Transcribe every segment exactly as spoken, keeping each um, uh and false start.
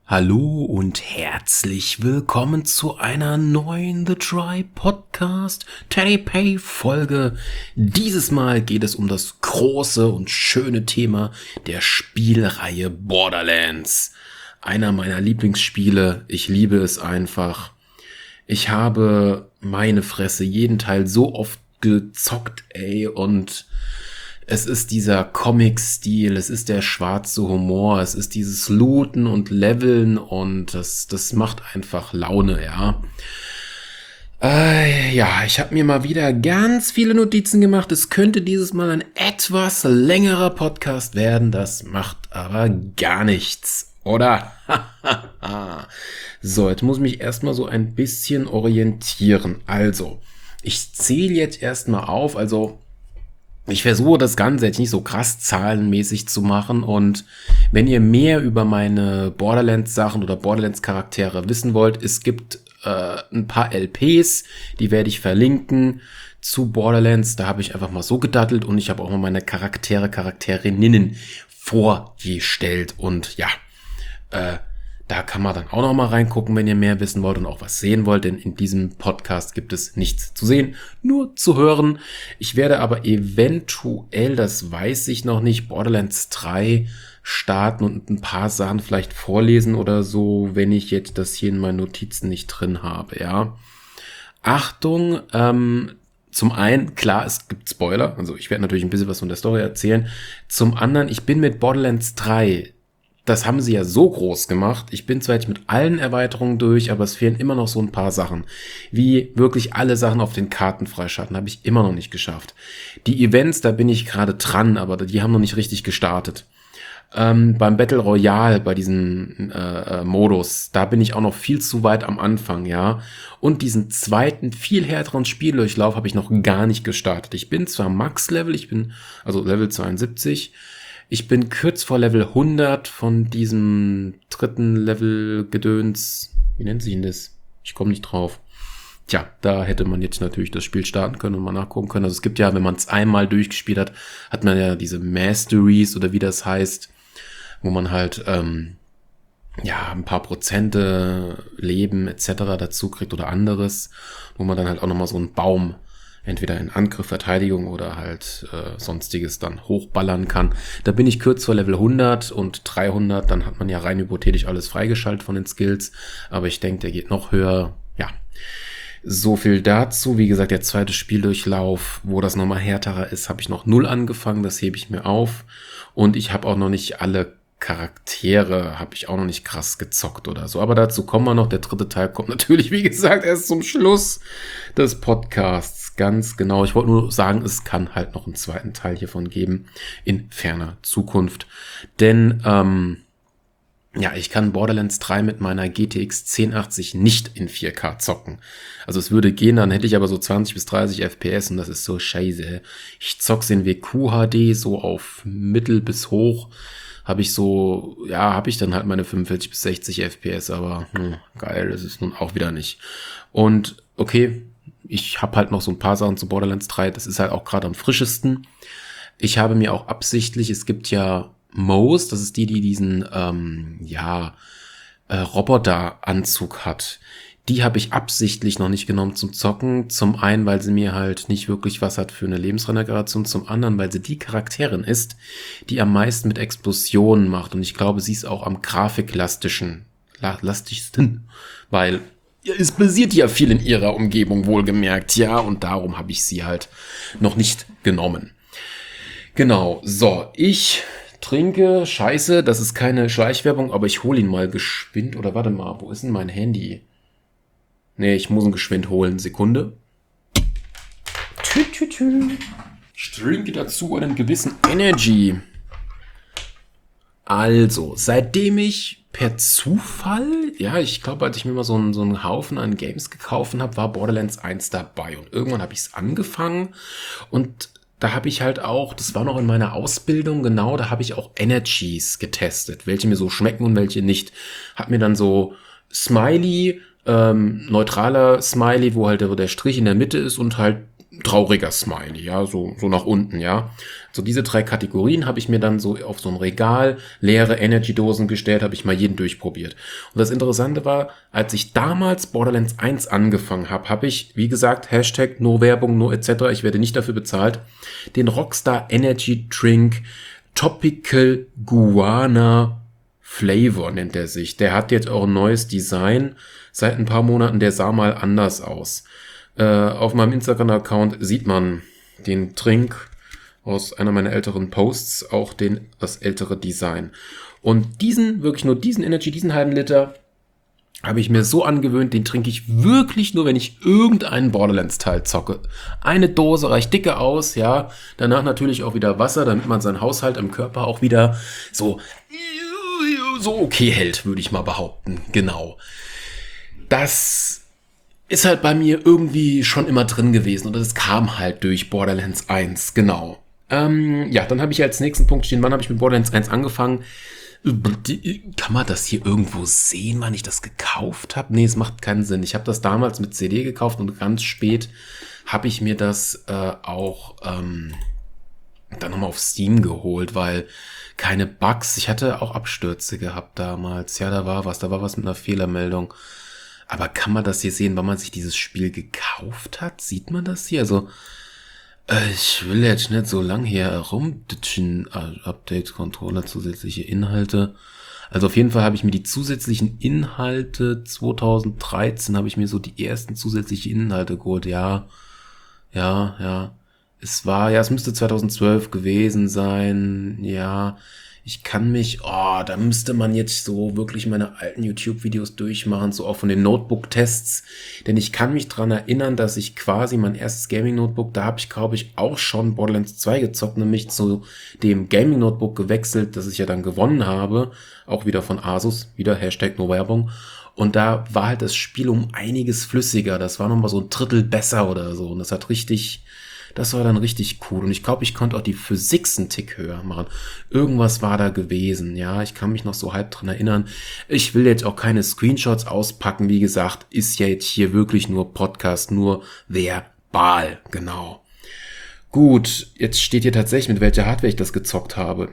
Hallo und herzlich willkommen zu einer neuen The Try Podcast Teddy Pay Folge. Dieses Mal geht es um das große und schöne Thema der Spielreihe Borderlands. Einer meiner Lieblingsspiele. Ich liebe es einfach. Ich habe meine Fresse jeden Teil so oft gezockt, ey, und es ist dieser Comic-Stil, es ist der schwarze Humor, es ist dieses Looten und Leveln und das, das macht einfach Laune, ja. Äh, ja, ich habe mir mal wieder ganz viele Notizen gemacht. Es könnte dieses Mal ein etwas längerer Podcast werden, das macht aber gar nichts, oder? So, jetzt muss ich mich erstmal so ein bisschen orientieren. Also, ich zähle jetzt erstmal auf, also ich versuche das Ganze jetzt nicht so krass zahlenmäßig zu machen, und wenn ihr mehr über meine Borderlands-Sachen oder Borderlands-Charaktere wissen wollt, es gibt äh, ein paar L Ps, die werde ich verlinken zu Borderlands. Da habe ich einfach mal so gedattelt und ich habe auch mal meine Charaktere, Charakterinnen vorgestellt, und ja, äh, da kann man dann auch noch mal reingucken, wenn ihr mehr wissen wollt und auch was sehen wollt, denn in diesem Podcast gibt es nichts zu sehen, nur zu hören. Ich werde aber eventuell, das weiß ich noch nicht, Borderlands drei starten und ein paar Sachen vielleicht vorlesen oder so, wenn ich jetzt das hier in meinen Notizen nicht drin habe, ja. Achtung, ähm, zum einen, klar, es gibt Spoiler, also ich werde natürlich ein bisschen was von der Story erzählen. Zum anderen, ich bin mit Borderlands drei, das haben sie ja so groß gemacht. Ich bin zwar jetzt mit allen Erweiterungen durch, aber es fehlen immer noch so ein paar Sachen. Wie wirklich alle Sachen auf den Karten freischalten, habe ich immer noch nicht geschafft. Die Events, da bin ich gerade dran, aber die haben noch nicht richtig gestartet. Ähm, beim Battle Royale, bei diesem äh, äh, Modus, da bin ich auch noch viel zu weit am Anfang, ja. Und diesen zweiten, viel härteren Spieldurchlauf habe ich noch gar nicht gestartet. Ich bin zwar Max-Level, ich bin also Level zweiundsiebzig, ich bin kurz vor Level hundert von diesem dritten Level-Gedöns. Wie nennt sich denn das? Ich komme nicht drauf. Tja, da hätte man jetzt natürlich das Spiel starten können und mal nachgucken können. Also es gibt ja, wenn man es einmal durchgespielt hat, hat man ja diese Masteries oder wie das heißt, wo man halt ähm, ja ein paar Prozente Leben et cetera dazu kriegt oder anderes, wo man dann halt auch nochmal so einen Baum entweder in Angriff, Verteidigung oder halt äh, sonstiges dann hochballern kann. Da bin ich kurz vor Level hundert und dreihundert, dann hat man ja rein hypothetisch alles freigeschaltet von den Skills, aber ich denke, der geht noch höher. Ja, so viel dazu. Wie gesagt, der zweite Spieldurchlauf, wo das nochmal härterer ist, habe ich noch null angefangen, das hebe ich mir auf, und ich habe auch noch nicht alle Charaktere, habe ich auch noch nicht krass gezockt oder so. Aber dazu kommen wir noch. Der dritte Teil kommt natürlich, wie gesagt, erst zum Schluss des Podcasts. Ganz genau. Ich wollte nur sagen, es kann halt noch einen zweiten Teil hiervon geben in ferner Zukunft. Denn, ähm, ja, ich kann Borderlands drei mit meiner G T X zehn achtzig nicht in vier K zocken. Also es würde gehen, dann hätte ich aber so zwanzig bis dreißig F P S und das ist so scheiße. Ich zock's in W Q H D so auf mittel bis hoch. Habe ich so, ja, habe ich dann halt meine fünfundvierzig bis sechzig F P S, aber hm, geil, das ist nun auch wieder nicht. Und okay, ich habe halt noch so ein paar Sachen zu Borderlands drei, das ist halt auch gerade am frischesten. Ich habe mir auch absichtlich, es gibt ja Moze, das ist die, die diesen, ähm, ja, äh, Roboteranzug hat. Die habe ich absichtlich noch nicht genommen zum Zocken. Zum einen, weil sie mir halt nicht wirklich was hat für eine Lebensregeneration. Zum anderen, weil sie die Charakterin ist, die am meisten mit Explosionen macht. Und ich glaube, sie ist auch am grafiklastischen, la- lastigsten, weil ja, es passiert ja viel in ihrer Umgebung, wohlgemerkt. Ja, und darum habe ich sie halt noch nicht genommen. Genau, so, ich trinke, scheiße, das ist keine Schleichwerbung, aber ich hole ihn mal geschwind. Oder warte mal, wo ist denn mein Handy? Nee, ich muss ihn geschwind holen. Sekunde. Tü, tü, tü. Ich trinke dazu einen gewissen Energy. Also, seitdem ich per Zufall, ja, ich glaube, als ich mir mal so einen, so einen Haufen an Games gekauft habe, war Borderlands eins dabei. Und irgendwann habe ich es angefangen und da habe ich halt auch, das war noch in meiner Ausbildung, genau, da habe ich auch Energies getestet, welche mir so schmecken und welche nicht. Hab mir dann so Smiley, ähm, neutraler Smiley, wo halt der, der Strich in der Mitte ist, und halt trauriger Smiley, ja, so, so nach unten, ja. So diese drei Kategorien habe ich mir dann so auf so ein Regal, leere Energy-Dosen gestellt, habe ich mal jeden durchprobiert. Und das Interessante war, als ich damals Borderlands eins angefangen habe, habe ich, wie gesagt, Hashtag no Werbung, no et cetera, ich werde nicht dafür bezahlt, den Rockstar Energy Drink Topical Guana Flavor nennt er sich. Der hat jetzt auch ein neues Design seit ein paar Monaten, der sah mal anders aus. Äh, auf meinem Instagram-Account sieht man den Trink aus einer meiner älteren Posts, auch den, das ältere Design. Und diesen, wirklich nur diesen Energy, diesen halben Liter, habe ich mir so angewöhnt, den trinke ich wirklich nur, wenn ich irgendeinen Borderlands-Teil zocke. Eine Dose reicht dicke aus, ja. Danach natürlich auch wieder Wasser, damit man seinen Haushalt im Körper auch wieder so, so okay hält, würde ich mal behaupten. Genau. Das ist halt bei mir irgendwie schon immer drin gewesen und das kam halt durch Borderlands eins, genau. Ähm, ja, dann habe ich als nächsten Punkt stehen, wann habe ich mit Borderlands eins angefangen? Kann man das hier irgendwo sehen, wann ich das gekauft habe? Nee, es macht keinen Sinn. Ich habe das damals mit C D gekauft und ganz spät habe ich mir das äh, auch ähm, dann nochmal auf Steam geholt, weil keine Bugs, ich hatte auch Abstürze gehabt damals. Ja, da war was, da war was mit einer Fehlermeldung. Aber kann man das hier sehen, wann man sich dieses Spiel gekauft hat? Sieht man das hier? Also, äh, ich will jetzt nicht so lang hier rumditschen. Update, Controller, zusätzliche Inhalte. Also auf jeden Fall habe ich mir die zusätzlichen Inhalte, zwanzig dreizehn habe ich mir so die ersten zusätzlichen Inhalte geholt. Ja, ja, ja. Es war, ja, es müsste zwanzig zwölf gewesen sein. Ja, ich kann mich, oh, da müsste man jetzt so wirklich meine alten YouTube-Videos durchmachen, so auch von den Notebook-Tests. Denn ich kann mich dran erinnern, dass ich quasi mein erstes Gaming-Notebook, da habe ich, glaube ich, auch schon Borderlands zwei gezockt, nämlich zu dem Gaming-Notebook gewechselt, das ich ja dann gewonnen habe. Auch wieder von Asus, wieder Hashtag no Werbung. Und da war halt das Spiel um einiges flüssiger. Das war nochmal so ein Drittel besser oder so. Und das hat richtig... Das war dann richtig cool. Und ich glaube, ich konnte auch die Physik einen Tick höher machen. Irgendwas war da gewesen. Ja, ich kann mich noch so halb dran erinnern. Ich will jetzt auch keine Screenshots auspacken. Wie gesagt, ist ja jetzt hier wirklich nur Podcast, nur verbal. Genau. Gut, jetzt steht hier tatsächlich, mit welcher Hardware ich das gezockt habe.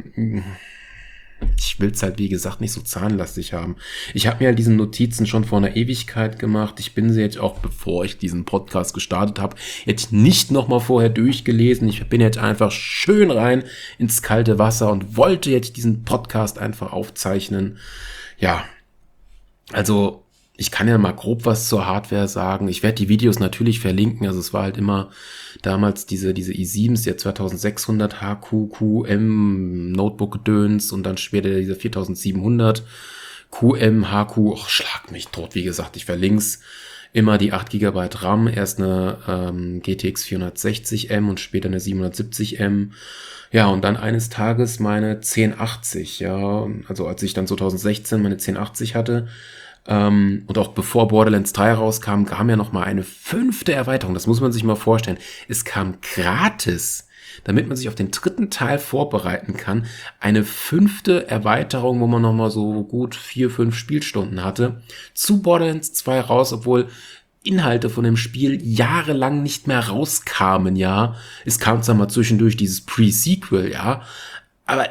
Ich will es halt, wie gesagt, nicht so zahlenlastig haben. Ich habe mir halt diese Notizen schon vor einer Ewigkeit gemacht. Ich bin sie jetzt auch, bevor ich diesen Podcast gestartet habe, jetzt nicht nochmal vorher durchgelesen. Ich bin jetzt einfach schön rein ins kalte Wasser und wollte jetzt diesen Podcast einfach aufzeichnen. Ja, also ich kann ja mal grob was zur Hardware sagen. Ich werde die Videos natürlich verlinken. Also es war halt immer damals diese diese i sieben, der zweitausendsechshundert H Q Q M Notebook-Gedöns und dann später diese viertausendsiebenhundert Q M H Q. Och, schlag mich tot. Wie gesagt, ich verlink's. Immer die acht Gigabyte RAM. Erst eine ähm, G T X vierhundertsechzig M und später eine siebenhundertsiebzig M. Ja, und dann eines Tages meine zehn achtzig. Ja, also als ich dann zweitausendsechzehn meine zehn achtzig hatte, Ähm, und auch bevor Borderlands drei rauskam, kam ja noch mal eine fünfte Erweiterung. Das muss man sich mal vorstellen. Es kam gratis, damit man sich auf den dritten Teil vorbereiten kann. Eine fünfte Erweiterung, wo man noch mal so gut vier, fünf Spielstunden hatte, zu Borderlands zwei raus, obwohl Inhalte von dem Spiel jahrelang nicht mehr rauskamen, ja. Es kam zwar mal zwischendurch dieses Pre-Sequel, ja, aber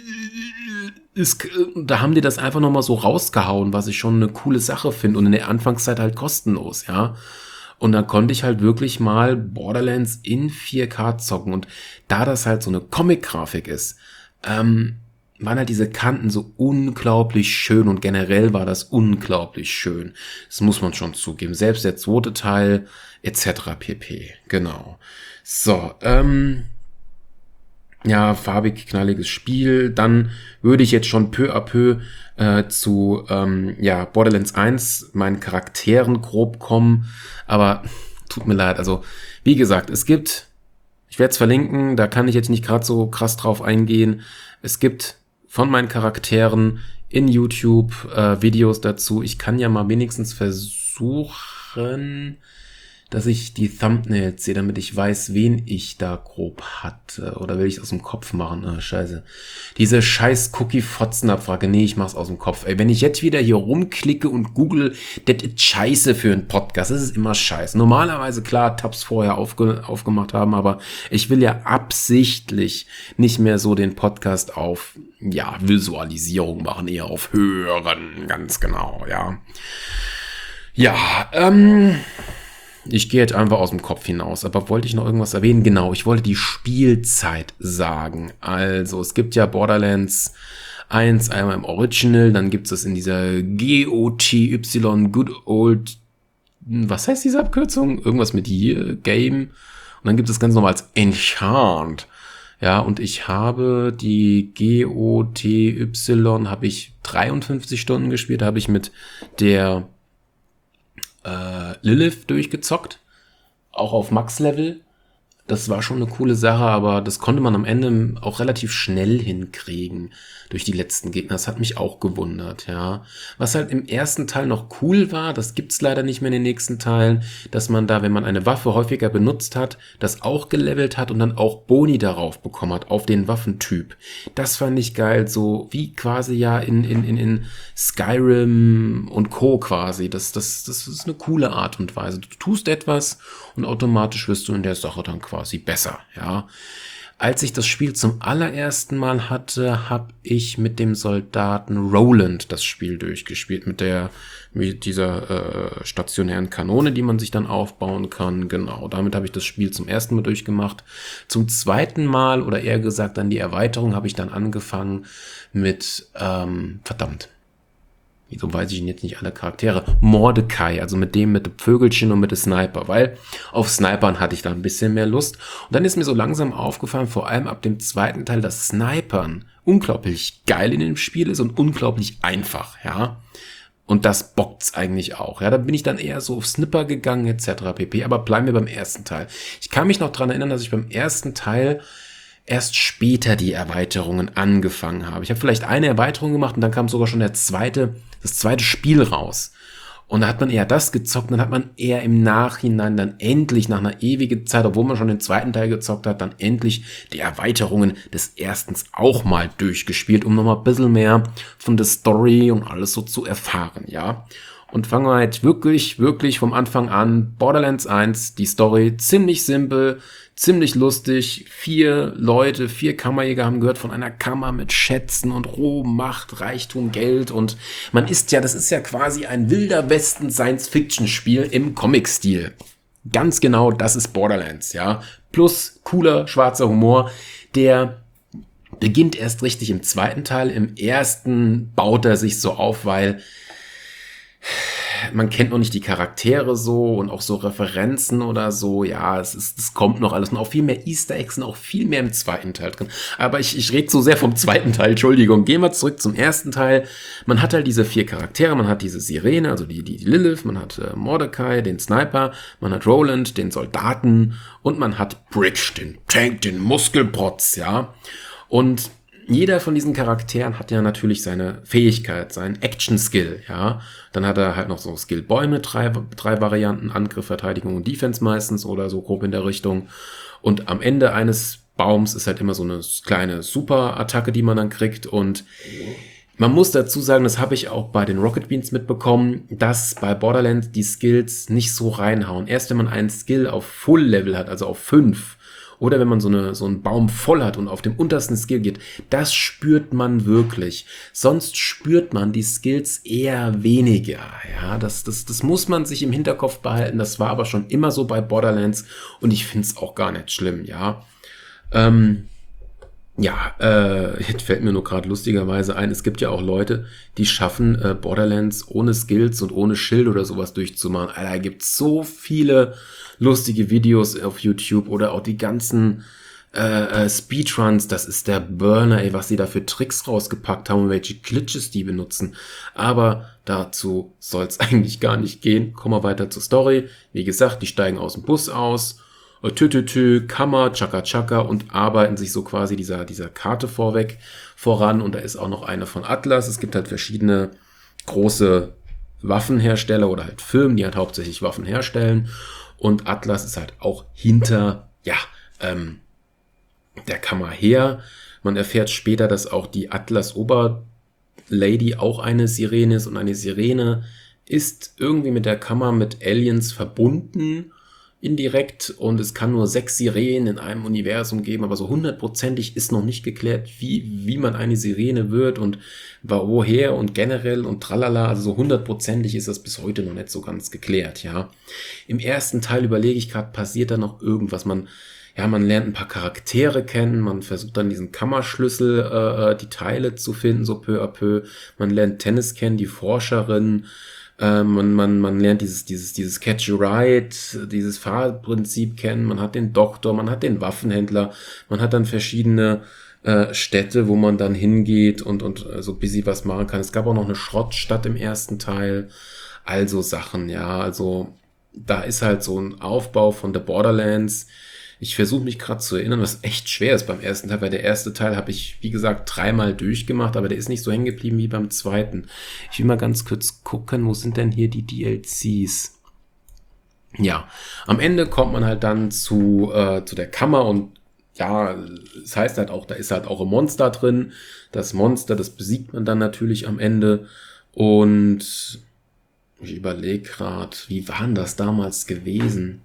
ist, da haben die das einfach nochmal so rausgehauen, was ich schon eine coole Sache finde und in der Anfangszeit halt kostenlos, ja. Und dann konnte ich halt wirklich mal Borderlands in vier K zocken und da das halt so eine Comic-Grafik ist, ähm, waren halt diese Kanten so unglaublich schön und generell war das unglaublich schön. Das muss man schon zugeben. Selbst der zweite Teil et cetera pp. Genau. So, ähm... ja, farbig, knalliges Spiel. Dann würde ich jetzt schon peu à peu äh, zu ähm, ja Borderlands eins, meinen Charakteren grob kommen. Aber tut mir leid, also wie gesagt, es gibt, ich werde es verlinken, da kann ich jetzt nicht gerade so krass drauf eingehen. Es gibt von meinen Charakteren in YouTube äh, Videos dazu. Ich kann ja mal wenigstens versuchen, dass ich die Thumbnails sehe, damit ich weiß, wen ich da grob hatte. Oder will ich es aus dem Kopf machen? Ah, scheiße. Diese scheiß Cookie-Fotzen-Abfrage. Nee, ich mach's aus dem Kopf. Ey, wenn ich jetzt wieder hier rumklicke und google, das ist scheiße für einen Podcast. Das ist immer scheiße. Normalerweise, klar, Tabs vorher aufge aufgemacht haben, aber ich will ja absichtlich nicht mehr so den Podcast auf, ja, Visualisierung machen, eher auf Hören. Ganz genau, ja. Ja, ähm... ich gehe jetzt einfach aus dem Kopf hinaus, aber wollte ich noch irgendwas erwähnen? Genau, ich wollte die Spielzeit sagen. Also, es gibt ja Borderlands eins einmal im Original, dann gibt es in dieser G O T Y, Good Old, was heißt diese Abkürzung? Irgendwas mit Year, Game. Und dann gibt es ganz normal als Enchant. Ja, und ich habe die G O T Y, habe ich dreiundfünfzig Stunden gespielt, habe ich mit der Äh, Lilith durchgezockt, auch auf Max-Level. Das war schon eine coole Sache, aber das konnte man am Ende auch relativ schnell hinkriegen durch die letzten Gegner. Das hat mich auch gewundert, ja. Was halt im ersten Teil noch cool war, das gibt's leider nicht mehr in den nächsten Teilen, dass man da, wenn man eine Waffe häufiger benutzt hat, das auch gelevelt hat und dann auch Boni darauf bekommen hat, auf den Waffentyp. Das fand ich geil, so wie quasi ja in, in, in, in Skyrim und Co. quasi. Das, das, das ist eine coole Art und Weise. Du tust etwas und automatisch wirst du in der Sache dann quasi besser, ja. Als ich das Spiel zum allerersten Mal hatte, habe ich mit dem Soldaten Roland das Spiel durchgespielt, mit der mit dieser äh, stationären Kanone, die man sich dann aufbauen kann. Genau, damit habe ich das Spiel zum ersten Mal durchgemacht. Zum zweiten Mal, oder eher gesagt dann die Erweiterung, habe ich dann angefangen mit, ähm, verdammt, wieso weiß ich jetzt nicht alle Charaktere? Mordecai, also mit dem, mit dem Vögelchen und mit dem Sniper, weil auf Snipern hatte ich da ein bisschen mehr Lust. Und dann ist mir so langsam aufgefallen, vor allem ab dem zweiten Teil, dass Snipern unglaublich geil in dem Spiel ist und unglaublich einfach, ja. Und das bockt's eigentlich auch, ja. Da bin ich dann eher so auf Snipper gegangen, et cetera pp. Aber bleiben wir beim ersten Teil. Ich kann mich noch dran erinnern, dass ich beim ersten Teil erst später die Erweiterungen angefangen habe. Ich habe vielleicht eine Erweiterung gemacht und dann kam sogar schon der zweite, das zweite Spiel raus. Und da hat man eher das gezockt, dann hat man eher im Nachhinein dann endlich nach einer ewigen Zeit, obwohl man schon den zweiten Teil gezockt hat, dann endlich die Erweiterungen des erstens auch mal durchgespielt, um nochmal ein bisschen mehr von der Story und alles so zu erfahren, ja. Und fangen wir halt wirklich, wirklich vom Anfang an. Borderlands eins, die Story, ziemlich simpel, ziemlich lustig. Vier Leute, vier Kammerjäger haben gehört von einer Kammer mit Schätzen und Ruhm, Macht, Reichtum, Geld. Und man ist ja, das ist ja quasi ein wilder Westen Science-Fiction-Spiel im Comic-Stil. Ganz genau, das ist Borderlands, ja. Plus cooler, schwarzer Humor, der beginnt erst richtig im zweiten Teil. Im ersten baut er sich so auf, weil man kennt noch nicht die Charaktere so und auch so Referenzen oder so. Ja, es ist, es kommt noch alles und auch viel mehr Easter Eggs und auch viel mehr im zweiten Teil drin. Aber ich, ich rede so sehr vom zweiten Teil, Entschuldigung. Gehen wir zurück zum ersten Teil. Man hat halt diese vier Charaktere, man hat diese Sirene, also die, die, die Lilith, man hat äh, Mordecai, den Sniper, man hat Roland, den Soldaten und man hat Bridge, den Tank, den Muskelprotz, ja. Und jeder von diesen Charakteren hat ja natürlich seine Fähigkeit, seinen Action-Skill, ja. Dann hat er halt noch so Skill-Bäume, drei, drei Varianten, Angriff, Verteidigung und Defense meistens oder so grob in der Richtung. Und am Ende eines Baums ist halt immer so eine kleine Super-Attacke, die man dann kriegt. Und man muss dazu sagen, das habe ich auch bei den Rocket Beans mitbekommen, dass bei Borderlands die Skills nicht so reinhauen. Erst wenn man einen Skill auf Full-Level hat, also auf fünf, oder wenn man so, eine, so einen Baum voll hat und auf dem untersten Skill geht, das spürt man wirklich. Sonst spürt man die Skills eher weniger. Ja, das, das, das muss man sich im Hinterkopf behalten. Das war aber schon immer so bei Borderlands und ich finde es auch gar nicht schlimm, ja. Ähm, ja, äh, jetzt fällt mir nur gerade lustigerweise ein, es gibt ja auch Leute, die schaffen äh, Borderlands ohne Skills und ohne Schild oder sowas durchzumachen. Alter, da gibt's so viele lustige Videos auf YouTube oder auch die ganzen äh, äh, Speedruns, das ist der Burner, ey, was sie da für Tricks rausgepackt haben und welche Glitches die benutzen. Aber dazu soll's eigentlich gar nicht gehen. Kommen wir weiter zur Story. Wie gesagt, die steigen aus dem Bus aus, tü tü tü, Kammer, Chaka Chaka und arbeiten sich so quasi dieser, dieser Karte vorweg voran. Und da ist auch noch eine von Atlas. Es gibt halt verschiedene große Waffenhersteller oder halt Firmen, die halt hauptsächlich Waffen herstellen. Und Atlas ist halt auch hinter, ja, ähm, der Kammer her. Man erfährt später, dass auch die Atlas-Oberlady auch eine Sirene ist und eine Sirene ist irgendwie mit der Kammer mit Aliens verbunden, indirekt, und es kann nur sechs Sirenen in einem Universum geben, aber so hundertprozentig ist noch nicht geklärt, wie, wie man eine Sirene wird und woher und generell und tralala, also so hundertprozentig ist das bis heute noch nicht so ganz geklärt, ja. Im ersten Teil überlege ich gerade, passiert da noch irgendwas, man, ja, man lernt ein paar Charaktere kennen, man versucht dann diesen Kammerschlüssel, äh, die Teile zu finden, so peu à peu, man lernt Tennis kennen, die Forscherin, äh, man, man, man lernt dieses, dieses, dieses Catch You Ride, dieses Fahrprinzip kennen, man hat den Doktor, man hat den Waffenhändler, man hat dann verschiedene äh, Städte, wo man dann hingeht und, und äh, so busy was machen kann. Es gab auch noch eine Schrottstadt im ersten Teil, also Sachen, ja, also da ist halt so ein Aufbau von The Borderlands. Ich versuche mich gerade zu erinnern, was echt schwer ist beim ersten Teil, weil der erste Teil habe ich, wie gesagt, dreimal durchgemacht, aber der ist nicht so hängen geblieben wie beim zweiten. Ich will mal ganz kurz gucken, wo sind denn hier die D L Cs? Ja, am Ende kommt man halt dann zu, äh, zu der Kammer und ja, es heißt halt auch, da ist halt auch ein Monster drin. Das Monster, das besiegt man dann natürlich am Ende. Und ich überlege gerade, wie war denn das damals gewesen?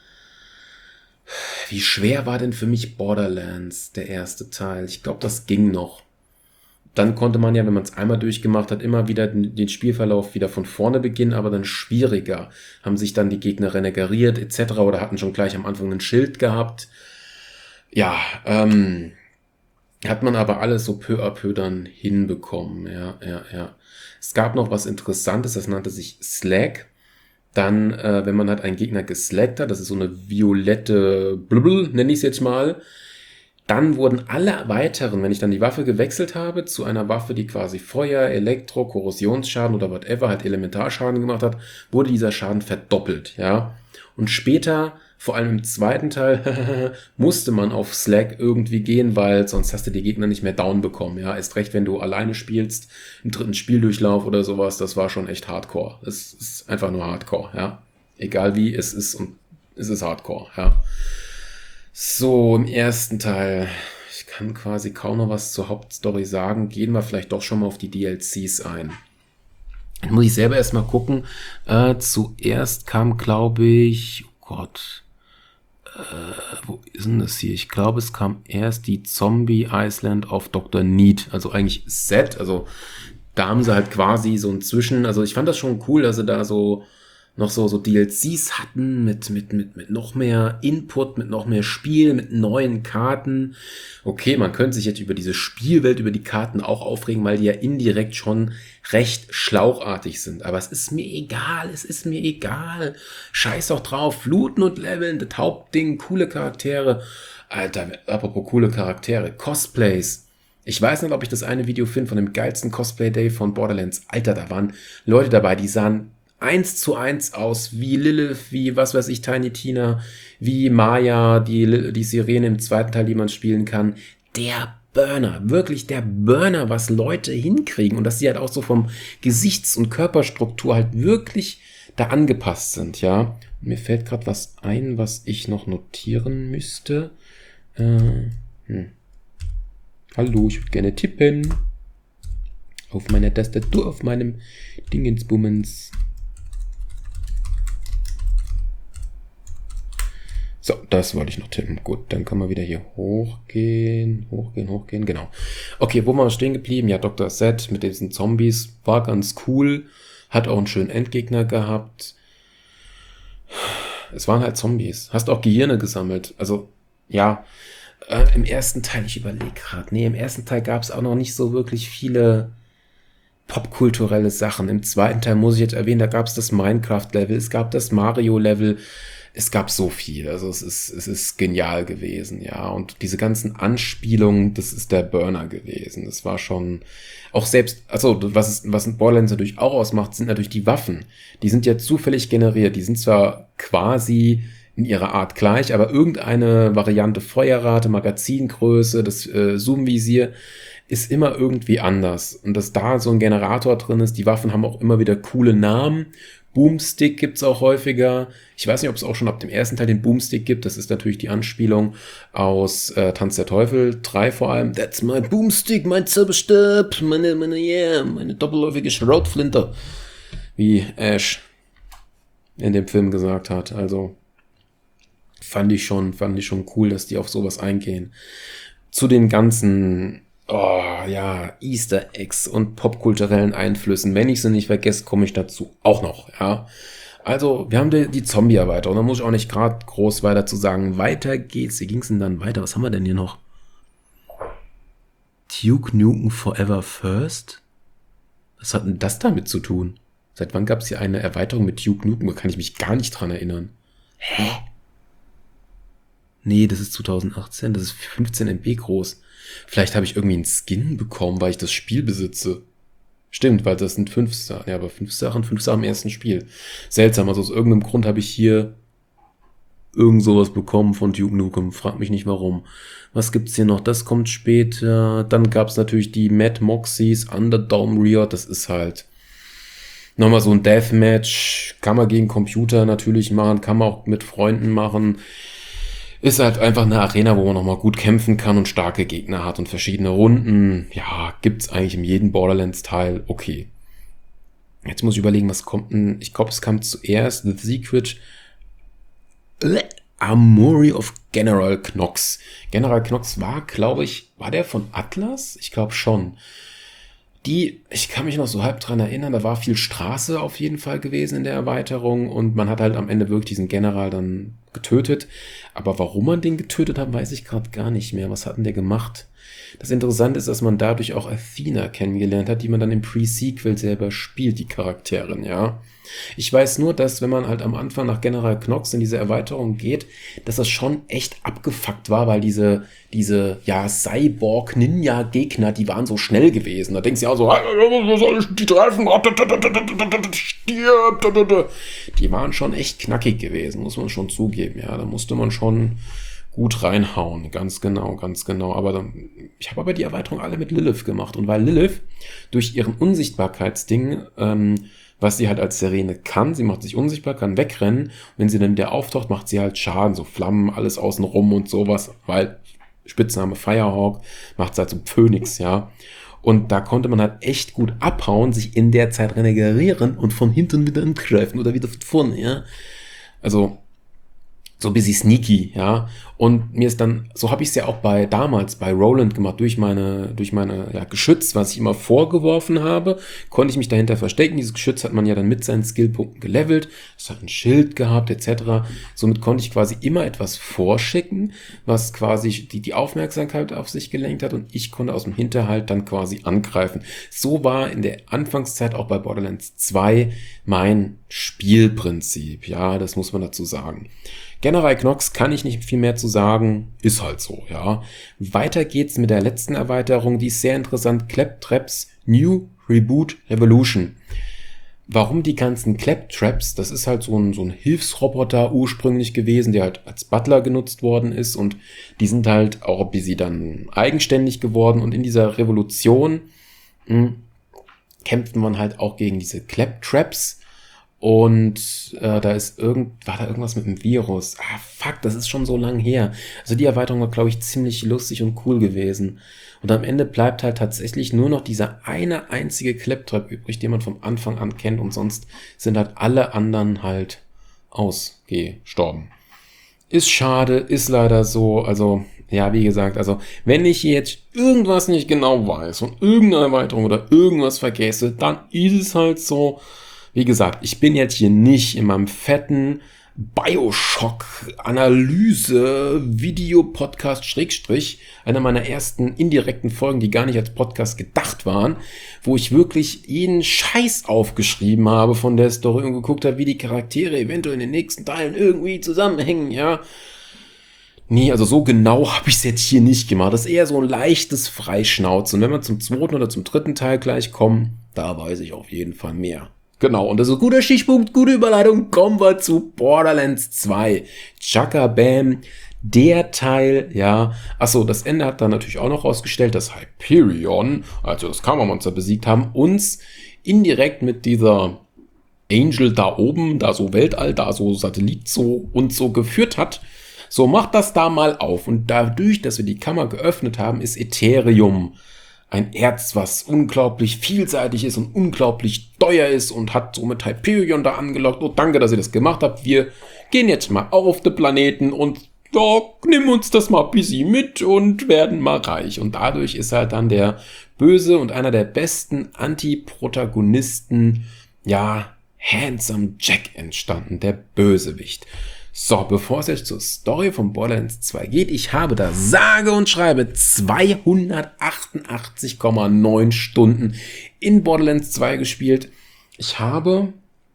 Wie schwer war denn für mich Borderlands, der erste Teil? Ich glaube, das ging noch. Dann konnte man ja, wenn man es einmal durchgemacht hat, immer wieder den, den Spielverlauf wieder von vorne beginnen, aber dann schwieriger. Haben sich dann die Gegner renegariert et cetera oder hatten schon gleich am Anfang ein Schild gehabt. Ja, ähm, hat man aber alles so peu à peu dann hinbekommen. Ja, ja, ja. Es gab noch was Interessantes, das nannte sich Slag. Dann, äh, wenn man halt einen Gegner geslackt hat, das ist so eine violette Blubble, nenne ich es jetzt mal, dann wurden alle weiteren, wenn ich dann die Waffe gewechselt habe, zu einer Waffe, die quasi Feuer, Elektro, Korrosionsschaden oder whatever, halt Elementarschaden gemacht hat, wurde dieser Schaden verdoppelt, ja. Und später, vor allem im zweiten Teil, musste man auf Slag irgendwie gehen, weil sonst hast du die Gegner nicht mehr down bekommen, ja. Erst recht, wenn du alleine spielst, im dritten Spieldurchlauf oder sowas, das war schon echt Hardcore. Es ist einfach nur Hardcore, ja. Egal wie, es ist und es ist Hardcore, ja. So, im ersten Teil, ich kann quasi kaum noch was zur Hauptstory sagen, gehen wir vielleicht doch schon mal auf die D L Cs ein. Dann muss ich selber erstmal gucken. Äh, zuerst kam, glaube ich, oh Gott, äh, wo ist denn das hier? Ich glaube, es kam erst die Zombie Island of Doktor Need, also eigentlich Set, also da haben sie halt quasi so ein Zwischen, also ich fand das schon cool, dass sie da so noch so, so D L Cs hatten mit, mit, mit, mit noch mehr Input, mit noch mehr Spiel, mit neuen Karten. Okay, man könnte sich jetzt über diese Spielwelt, über die Karten auch aufregen, weil die ja indirekt schon recht schlauchartig sind. Aber es ist mir egal, es ist mir egal. Scheiß doch drauf, looten und leveln, das Hauptding, coole Charaktere. Alter, apropos coole Charaktere, Cosplays. Ich weiß nicht, ob ich das eine Video finde von dem geilsten Cosplay-Day von Borderlands. Alter, da waren Leute dabei, die sahen eins zu eins aus, wie Lilith, wie was weiß ich, Tiny Tina, wie Maya, die, die Sirene im zweiten Teil, die man spielen kann. Der Burner, wirklich der Burner, was Leute hinkriegen und dass sie halt auch so vom Gesichts- und Körperstruktur halt wirklich da angepasst sind, ja. Und mir fällt gerade was ein, was ich noch notieren müsste. Äh, hm. Hallo, ich würde gerne tippen. Auf meiner Tastatur, auf meinem Dingensbummens. So, das wollte ich noch tippen. Gut, dann können wir wieder hier hochgehen, hochgehen, hochgehen, genau. Okay, wo waren wir stehen geblieben? Ja, Doktor Set mit diesen Zombies war ganz cool, hat auch einen schönen Endgegner gehabt. Es waren halt Zombies. Hast auch Gehirne gesammelt. Also, ja, äh, im ersten Teil, ich überlege gerade, nee, im ersten Teil gab es auch noch nicht so wirklich viele popkulturelle Sachen. Im zweiten Teil muss ich jetzt erwähnen, da gab es das Minecraft-Level, es gab das Mario-Level, es gab so viel, also es ist, es ist genial gewesen, ja, und diese ganzen Anspielungen, das ist der Burner gewesen, das war schon, auch selbst, also was es, was ein Borderlands natürlich auch ausmacht, sind natürlich die Waffen, die sind ja zufällig generiert, die sind zwar quasi in ihrer Art gleich, aber irgendeine Variante Feuerrate, Magazingröße, das äh, Zoomvisier ist immer irgendwie anders. Und dass da so ein Generator drin ist, die Waffen haben auch immer wieder coole Namen. Boomstick gibt's auch häufiger. Ich weiß nicht, ob es auch schon ab dem ersten Teil den Boomstick gibt. Das ist natürlich die Anspielung aus äh, Tanz der Teufel drei vor allem. That's my Boomstick, mein Zauberstab, meine, meine, yeah, meine doppelläufige Schrotflinte. Wie Ash in dem Film gesagt hat. Also fand ich schon, fand ich schon cool, dass die auf sowas eingehen. Zu den ganzen Oh, ja, Easter Eggs und popkulturellen Einflüssen. Wenn ich sie nicht vergesse, komme ich dazu auch noch, ja. Also, wir haben die, die Zombie-Erweiterung. Da muss ich auch nicht gerade groß weiter zu sagen. Weiter geht's. Wie ging's denn dann weiter? Was haben wir denn hier noch? Duke Nukem Forever First? Was hat denn das damit zu tun? Seit wann gab es hier eine Erweiterung mit Duke Nukem? Da kann ich mich gar nicht dran erinnern. Hä? Nee, das ist zwanzig achtzehn. Das ist fünfzehn Megabyte groß. Vielleicht habe ich irgendwie einen Skin bekommen, weil ich das Spiel besitze. Stimmt, weil das sind fünf Sachen. Ja, aber fünf Sachen, fünf Sachen im ersten Spiel. Seltsam, also aus irgendeinem Grund habe ich hier irgend sowas bekommen von Duke Nukem. Frag mich nicht warum. Was gibt's hier noch? Das kommt später. Dann gab's natürlich die Mad Moxies, Underdome Riot. Das ist halt nochmal so ein Deathmatch. Kann man gegen Computer natürlich machen, kann man auch mit Freunden machen. Ist halt einfach eine Arena, wo man nochmal gut kämpfen kann und starke Gegner hat und verschiedene Runden. Ja, gibt's eigentlich in jedem Borderlands-Teil. Okay. Jetzt muss ich überlegen, was kommt denn? Ich glaube, es kam zuerst The Secret Armory of General Knox. General Knox war, glaube ich, war der von Atlas? Ich glaube schon. Die, ich kann mich noch so halb dran erinnern, da war viel Straße auf jeden Fall gewesen in der Erweiterung und man hat halt am Ende wirklich diesen General dann getötet. Aber warum man den getötet hat, weiß ich gerade gar nicht mehr. Was hat denn der gemacht? Das Interessante ist, dass man dadurch auch Athena kennengelernt hat, die man dann im Pre-Sequel selber spielt, die Charakterin, ja. Ich weiß nur, dass wenn man halt am Anfang nach General Knox in diese Erweiterung geht, dass das schon echt abgefuckt war, weil diese, diese, ja, Cyborg-Ninja-Gegner, die waren so schnell gewesen. Da denkst du ja auch so, was soll ich die treffen? Stirb! Die waren schon echt knackig gewesen, muss man schon zugeben, ja. Da musste man schon gut reinhauen, ganz genau, ganz genau. Aber dann, ich habe aber die Erweiterung alle mit Lilith gemacht. Und weil Lilith durch ihren Unsichtbarkeitsding, ähm, was sie halt als Sirene kann, sie macht sich unsichtbar, kann wegrennen. Und wenn sie dann wieder auftaucht, macht sie halt Schaden, so Flammen, alles außenrum und sowas. Weil, Spitzname Firehawk, macht sie halt so Phönix, ja. Und da konnte man halt echt gut abhauen, sich in der Zeit regenerieren und von hinten wieder angreifen oder wieder von vorne, ja. Also, so ein bisschen sneaky, ja. Und mir ist dann, so habe ich es ja auch bei damals bei Roland gemacht, durch meine, durch meine ja, Geschütz, was ich immer vorgeworfen habe, konnte ich mich dahinter verstecken. Dieses Geschütz hat man ja dann mit seinen Skillpunkten gelevelt, es hat ein Schild gehabt, et cetera. Somit konnte ich quasi immer etwas vorschicken, was quasi die, die Aufmerksamkeit auf sich gelenkt hat und ich konnte aus dem Hinterhalt dann quasi angreifen. So war in der Anfangszeit auch bei Borderlands zwei mein Spielprinzip, ja, das muss man dazu sagen. General Knox kann ich nicht viel mehr zu sagen, ist halt so, ja. Weiter geht's mit der letzten Erweiterung, die ist sehr interessant, Claptraps New Reboot Revolution. Warum die ganzen Claptraps? Das ist halt so ein, so ein Hilfsroboter ursprünglich gewesen, der halt als Butler genutzt worden ist und die sind halt auch ein bisschen dann eigenständig geworden und in dieser Revolution mh, kämpft man halt auch gegen diese Claptraps. Und äh, da ist irgend, war da irgendwas mit dem Virus. Ah, fuck, das ist schon so lang her. Also die Erweiterung war, glaube ich, ziemlich lustig und cool gewesen. Und am Ende bleibt halt tatsächlich nur noch dieser eine einzige Claptrap übrig, den man vom Anfang an kennt. Und sonst sind halt alle anderen halt ausgestorben. Ist schade, ist leider so. Also, ja, wie gesagt, also wenn ich jetzt irgendwas nicht genau weiß von irgendeiner Erweiterung oder irgendwas vergesse, dann ist es halt so. Wie gesagt, ich bin jetzt hier nicht in meinem fetten Bioshock-Analyse-Video-Podcast Schrägstrich, einer meiner ersten indirekten Folgen, die gar nicht als Podcast gedacht waren, wo ich wirklich jeden Scheiß aufgeschrieben habe von der Story und geguckt habe, wie die Charaktere eventuell in den nächsten Teilen irgendwie zusammenhängen, ja. Nee, also so genau habe ich es jetzt hier nicht gemacht. Das ist eher so ein leichtes Freischnauzen. Und wenn wir zum zweiten oder zum dritten Teil gleich kommen, da weiß ich auf jeden Fall mehr. Genau, und das ist ein guter Stichpunkt, gute Überleitung, kommen wir zu Borderlands zwei. Chaka Bam, der Teil, ja. Achso, das Ende hat dann natürlich auch noch rausgestellt, dass Hyperion, also das Kammermonster besiegt haben, uns indirekt mit dieser Angel da oben, da so Weltall, da so Satellit so und so geführt hat. So, macht das da mal auf. Und dadurch, dass wir die Kammer geöffnet haben, ist Ethereum ein Erz, was unglaublich vielseitig ist und unglaublich teuer ist und hat somit Hyperion da angelockt. Oh, danke, dass ihr das gemacht habt. Wir gehen jetzt mal auf den Planeten und ja, nimm uns das mal ein bisschen mit und werden mal reich. Und dadurch ist halt dann der Böse und einer der besten Anti-Protagonisten, ja, Handsome Jack entstanden, der Bösewicht. So, bevor es jetzt zur Story von Borderlands zwei geht, ich habe da sage und schreibe zweihundertachtundachtzig Komma neun Stunden in Borderlands zwei gespielt. Ich habe,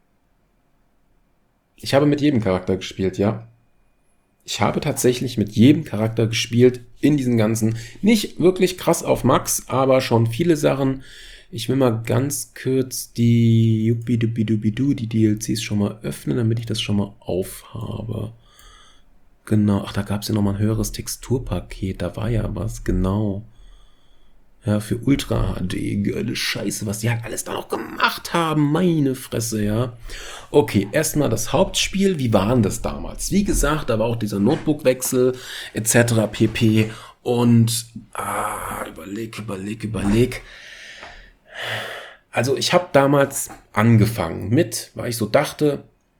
ich habe mit jedem Charakter gespielt, ja. Ich habe tatsächlich mit jedem Charakter gespielt in diesen ganzen, nicht wirklich krass auf Max, aber schon viele Sachen. Ich will mal ganz kurz die Yuppie-Duppi-Duppi-Du, die D L Cs schon mal öffnen, damit ich das schon mal aufhabe. Genau, ach, da gab es ja nochmal ein höheres Texturpaket, da war ja was, genau. Ja, für Ultra H D, geile Scheiße, was die halt alles da noch gemacht haben, meine Fresse, ja. Okay, erstmal das Hauptspiel, wie war denn das damals? Wie gesagt, da war auch dieser Notebook-Wechsel, et cetera pp. Und, ah, überleg, überleg, überleg. Also ich habe damals angefangen mit, weil ich so dachte,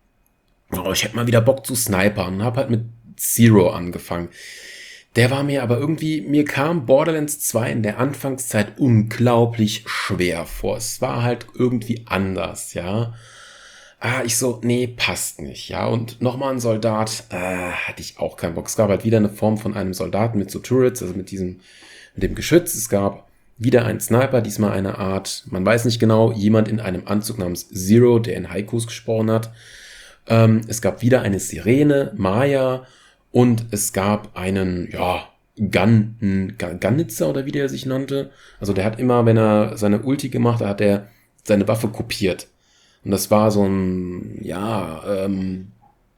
oh, ich hätte mal wieder Bock zu snipern und habe halt mit Zero angefangen. Der war mir aber irgendwie, mir kam Borderlands zwei in der Anfangszeit unglaublich schwer vor. Es war halt irgendwie anders, ja. Ah, ich so, nee, passt nicht, ja. Und nochmal ein Soldat, äh, hatte ich auch keinen Bock. Es gab halt wieder eine Form von einem Soldaten mit so Turrets, also mit diesem, mit dem Geschütz. Es gab wieder ein Sniper, diesmal eine Art, man weiß nicht genau, jemand in einem Anzug namens Zero, der in Haikus gesprochen hat. Ähm, es gab wieder eine Sirene, Maya, und es gab einen, ja, Gun, Gunnitzer oder wie der sich nannte. Also der hat immer, wenn er seine Ulti gemacht hat, hat er seine Waffe kopiert. Und das war so ein, ja, ähm,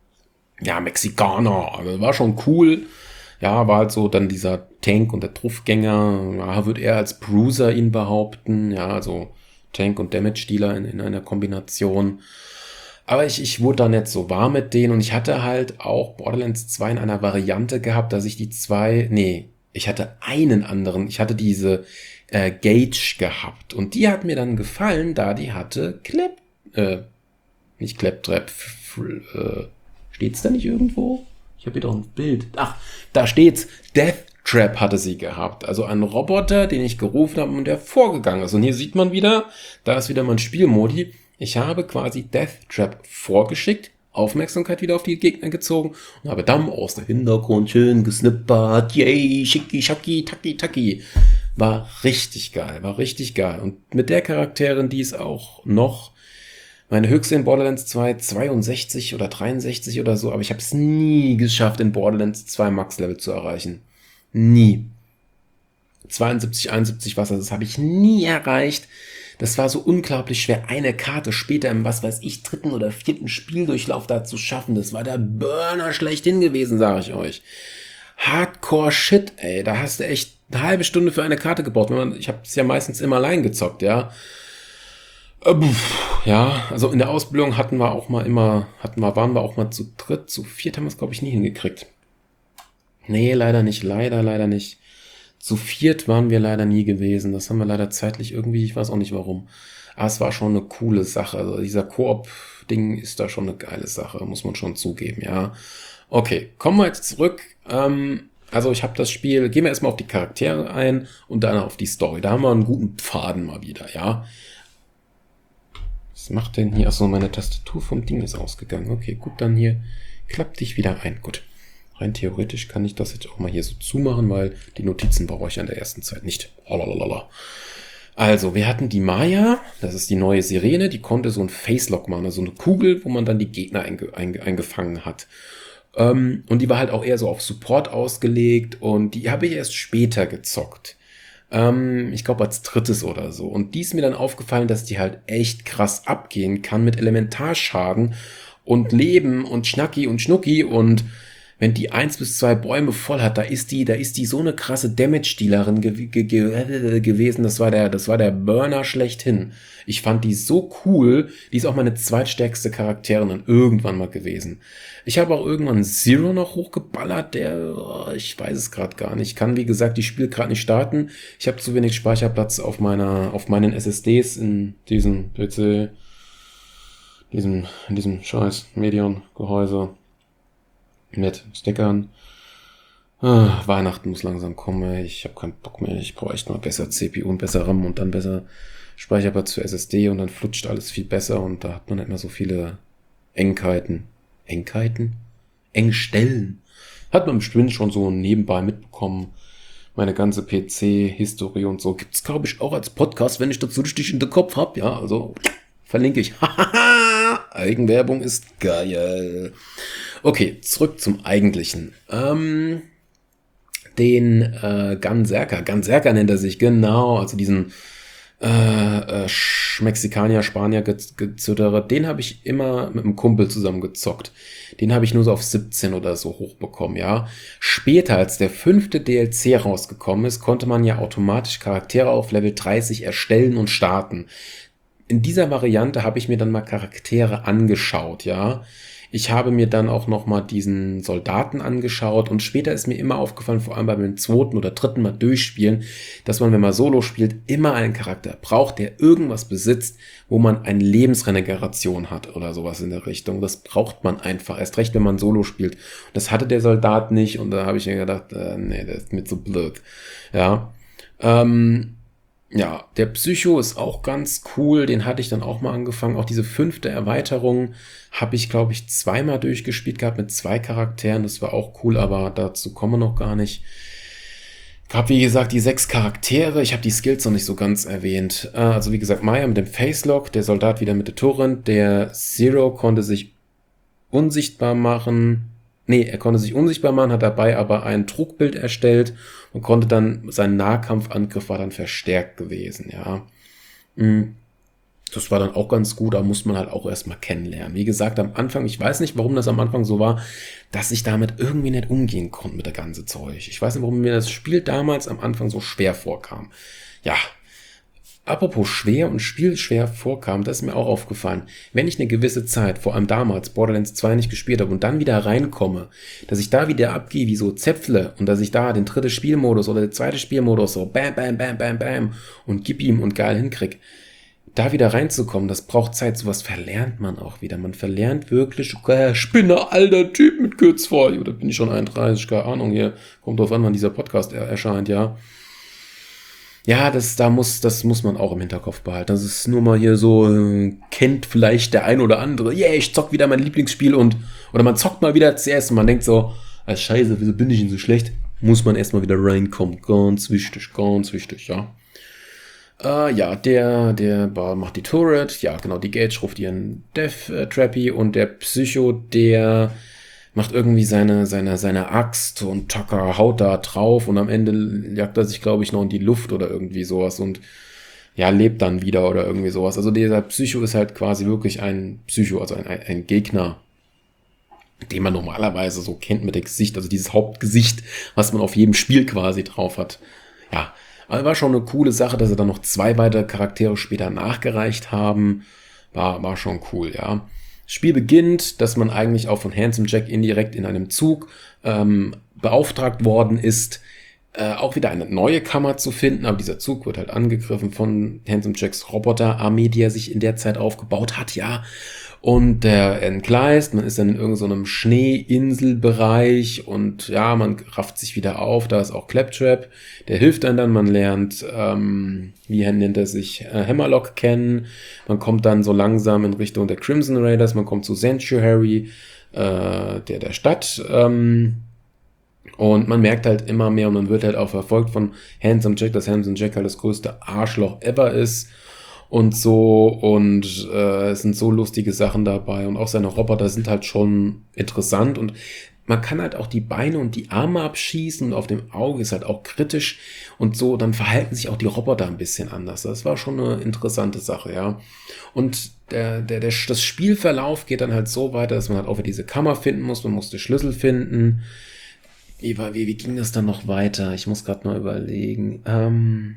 ja, Mexikaner. Also war schon cool. Ja, war halt so dann dieser Tank und der Truffgänger. Ja, würde er als Bruiser ihn behaupten. Ja, also Tank und Damage-Dealer in, in einer Kombination. Aber ich, ich wurde da nicht so warm mit denen und ich hatte halt auch Borderlands zwei in einer Variante gehabt, dass ich die zwei, nee, ich hatte einen anderen, ich hatte diese äh, Gage gehabt und die hat mir dann gefallen, da die hatte Clap, äh, nicht Claptrap, äh, steht's da nicht irgendwo? Ich habe hier doch ein Bild. Ach, da steht's, Death Trap hatte sie gehabt, also ein Roboter, den ich gerufen habe und der vorgegangen ist. Und hier sieht man wieder, da ist wieder mein Spielmodi. Ich habe quasi Death Trap vorgeschickt, Aufmerksamkeit wieder auf die Gegner gezogen und habe dann aus dem Hintergrund schön gesnippert. Yay, schicki, schacki, taki, taki. War richtig geil, war richtig geil. Und mit der Charakterin, die ist auch noch meine höchste in Borderlands zwei, zweiundsechzig oder dreiundsechzig oder so, aber ich habe es nie geschafft, in Borderlands zwei Max-Level zu erreichen. Nie. zweiundsiebzig, einundsiebzig Wasser, das habe ich nie erreicht. Das war so unglaublich schwer, eine Karte später im, was weiß ich, dritten oder vierten Spieldurchlauf da zu schaffen. Das war der Burner schlechthin gewesen, sage ich euch. Hardcore Shit, ey. Da hast du echt eine halbe Stunde für eine Karte gebraucht. Ich habe es ja meistens immer allein gezockt, ja. Ja, also in der Ausbildung hatten wir auch mal immer, hatten wir, waren wir auch mal zu dritt, zu viert haben wir es, glaube ich, nie hingekriegt. Nee, leider nicht, leider, leider nicht. Zu viert waren wir leider nie gewesen. Das haben wir leider zeitlich irgendwie, ich weiß auch nicht warum. Aber es war schon eine coole Sache. Also dieser Koop-Ding ist da schon eine geile Sache, muss man schon zugeben, ja. Okay, kommen wir jetzt zurück. Ähm, also ich habe das Spiel, gehen wir erstmal auf die Charaktere ein und dann auf die Story. Da haben wir einen guten Pfaden mal wieder, ja. Was macht denn hier? Achso, meine Tastatur vom Ding ist ausgegangen. Okay, gut, dann hier klappt dich wieder ein. Gut. Rein theoretisch kann ich das jetzt auch mal hier so zumachen, weil die Notizen brauche ich ja in der ersten Zeit nicht. Lalalala. Also, wir hatten die Maya, das ist die neue Sirene, die konnte so ein Facelock machen, also eine Kugel, wo man dann die Gegner einge einge eingefangen hat. Ähm, und die war halt auch eher so auf Support ausgelegt und die habe ich erst später gezockt. Ähm, ich glaube als drittes oder so. Und die ist mir dann aufgefallen, dass die halt echt krass abgehen kann mit Elementarschaden und Leben und Schnacki und Schnucki und wenn die eins bis zwei Bäume voll hat, da ist die, da ist die so eine krasse Damage-Dealerin ge ge ge gewesen. Das war der, das war der Burner schlechthin. Ich fand die so cool. Die ist auch meine zweitstärkste Charakterin dann irgendwann mal gewesen. Ich habe auch irgendwann Zero noch hochgeballert. Der, oh, ich weiß es gerade gar nicht. Ich kann, wie gesagt, die Spiel gerade nicht starten. Ich habe zu wenig Speicherplatz auf meiner, auf meinen S S Ds in diesem P C, diesem, in diesem scheiß Medion-Gehäuse. Mit Stickern. Ah, Weihnachten muss langsam kommen. Ich habe keinen Bock mehr. Ich brauche echt mal besser C P U und besser RAM und dann besser Speicherplatz für S S D und dann flutscht alles viel besser und da hat man nicht mehr so viele Engheiten. Engheiten? Engstellen. Hat man bestimmt schon so nebenbei mitbekommen. Meine ganze P C-Historie und so gibt's, glaube ich, auch als Podcast, wenn ich dazu richtig in den Kopf hab. Ja, also verlinke ich. Eigenwerbung ist geil. Okay, zurück zum Eigentlichen. Ähm, den äh, Ganserker. Ganserker nennt er sich, genau. Also diesen äh, äh, Mexikaner, Spanier gezittere. Den habe ich immer mit einem Kumpel zusammen gezockt. Den habe ich nur so auf siebzehn oder so hochbekommen, ja. Später, als der fünfte D L C rausgekommen ist, konnte man ja automatisch Charaktere auf Level dreißig erstellen und starten. In dieser Variante habe ich mir dann mal Charaktere angeschaut, ja. Ich habe mir dann auch noch mal diesen Soldaten angeschaut und später ist mir immer aufgefallen, vor allem beim zweiten oder dritten Mal durchspielen, dass man, wenn man Solo spielt, immer einen Charakter braucht, der irgendwas besitzt, wo man eine Lebensregeneration hat oder sowas in der Richtung. Das braucht man einfach, erst recht, wenn man Solo spielt. Das hatte der Soldat nicht und da habe ich mir gedacht, äh, nee, der ist mir zu blöd. Ja, ähm... Ja, der Psycho ist auch ganz cool, den hatte ich dann auch mal angefangen. Auch diese fünfte Erweiterung habe ich, glaube ich, zweimal durchgespielt gehabt mit zwei Charakteren. Das war auch cool, aber dazu kommen wir noch gar nicht. Ich habe, wie gesagt, die sechs Charaktere. Ich habe die Skills noch nicht so ganz erwähnt. Also wie gesagt, Maya mit dem Facelock, der Soldat wieder mit der Torrent, der Zero konnte sich unsichtbar machen. Nee, er konnte sich unsichtbar machen, hat dabei aber ein Trugbild erstellt und konnte dann, sein Nahkampfangriff war dann verstärkt gewesen, ja. Das war dann auch ganz gut, da muss man halt auch erstmal kennenlernen. Wie gesagt, am Anfang, ich weiß nicht, warum das am Anfang so war, dass ich damit irgendwie nicht umgehen konnte mit der ganzen Zeug. Ich weiß nicht, warum mir das Spiel damals am Anfang so schwer vorkam. Ja, apropos schwer und spielschwer vorkam, das ist mir auch aufgefallen. Wenn ich eine gewisse Zeit, vor allem damals, Borderlands zwei nicht gespielt habe und dann wieder reinkomme, dass ich da wieder abgehe wie so Zäpfle und dass ich da den dritten Spielmodus oder den zweiten Spielmodus so bam, bam, bam, bam, bam und gib ihm und geil hinkrieg, da wieder reinzukommen, das braucht Zeit, sowas verlernt man auch wieder. Man verlernt wirklich, äh, Spinner, alter Typ mit Kürzvoll, oder bin ich schon einunddreißig, keine Ahnung, hier kommt drauf an, wann dieser Podcast er erscheint, ja. Ja, das, da muss, das muss man auch im Hinterkopf behalten. Das ist nur mal hier so, äh, kennt vielleicht der ein oder andere, yeah, ich zock wieder mein Lieblingsspiel und, oder man zockt mal wieder C S und man denkt so, ah, scheiße, wieso bin ich denn so schlecht? Muss man erstmal wieder reinkommen. Ganz wichtig, ganz wichtig, ja. Äh, ja, der, der macht die Turret, ja, genau, die Gage ruft ihren Death äh, Trappy und der Psycho, der macht irgendwie seine, seine, seine Axt und Tucker haut da drauf und am Ende jagt er sich, glaube ich, noch in die Luft oder irgendwie sowas und ja, lebt dann wieder oder irgendwie sowas. Also dieser Psycho ist halt quasi wirklich ein Psycho, also ein, ein Gegner, den man normalerweise so kennt mit dem Gesicht, also dieses Hauptgesicht, was man auf jedem Spiel quasi drauf hat. Ja, aber war schon eine coole Sache, dass sie dann noch zwei weitere Charaktere später nachgereicht haben. War, war schon cool, ja. Das Spiel beginnt, dass man eigentlich auch von Handsome Jack indirekt in einem Zug ähm, beauftragt worden ist, äh, auch wieder eine neue Kammer zu finden. Aber dieser Zug wird halt angegriffen von Handsome Jacks Roboterarmee, die er sich in der Zeit aufgebaut hat, ja. Und der entgleist, man ist dann in irgendeinem so Schneeinselbereich und ja, man rafft sich wieder auf, da ist auch Claptrap, der hilft einem dann, man lernt, ähm, wie nennt er sich, äh, Hammerlock kennen, man kommt dann so langsam in Richtung der Crimson Raiders, man kommt zu Sanctuary, äh, der der Stadt, ähm, und man merkt halt immer mehr und man wird halt auch verfolgt von Handsome Jack, dass Handsome Jack halt das größte Arschloch ever ist. und so und äh, es sind so lustige Sachen dabei und auch seine Roboter sind halt schon interessant und man kann halt auch die Beine und die Arme abschießen und auf dem Auge ist halt auch kritisch und so, dann verhalten sich auch die Roboter ein bisschen anders. Das war schon eine interessante Sache, ja. Und der, der, der, das Spielverlauf geht dann halt so weiter, dass man halt auch wieder diese Kammer finden muss, man musste Schlüssel finden. Wie, wie, wie ging das dann noch weiter? Ich muss gerade mal überlegen. Ähm...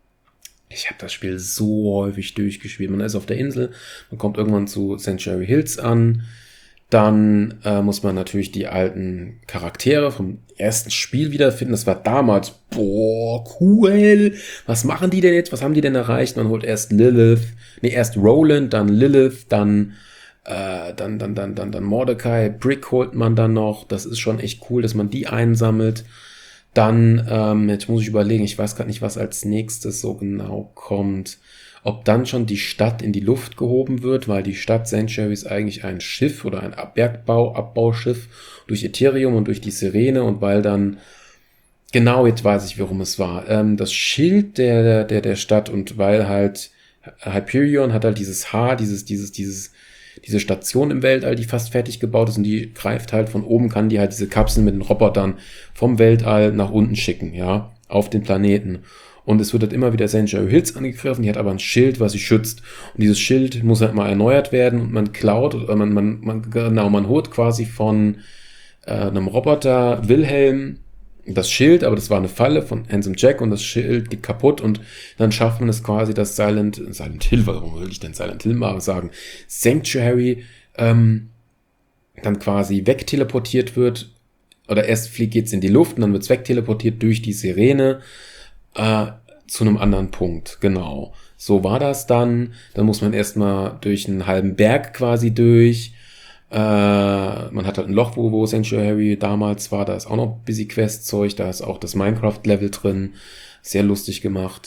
Ich habe das Spiel so häufig durchgespielt. Man ist auf der Insel, man kommt irgendwann zu Sanctuary Hills an. Dann äh, muss man natürlich die alten Charaktere vom ersten Spiel wiederfinden. Das war damals, boah, cool. Was machen die denn jetzt? Was haben die denn erreicht? Man holt erst Lilith, nee, erst Roland, dann Lilith, dann äh, dann, dann, dann, dann, dann Mordecai, Brick holt man dann noch. Das ist schon echt cool, dass man die einsammelt. Dann, ähm, jetzt muss ich überlegen, ich weiß gerade nicht, was als nächstes so genau kommt. Ob dann schon die Stadt in die Luft gehoben wird, weil die Stadt Sanctuary ist eigentlich ein Schiff oder ein Bergbau, Abbauschiff durch Ethereum und durch die Sirene und weil dann, genau, jetzt weiß ich, worum es war, ähm, das Schild der, der, der Stadt und weil halt Hyperion hat halt dieses Haar, dieses, dieses, dieses, diese Station im Weltall, die fast fertig gebaut ist und die greift halt von oben, kann die halt diese Kapseln mit den Robotern vom Weltall nach unten schicken, ja, auf den Planeten. Und es wird halt immer wieder Sanctuary Hills angegriffen, die hat aber ein Schild, was sie schützt. Und dieses Schild muss halt mal erneuert werden und man klaut, oder man, man, man, genau, man holt quasi von äh, einem Roboter Wilhelm das Schild, aber das war eine Falle von Handsome Jack und das Schild geht kaputt und dann schafft man es quasi, dass Silent, Silent Hill, warum will ich denn Silent Hill mal sagen, Sanctuary ähm, dann quasi wegteleportiert wird, oder erst fliegt geht's in die Luft und dann wird's wegteleportiert durch die Sirene äh, zu einem anderen Punkt, genau. So war das dann, dann muss man erstmal durch einen halben Berg quasi durch. Uh, man hat halt ein Loch, wo, wo Sanctuary damals war, da ist auch noch Busy Quest Zeug, da ist auch das Minecraft-Level drin, sehr lustig gemacht.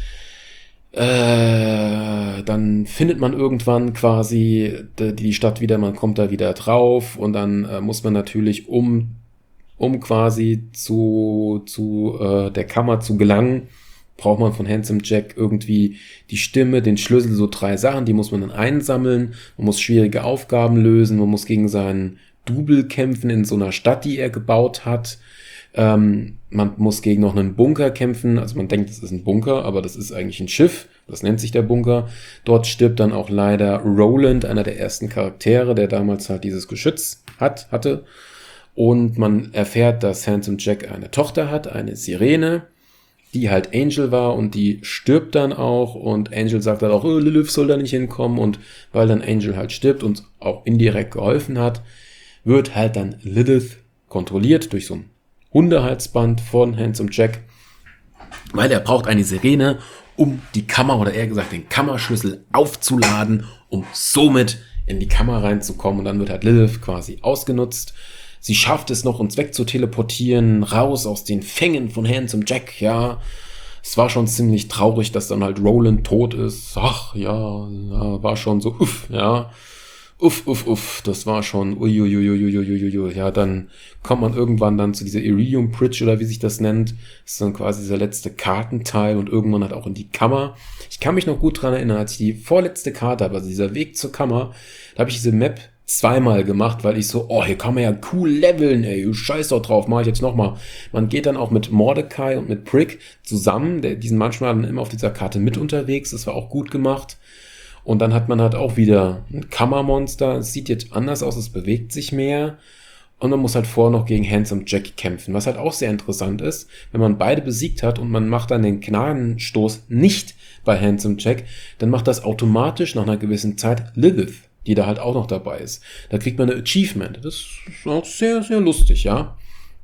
Uh, dann findet man irgendwann quasi die, die Stadt wieder, man kommt da wieder drauf und dann uh, muss man natürlich, um, um quasi zu, zu uh, der Kammer zu gelangen, braucht man von Handsome Jack irgendwie die Stimme, den Schlüssel, so drei Sachen, die muss man dann einsammeln, man muss schwierige Aufgaben lösen, man muss gegen seinen Double kämpfen in so einer Stadt, die er gebaut hat, ähm, man muss gegen noch einen Bunker kämpfen, also man denkt, das ist ein Bunker, aber das ist eigentlich ein Schiff, das nennt sich der Bunker, dort stirbt dann auch leider Roland, einer der ersten Charaktere, der damals halt dieses Geschütz hat, hatte, und man erfährt, dass Handsome Jack eine Tochter hat, eine Sirene, die halt Angel war und die stirbt dann auch und Angel sagt dann auch, oh, Lilith soll da nicht hinkommen und weil dann Angel halt stirbt und auch indirekt geholfen hat, wird halt dann Lilith kontrolliert durch so ein Hundehalsband von Handsome Jack, weil er braucht eine Sirene, um die Kammer oder eher gesagt den Kammerschlüssel aufzuladen, um somit in die Kammer reinzukommen und dann wird halt Lilith quasi ausgenutzt. Sie schafft es noch, uns wegzuteleportieren, raus aus den Fängen von Handsome Jack, ja. Es war schon ziemlich traurig, dass dann halt Roland tot ist. Ach, ja, ja war schon so, uff, ja. Uff, uff, uff, das war schon, uiuiuiuiuiuiui. Ja, dann kommt man irgendwann dann zu dieser Iridium Bridge oder wie sich das nennt. Das ist dann quasi dieser letzte Kartenteil und irgendwann halt auch in die Kammer. Ich kann mich noch gut dran erinnern, als ich die vorletzte Karte habe, also dieser Weg zur Kammer, da habe ich diese Map zweimal gemacht, weil ich so, oh, hier kann man ja cool leveln, ey, scheiß doch drauf, mach ich jetzt nochmal. Man geht dann auch mit Mordecai und mit Brick zusammen, der, die sind manchmal dann immer auf dieser Karte mit unterwegs, das war auch gut gemacht. Und dann hat man halt auch wieder ein Kammermonster, es sieht jetzt anders aus, es bewegt sich mehr. Und man muss halt vorher noch gegen Handsome Jack kämpfen, was halt auch sehr interessant ist, wenn man beide besiegt hat und man macht dann den Gnadenstoß nicht bei Handsome Jack, dann macht das automatisch nach einer gewissen Zeit Lilith, die da halt auch noch dabei ist. Da kriegt man eine Achievement. Das ist auch sehr, sehr lustig, ja.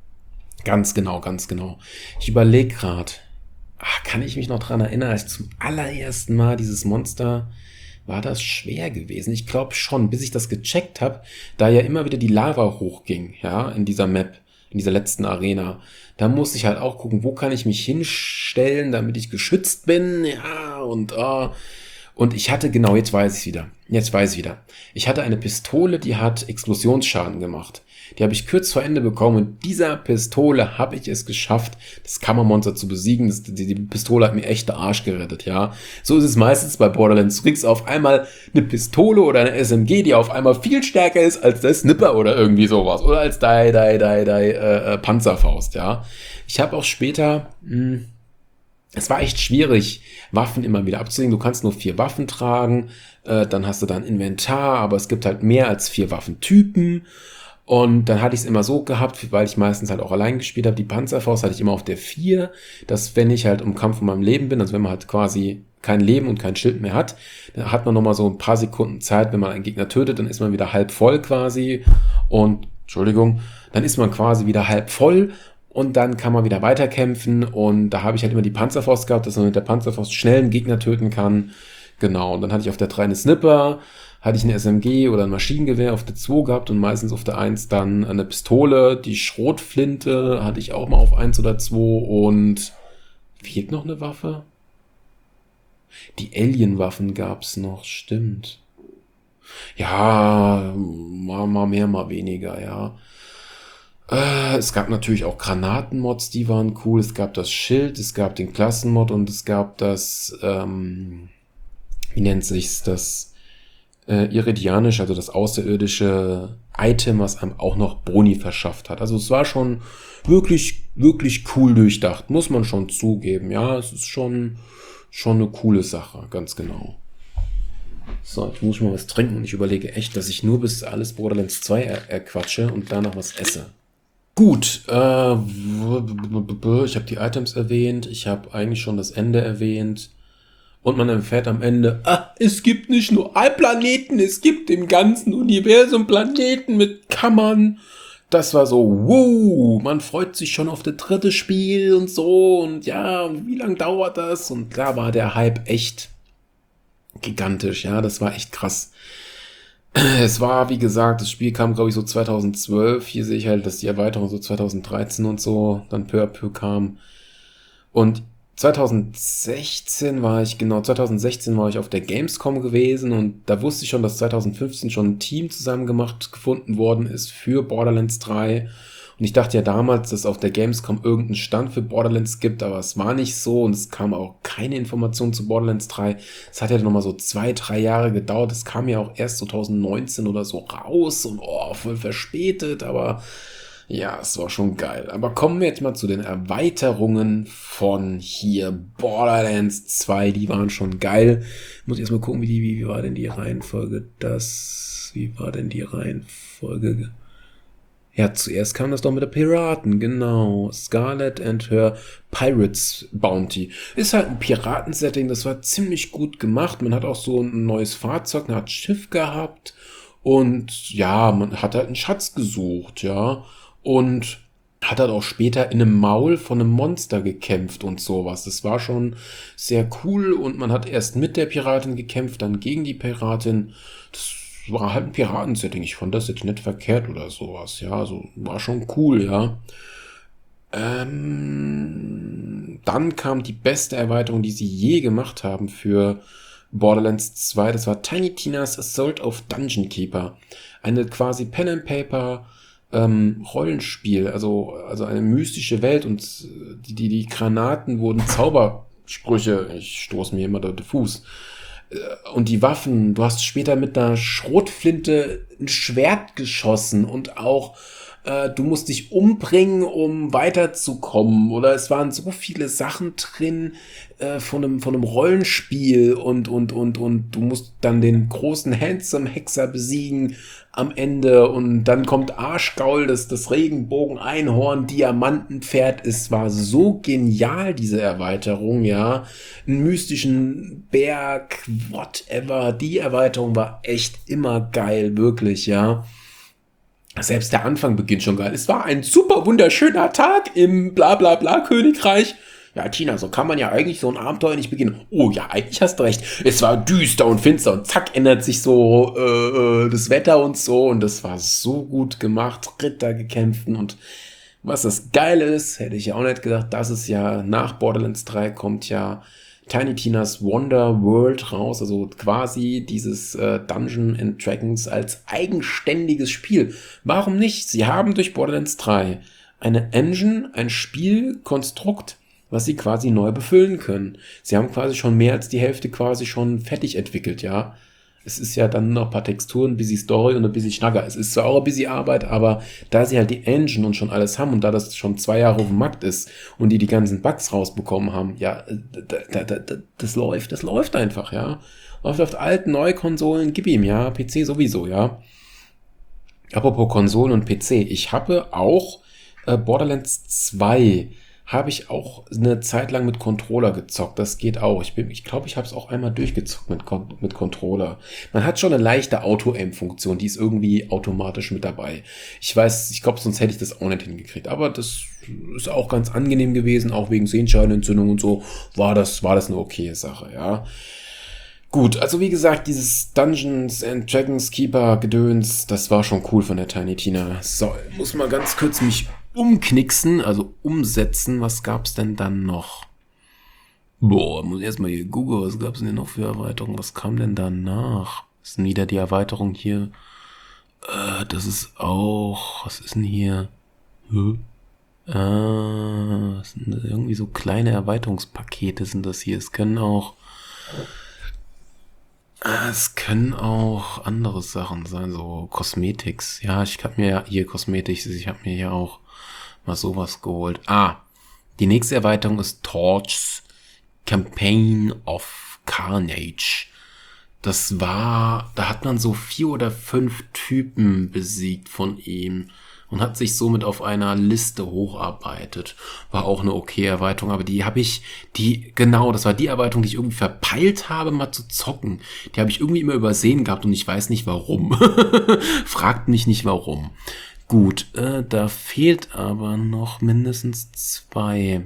Ganz genau, ganz genau. Ich überlege gerade, kann ich mich noch dran erinnern, als ich zum allerersten Mal dieses Monster, war das schwer gewesen? Ich glaube schon, bis ich das gecheckt habe, da ja immer wieder die Lava hochging, ja, in dieser Map, in dieser letzten Arena. Da musste ich halt auch gucken, wo kann ich mich hinstellen, damit ich geschützt bin, ja, und ah, Und ich hatte, genau, jetzt weiß ich wieder. Jetzt weiß ich wieder. Ich hatte eine Pistole, die hat Explosionsschaden gemacht. Die habe ich kurz vor Ende bekommen. Und dieser Pistole habe ich es geschafft, das Kammermonster zu besiegen. Das, die, die Pistole hat mir echt den Arsch gerettet, ja. So ist es meistens bei Borderlands. Du kriegst auf einmal eine Pistole oder eine S M G, die auf einmal viel stärker ist als der Snipper oder irgendwie sowas. Oder als die, die, die, die äh, äh, Panzerfaust, ja. Ich habe auch später... Mh, Es war echt schwierig, Waffen immer wieder abzulegen. Du kannst nur vier Waffen tragen, äh, dann hast du dann Inventar, aber es gibt halt mehr als vier Waffentypen. Und dann hatte ich es immer so gehabt, weil ich meistens halt auch allein gespielt habe, die Panzerfaust hatte ich immer auf der vier, dass wenn ich halt im Kampf um mein Leben bin, also wenn man halt quasi kein Leben und kein Schild mehr hat, dann hat man nochmal so ein paar Sekunden Zeit, wenn man einen Gegner tötet, dann ist man wieder halb voll quasi und, Entschuldigung, dann ist man quasi wieder halb voll. Und dann kann man wieder weiterkämpfen. Und da habe ich halt immer die Panzerfaust gehabt, dass man mit der Panzerfaust schnell einen Gegner töten kann. Genau. Und dann hatte ich auf der drei eine Snipper, hatte ich eine S M G oder ein Maschinengewehr auf der zwei gehabt und meistens auf der eins dann eine Pistole. Die Schrotflinte hatte ich auch mal auf eins oder zwei. Und fehlt noch eine Waffe? Die Alien-Waffen gab's noch, stimmt. Ja, mal, mal mehr, mal weniger, ja. Es gab natürlich auch Granatenmods, die waren cool. Es gab das Schild, es gab den Klassenmod und es gab das, ähm, wie nennt sich's, das äh, Iridianisch, also das außerirdische Item, was einem auch noch Boni verschafft hat. Also es war schon wirklich, wirklich cool durchdacht, muss man schon zugeben. Ja, es ist schon, schon eine coole Sache, ganz genau. So, jetzt muss ich mal was trinken und ich überlege echt, dass ich nur bis alles Borderlands zwei er erquatsche und danach was esse. Gut, äh, ich habe die Items erwähnt, ich habe eigentlich schon das Ende erwähnt und man erfährt am Ende, ah, es gibt nicht nur einen Planeten, es gibt im ganzen Universum Planeten mit Kammern. Das war so, wow, man freut sich schon auf das dritte Spiel und so und ja, wie lange dauert das? Und da war der Hype echt gigantisch, ja, das war echt krass. Es war, wie gesagt, das Spiel kam, glaube ich, so zweitausendzwölf. Hier sehe ich halt, dass die Erweiterung so zweitausenddreizehn und so dann peu à peu kam. Und zweitausendsechzehn war ich, genau, zweitausendsechzehn war ich auf der Gamescom gewesen und da wusste ich schon, dass zweitausendfünfzehn schon ein Team zusammen gemacht, gefunden worden ist für Borderlands drei. Und ich dachte ja damals, dass auf der Gamescom irgendeinen Stand für Borderlands gibt, aber es war nicht so und es kam auch keine Information zu Borderlands drei. Es hat ja nochmal so zwei, drei Jahre gedauert. Es kam ja auch erst zweitausendneunzehn oder so raus und oh, voll verspätet, aber ja, es war schon geil. Aber kommen wir jetzt mal zu den Erweiterungen von hier Borderlands zwei. Die waren schon geil. Muss ich erst mal gucken, wie die, wie, wie war denn die Reihenfolge? Das, wie war denn die Reihenfolge? Ja, zuerst kam das doch mit der Piraten, genau. Scarlet and her Pirates Bounty. Ist halt ein Piratensetting, das war ziemlich gut gemacht. Man hat auch so ein neues Fahrzeug, man hat Schiff gehabt und ja, man hat halt einen Schatz gesucht, ja. Und hat halt auch später in einem Maul von einem Monster gekämpft und sowas. Das war schon sehr cool und man hat erst mit der Piratin gekämpft, dann gegen die Piratin. Das war halt ein Piratensetting. Ich fand das jetzt nicht verkehrt oder sowas. Ja, also war schon cool, ja. Ähm, dann kam die beste Erweiterung, die sie je gemacht haben für Borderlands zwei. Das war Tiny Tina's Assault of Dungeon Keeper. Eine quasi Pen and Paper ähm, Rollenspiel, also, also eine mystische Welt und die, die, die Granaten wurden Zaubersprüche. Ich stoße mir immer den Fuß. Und die Waffen, du hast später mit einer Schrotflinte ein Schwert geschossen und auch äh, du musst dich umbringen, um weiterzukommen. Oder es waren so viele Sachen drin äh, von einem, von einem Rollenspiel und, und, und, und du musst dann den großen Handsome-Hexer besiegen am Ende und dann kommt Arschgaul, das, das Regenbogen-Einhorn, Diamantenpferd. Es war so genial, diese Erweiterung, ja. Einen mystischen Berg, whatever. Die Erweiterung war echt immer geil, wirklich, ja. Selbst der Anfang beginnt schon geil. Es war ein super wunderschöner Tag im Bla-Bla-Bla-Königreich. Ja, Tina, so kann man ja eigentlich so ein Abenteuer nicht beginnen. Oh ja, eigentlich hast du recht. Es war düster und finster und zack, ändert sich so äh, das Wetter und so. Und das war so gut gemacht. Ritter gekämpft und was das Geile ist, hätte ich ja auch nicht gedacht, dass es ja nach Borderlands drei kommt ja Tiny Tina's Wonder World raus, also quasi dieses äh, Dungeons and Dragons als eigenständiges Spiel. Warum nicht? Sie haben durch Borderlands drei eine Engine, ein Spielkonstrukt, was sie quasi neu befüllen können. Sie haben quasi schon mehr als die Hälfte quasi schon fertig entwickelt, ja. Es ist ja dann noch ein paar Texturen, ein bisschen Story und ein bisschen Schnacker. Es ist zwar auch ein bisschen Arbeit, aber da sie halt die Engine und schon alles haben und da das schon zwei Jahre auf dem Markt ist und die die ganzen Bugs rausbekommen haben, ja, da, da, da, das läuft, das läuft einfach, ja. Läuft auf alten, neue Konsolen, gib ihm, ja. P C sowieso, ja. Apropos Konsolen und P C. Ich habe auch äh, Borderlands zwei habe ich auch eine Zeit lang mit Controller gezockt. Das geht auch. Ich bin, ich glaube, ich habe es auch einmal durchgezockt mit, mit Controller. Man hat schon eine leichte Auto-Aim-Funktion, die ist irgendwie automatisch mit dabei. Ich weiß, ich glaube, sonst hätte ich das auch nicht hingekriegt. Aber das ist auch ganz angenehm gewesen, auch wegen Sehenscheinentzündung und so, war das, war das eine okaye Sache, ja. Gut, also wie gesagt, dieses Dungeons and Dragons Keeper Gedöns, das war schon cool von der Tiny Tina. So, muss mal ganz kurz mich umknicksen, also umsetzen. Was gab's denn dann noch? Boah, muss ich erstmal hier googeln, was gab's denn noch für Erweiterungen? Was kam denn danach? Das ist wieder die Erweiterung hier. Äh, das ist auch, was ist denn hier? Hm? Äh, das sind irgendwie so kleine Erweiterungspakete sind das hier. Es können auch Es können auch andere Sachen sein, so Cosmetics. Ja, ich habe mir ja hier Cosmetics, ich habe mir ja auch mal sowas geholt. Ah, die nächste Erweiterung ist Torch's Campaign of Carnage. Das war, da hat man so vier oder fünf Typen besiegt von ihm und hat sich somit auf einer Liste hocharbeitet. War auch eine okay Erweiterung, aber die habe ich, die, genau, das war die Erweiterung, die ich irgendwie verpeilt habe, mal zu zocken. Die habe ich irgendwie immer übersehen gehabt und ich weiß nicht warum. Fragt mich nicht warum. Gut, äh, da fehlt aber noch mindestens zwei.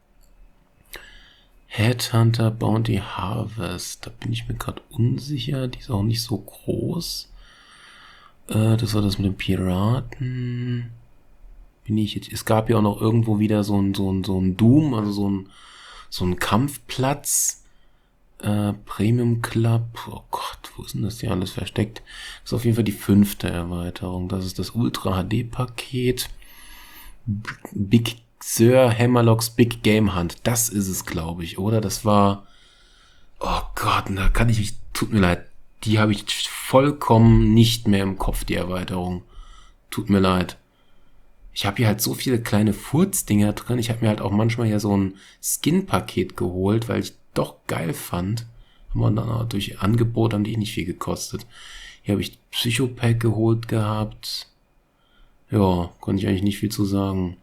Headhunter Bounty Harvest, da bin ich mir gerade unsicher, die ist auch nicht so groß. Äh, das war das mit den Piraten. Bin ich jetzt, es gab ja auch noch irgendwo wieder so ein, so ein, so ein Doom, also so ein, so ein Kampfplatz. Äh, Premium Club, oh Gott, wo ist denn das hier alles versteckt? Das ist auf jeden Fall die fünfte Erweiterung. Das ist das Ultra H D Paket. Big Sir Hammerlocks Big Game Hunt. Das ist es, glaube ich, oder? Das war, oh Gott, da kann ich mich, tut mir leid, die habe ich vollkommen nicht mehr im Kopf, die Erweiterung. Tut mir leid. Ich habe hier halt so viele kleine Furzdinger drin. Ich habe mir halt auch manchmal ja so ein Skin-Paket geholt, weil ich doch geil fand. Haben wir dann auch durch Angebot, haben die nicht viel gekostet. Hier habe ich Psychopack geholt gehabt. Ja, konnte ich eigentlich nicht viel zu sagen.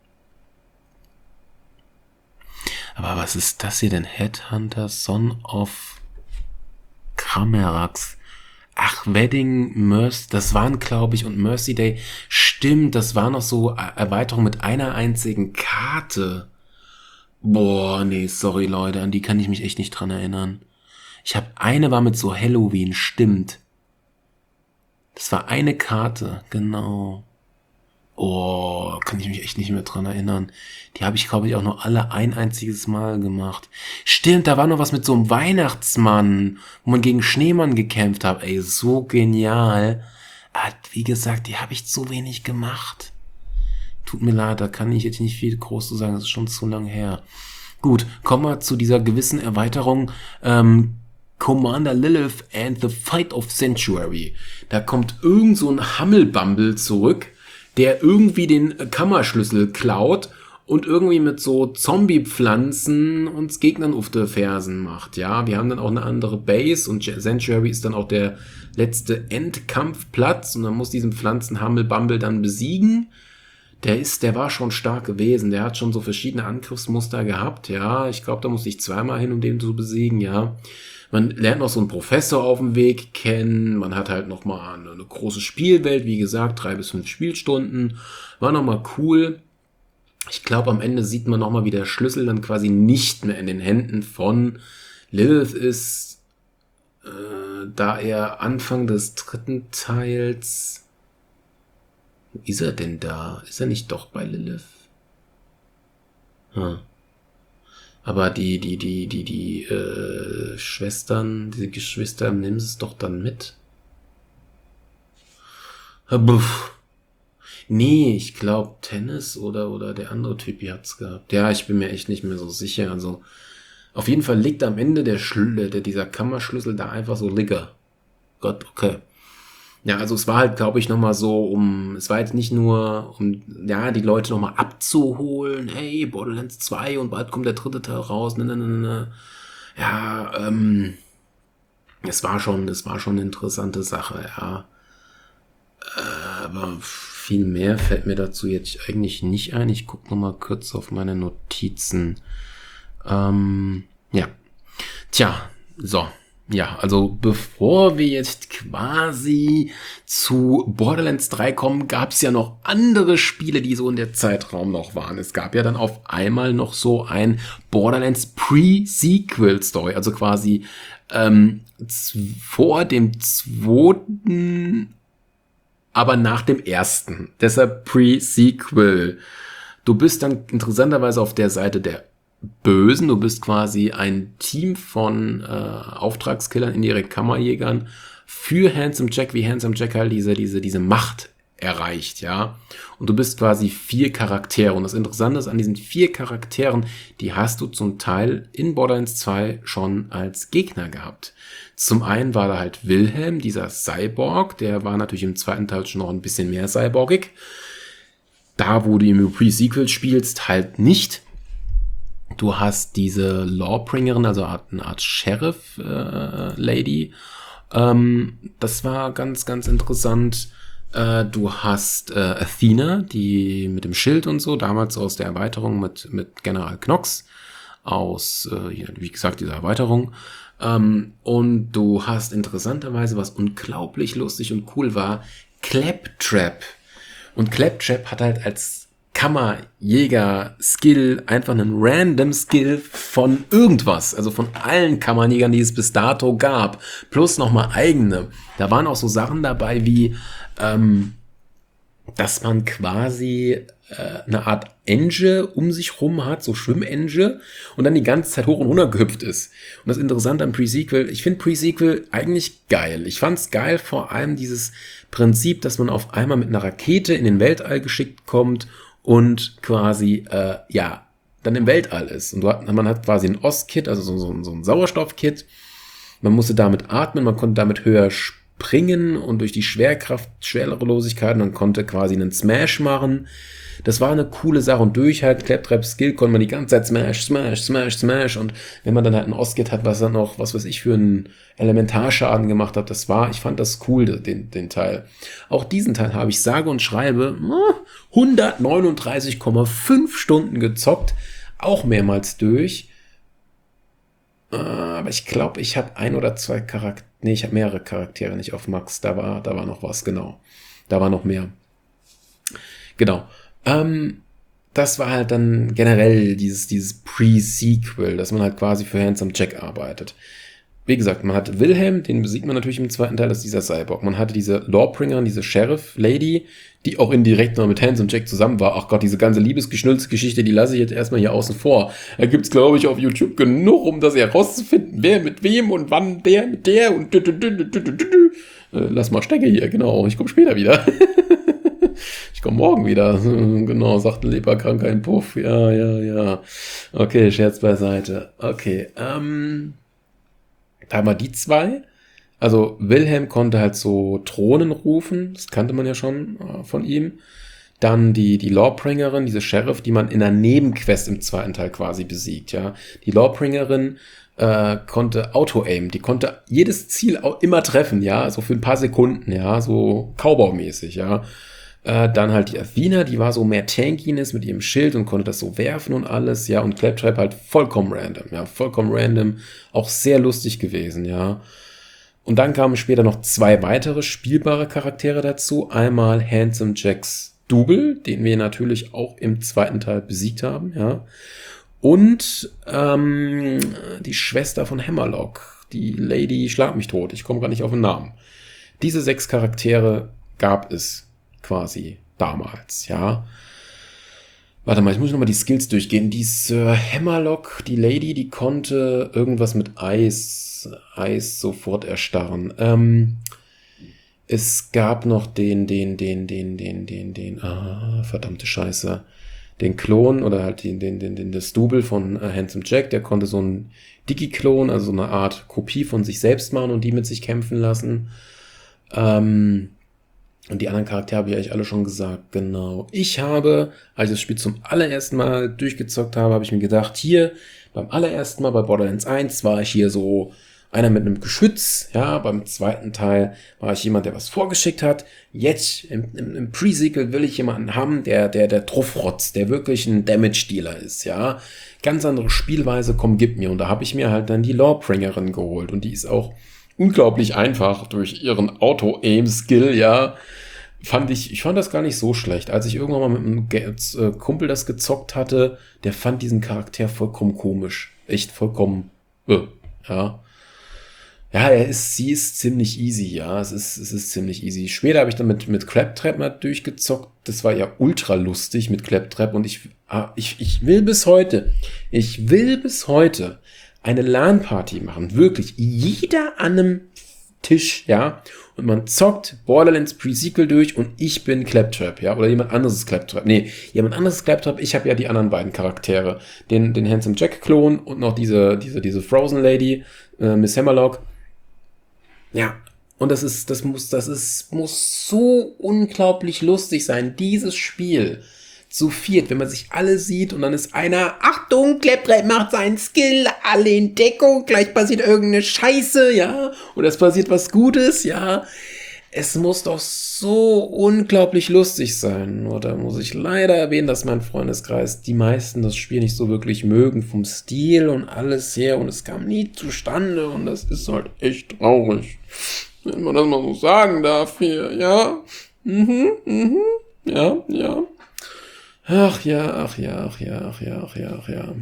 Aber was ist das hier denn? Headhunter, Son of Kramerax. Ach, Wedding, Mercy, das waren, glaube ich, und Mercy Day. Stimmt, das war noch so Erweiterung mit einer einzigen Karte. Boah, nee, sorry, Leute, an die kann ich mich echt nicht dran erinnern. Ich habe eine war mit so Halloween, stimmt. Das war eine Karte, genau. Oh, kann ich mich echt nicht mehr dran erinnern. Die habe ich, glaube ich, auch nur alle ein einziges Mal gemacht. Stimmt, da war noch was mit so einem Weihnachtsmann, wo man gegen Schneemann gekämpft hat. Ey, so genial. Aber wie gesagt, die habe ich zu wenig gemacht. Tut mir leid, da kann ich jetzt nicht viel groß zu sagen. Das ist schon zu lang her. Gut, kommen wir zu dieser gewissen Erweiterung. Ähm, Commander Lilith and the Fight of Sanctuary. Da kommt irgend so ein Hammelbumble zurück, der irgendwie den Kammerschlüssel klaut und irgendwie mit so Zombie-Pflanzen uns Gegnern auf die Fersen macht. Ja, wir haben dann auch eine andere Base und Sanctuary ist dann auch der letzte Endkampfplatz und man muss diesen Pflanzen-Hammelbumble dann besiegen. Der ist, der war schon stark gewesen. Der hat schon so verschiedene Angriffsmuster gehabt. Ja, ich glaube, da musste ich zweimal hin, um den zu besiegen. Ja, man lernt noch so einen Professor auf dem Weg kennen. Man hat halt noch mal eine, eine große Spielwelt. Wie gesagt, drei bis fünf Spielstunden. War noch mal cool. Ich glaube, am Ende sieht man noch mal, wie der Schlüssel dann quasi nicht mehr in den Händen von Lilith ist. Äh, da er Anfang des dritten Teils... Wo ist er denn da? Ist er nicht doch bei Lilith? Hm. Aber die, die, die, die, die äh, Schwestern, diese Geschwister, nehmen sie es doch dann mit. Buff. Nee, ich glaube Tennis oder, oder der andere Typi hat's gehabt. Ja, ich bin mir echt nicht mehr so sicher. Also, auf jeden Fall liegt am Ende der Schlüssel, der, dieser Kammerschlüssel da einfach so ligger. Gott, okay. Ja, also es war halt, glaube ich, nochmal so, um, es war jetzt nicht nur, um, ja, die Leute nochmal abzuholen, hey, Borderlands zwei und bald kommt der dritte Teil raus, ne, ne, ne, ne. Ja, ähm, es war schon, es war schon eine interessante Sache, ja. Aber viel mehr fällt mir dazu jetzt eigentlich nicht ein. Ich gucke nochmal kurz auf meine Notizen. Ähm, ja. Tja, so. Ja, also bevor wir jetzt quasi zu Borderlands drei kommen, gab es ja noch andere Spiele, die so in der Zeitraum noch waren. Es gab ja dann auf einmal noch so ein Borderlands Pre-Sequel-Story, also quasi ähm, vor dem zweiten, aber nach dem ersten. Deshalb Pre-Sequel. Du bist dann interessanterweise auf der Seite der Bösen. Du bist quasi ein Team von äh, Auftragskillern, indirekt Kammerjägern für Handsome Jack, wie Handsome Jack halt diese, diese, diese Macht erreicht, ja. Und du bist quasi vier Charaktere. Und das Interessante ist an diesen vier Charakteren, die hast du zum Teil in Borderlands zwei schon als Gegner gehabt. Zum einen war da halt Wilhelm, dieser Cyborg, der war natürlich im zweiten Teil schon noch ein bisschen mehr cyborgig. Da, wo du im Pre-Sequel spielst, halt nicht. Du hast diese Lawbringerin, also eine Art Sheriff-Lady. Äh, ähm, das war ganz, ganz interessant. Äh, du hast äh, Athena, die mit dem Schild und so, damals aus der Erweiterung mit, mit General Knox. Aus, äh, wie gesagt, dieser Erweiterung. Ähm, und du hast interessanterweise, was unglaublich lustig und cool war, Claptrap. Und Claptrap hat halt als Kammerjäger-Skill einfach einen random Skill von irgendwas, also von allen Kammerjägern, die es bis dato gab, plus nochmal eigene. Da waren auch so Sachen dabei wie, ähm, dass man quasi äh, eine Art Enge um sich rum hat, so Schwimmenge, und dann die ganze Zeit hoch und runter gehüpft ist. Und das Interessante am Pre-Sequel, ich finde Pre-Sequel eigentlich geil. Ich fand's geil, vor allem dieses Prinzip, dass man auf einmal mit einer Rakete in den Weltall geschickt kommt und quasi, äh, ja, dann im Weltall ist. Und du hat, man hat quasi ein Ost-Kit, also so, so, so ein Sauerstoff-Kit. Man musste damit atmen, man konnte damit höher springen und durch die Schwerkraft, Schwerelosigkeit, man konnte quasi einen Smash machen. Das war eine coole Sache und durch halt Claptrap-Skill konnte man die ganze Zeit Smash, Smash, Smash, Smash und wenn man dann halt ein Ost-Kit hat, was dann noch, was weiß ich, für einen Elementarschaden gemacht hat, das war, ich fand das cool, den, den Teil. Auch diesen Teil habe ich sage und schreibe hundertneununddreißig Komma fünf Stunden gezockt, auch mehrmals durch. Aber ich glaube, ich habe ein oder zwei Charaktere, nee, ich habe mehrere Charaktere nicht auf Max, da war, da war noch was, genau. Da war noch mehr. Genau. Ähm, das war halt dann generell dieses, dieses Pre-Sequel, dass man halt quasi für Handsome Jack arbeitet. Wie gesagt, man hatte Wilhelm, den besiegt man natürlich im zweiten Teil, das ist dieser Cyborg. Man hatte diese Lawbringerin, diese Sheriff-Lady, die auch indirekt noch mit Handsome Jack zusammen war. Ach Gott, diese ganze Liebesgeschnulz-Geschichte, die lasse ich jetzt erstmal hier außen vor. Da gibt's, glaube ich, auf YouTube genug, um das herauszufinden, wer mit wem und wann der mit der und lass mal stecken hier, genau. Ich komme später wieder. Ich komme morgen wieder. Genau, sagt ein Leberkranker ein Puff. Ja, ja, ja. Okay, Scherz beiseite. Okay, ähm... da haben wir die zwei. Also Wilhelm konnte halt so Thronen rufen. Das kannte man ja schon äh, von ihm. Dann die, die Lawbringerin, diese Sheriff, die man in einer Nebenquest im zweiten Teil quasi besiegt. Ja, die Lawbringerin äh, konnte Auto-Aim. Die konnte jedes Ziel auch immer treffen. Ja, so für ein paar Sekunden. Ja, so Cowboy-mäßig. Ja. Äh, dann halt die Athena, die war so mehr Tankiness mit ihrem Schild und konnte das so werfen und alles, ja, und Claptrap halt vollkommen random, ja, vollkommen random, auch sehr lustig gewesen, ja. Und dann kamen später noch zwei weitere spielbare Charaktere dazu, einmal Handsome Jacks Double, den wir natürlich auch im zweiten Teil besiegt haben, ja, und ähm, die Schwester von Hammerlock, die Lady Schlag mich tot, ich komme gar nicht auf den Namen. Diese sechs Charaktere gab es quasi damals, ja. Warte mal, ich muss nochmal die Skills durchgehen. Die Sir Hammerlock, die Lady, die konnte irgendwas mit Eis, Eis sofort erstarren. Ähm, es gab noch den, den, den, den, den, den, den, ah, verdammte Scheiße. Den Klon oder halt den, den, den, den, das Double von äh, Handsome Jack, der konnte so einen Digi-Klon, also so eine Art Kopie von sich selbst machen und die mit sich kämpfen lassen. Ähm, Und die anderen Charaktere habe ich eigentlich alle schon gesagt, genau. Ich habe, als ich das Spiel zum allerersten Mal durchgezockt habe, habe ich mir gedacht, hier, beim allerersten Mal bei Borderlands eins war ich hier so einer mit einem Geschütz, ja, beim zweiten Teil war ich jemand, der was vorgeschickt hat. Jetzt, im, im, im Pre-Sequel will ich jemanden haben, der, der, der Truffrotz, der wirklich ein Damage-Dealer ist, ja. Ganz andere Spielweise, komm, gib mir. Und da habe ich mir halt dann die Lawbringerin geholt und die ist auch unglaublich einfach durch ihren Auto-Aim-Skill, ja, fand ich, ich fand das gar nicht so schlecht. Als ich irgendwann mal mit einem Ge- äh, Kumpel das gezockt hatte, der fand diesen Charakter vollkommen komisch. Echt vollkommen, äh, ja. Ja, er ist, sie ist ziemlich easy, ja, es ist, es ist ziemlich easy. Später habe ich dann mit, mit Claptrap mal durchgezockt. Das war ja ultra lustig mit Claptrap und ich, ah, ich, ich will bis heute, ich will bis heute eine LAN-Party machen. Wirklich, jeder an einem Tisch, ja, und man zockt Borderlands Pre-Sequel durch und ich bin Claptrap, ja, oder jemand anderes ist Claptrap. Nee, jemand anderes ist Claptrap, ich habe ja die anderen beiden Charaktere. Den, den Handsome Jack-Klon und noch diese, diese, diese Frozen Lady, äh, Miss Hammerlock. Ja, und das ist, das muss, das ist, muss so unglaublich lustig sein, dieses Spiel. Zu viert, wenn man sich alle sieht und dann ist einer, Achtung, Claptrap macht seinen Skill, alle in Deckung, gleich passiert irgendeine Scheiße, ja, oder es passiert was Gutes, ja. Es muss doch so unglaublich lustig sein. Nur da muss ich leider erwähnen, dass mein Freundeskreis die meisten das Spiel nicht so wirklich mögen, vom Stil und alles her, und es kam nie zustande und das ist halt echt traurig. Wenn man das mal so sagen darf hier, ja. Mhm, mhm, ja, ja. Ach ja, ach ja, ach ja, ach ja, ach ja, ach ja.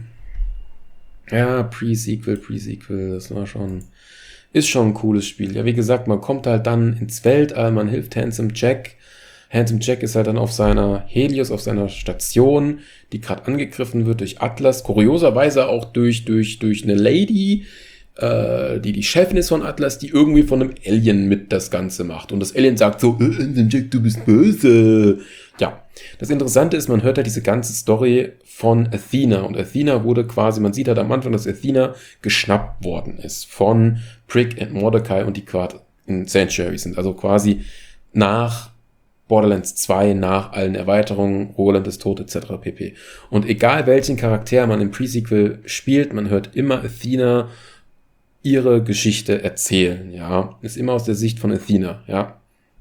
Ja, Pre-Sequel, Pre-Sequel, das war schon, ist schon ein cooles Spiel. Ja, wie gesagt, man kommt halt dann ins Weltall, man hilft Handsome Jack. Handsome Jack ist halt dann auf seiner Helios, auf seiner Station, die gerade angegriffen wird durch Atlas. Kurioserweise auch durch, durch, durch eine Lady, äh, die die Chefin ist von Atlas, die irgendwie von einem Alien mit das Ganze macht. Und das Alien sagt so, äh, Handsome Jack, du bist böse. Ja, das Interessante ist, man hört halt diese ganze Story von Athena. Und Athena wurde quasi, man sieht halt am Anfang, dass Athena geschnappt worden ist von Prick und Mordecai und die gerade in Sanctuary sind. Also quasi nach Borderlands zwei, nach allen Erweiterungen, Roland ist tot, et cetera pp. Und egal welchen Charakter man im Pre-Sequel spielt, man hört immer Athena ihre Geschichte erzählen, ja. Ist immer aus der Sicht von Athena, ja.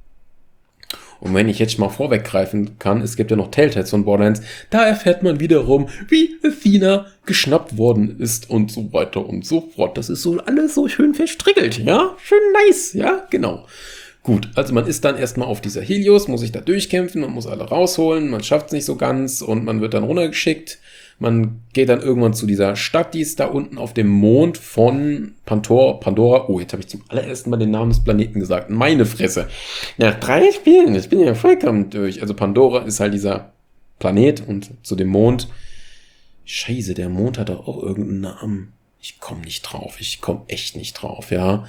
Und wenn ich jetzt mal vorweggreifen kann, es gibt ja noch Telltales von Borderlands, da erfährt man wiederum, wie Athena geschnappt worden ist und so weiter und so fort. Das ist so alles so schön verstrickelt, ja? Schön nice, ja? Genau. Gut, also man ist dann erstmal auf dieser Helios, muss sich da durchkämpfen, man muss alle rausholen, man schafft es nicht so ganz und man wird dann runtergeschickt. Man geht dann irgendwann zu dieser Stadt, die ist da unten auf dem Mond von Pandora. Pandora. Oh, jetzt habe ich zum allerersten Mal den Namen des Planeten gesagt. Meine Fresse. Nach drei Spielen, ich bin ja vollkommen durch. Also Pandora ist halt dieser Planet und zu dem Mond. Scheiße, der Mond hat doch auch irgendeinen Namen. Ich komme nicht drauf. Ich komme echt nicht drauf, ja.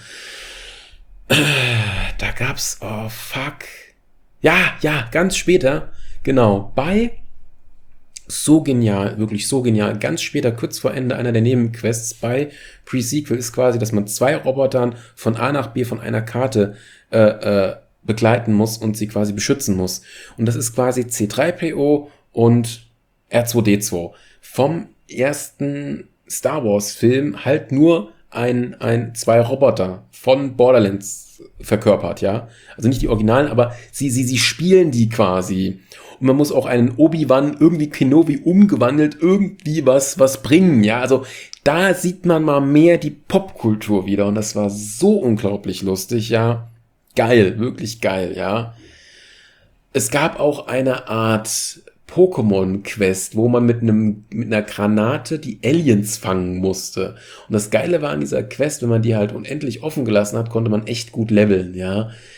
Da gab's, oh fuck. Ja, ja, ganz später. Genau, bei... So genial, wirklich so genial. Ganz später, kurz vor Ende einer der Nebenquests bei Pre-Sequel ist quasi, dass man zwei Robotern von A nach B von einer Karte äh, äh, begleiten muss und sie quasi beschützen muss. Und das ist quasi C drei P O und R zwei D zwei. Vom ersten Star Wars Film halt nur ein, ein, zwei Roboter von Borderlands verkörpert, ja. Also nicht die Originalen, aber sie, sie, sie spielen die quasi. Und man muss auch einen Obi-Wan irgendwie Kenobi umgewandelt irgendwie was, was bringen, ja. Also da sieht man mal mehr die Popkultur wieder und das war so unglaublich lustig, ja. Geil, wirklich geil, ja. Es gab auch eine Art Pokémon-Quest, wo man mit einem mit einer Granate die Aliens fangen musste. Und das Geile war an dieser Quest, wenn man die halt unendlich offen gelassen hat, konnte man echt gut leveln, ja.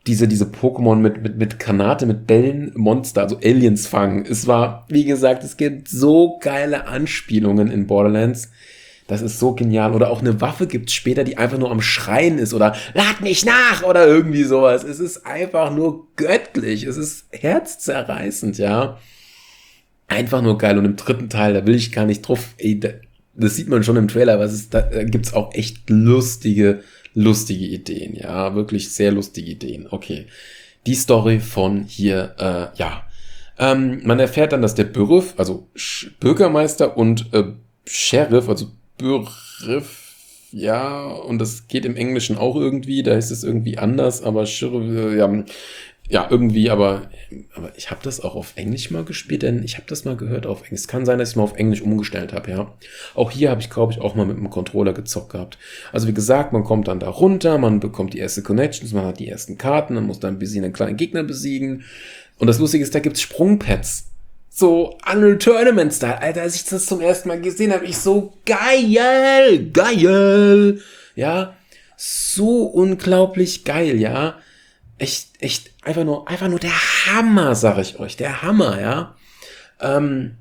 diese, diese Pokémon mit, mit, mit Granate, mit Bällen, Monster, also Aliens fangen. Es war, wie gesagt, es gibt so geile Anspielungen in Borderlands. Das ist so genial. Oder auch eine Waffe gibt's später, die einfach nur am Schreien ist oder lad mich nach oder irgendwie sowas. Es ist einfach nur göttlich. Es ist herzzerreißend, ja. Einfach nur geil. Und im dritten Teil, da will ich gar nicht drauf, ey, da, das sieht man schon im Trailer, aber es ist, da, da gibt's auch echt lustige, lustige Ideen, ja, wirklich sehr lustige Ideen. Okay, die Story von hier, äh, ja, ähm, man erfährt dann, dass der Bürif, also Sch- Bürgermeister und äh, Sheriff, also Bürif, ja, und das geht im Englischen auch irgendwie, da ist es irgendwie anders, aber Sheriff, äh, ja, ja, irgendwie, aber, aber ich habe das auch auf Englisch mal gespielt, denn ich habe das mal gehört auf Englisch. Es kann sein, dass ich mal auf Englisch umgestellt habe, ja. Auch hier habe ich, glaube ich, auch mal mit dem Controller gezockt gehabt. Also wie gesagt, man kommt dann da runter, man bekommt die erste Connections, man hat die ersten Karten, man muss dann ein bisschen einen kleinen Gegner besiegen. Und das Lustige ist, da gibt's Sprungpads. So Unreal Tournament Style. Alter, als ich das zum ersten Mal gesehen habe, ich so geil, geil, ja. So unglaublich geil, ja. Echt, echt, einfach nur, einfach nur der Hammer, sag ich euch, der Hammer, ja. Ähm,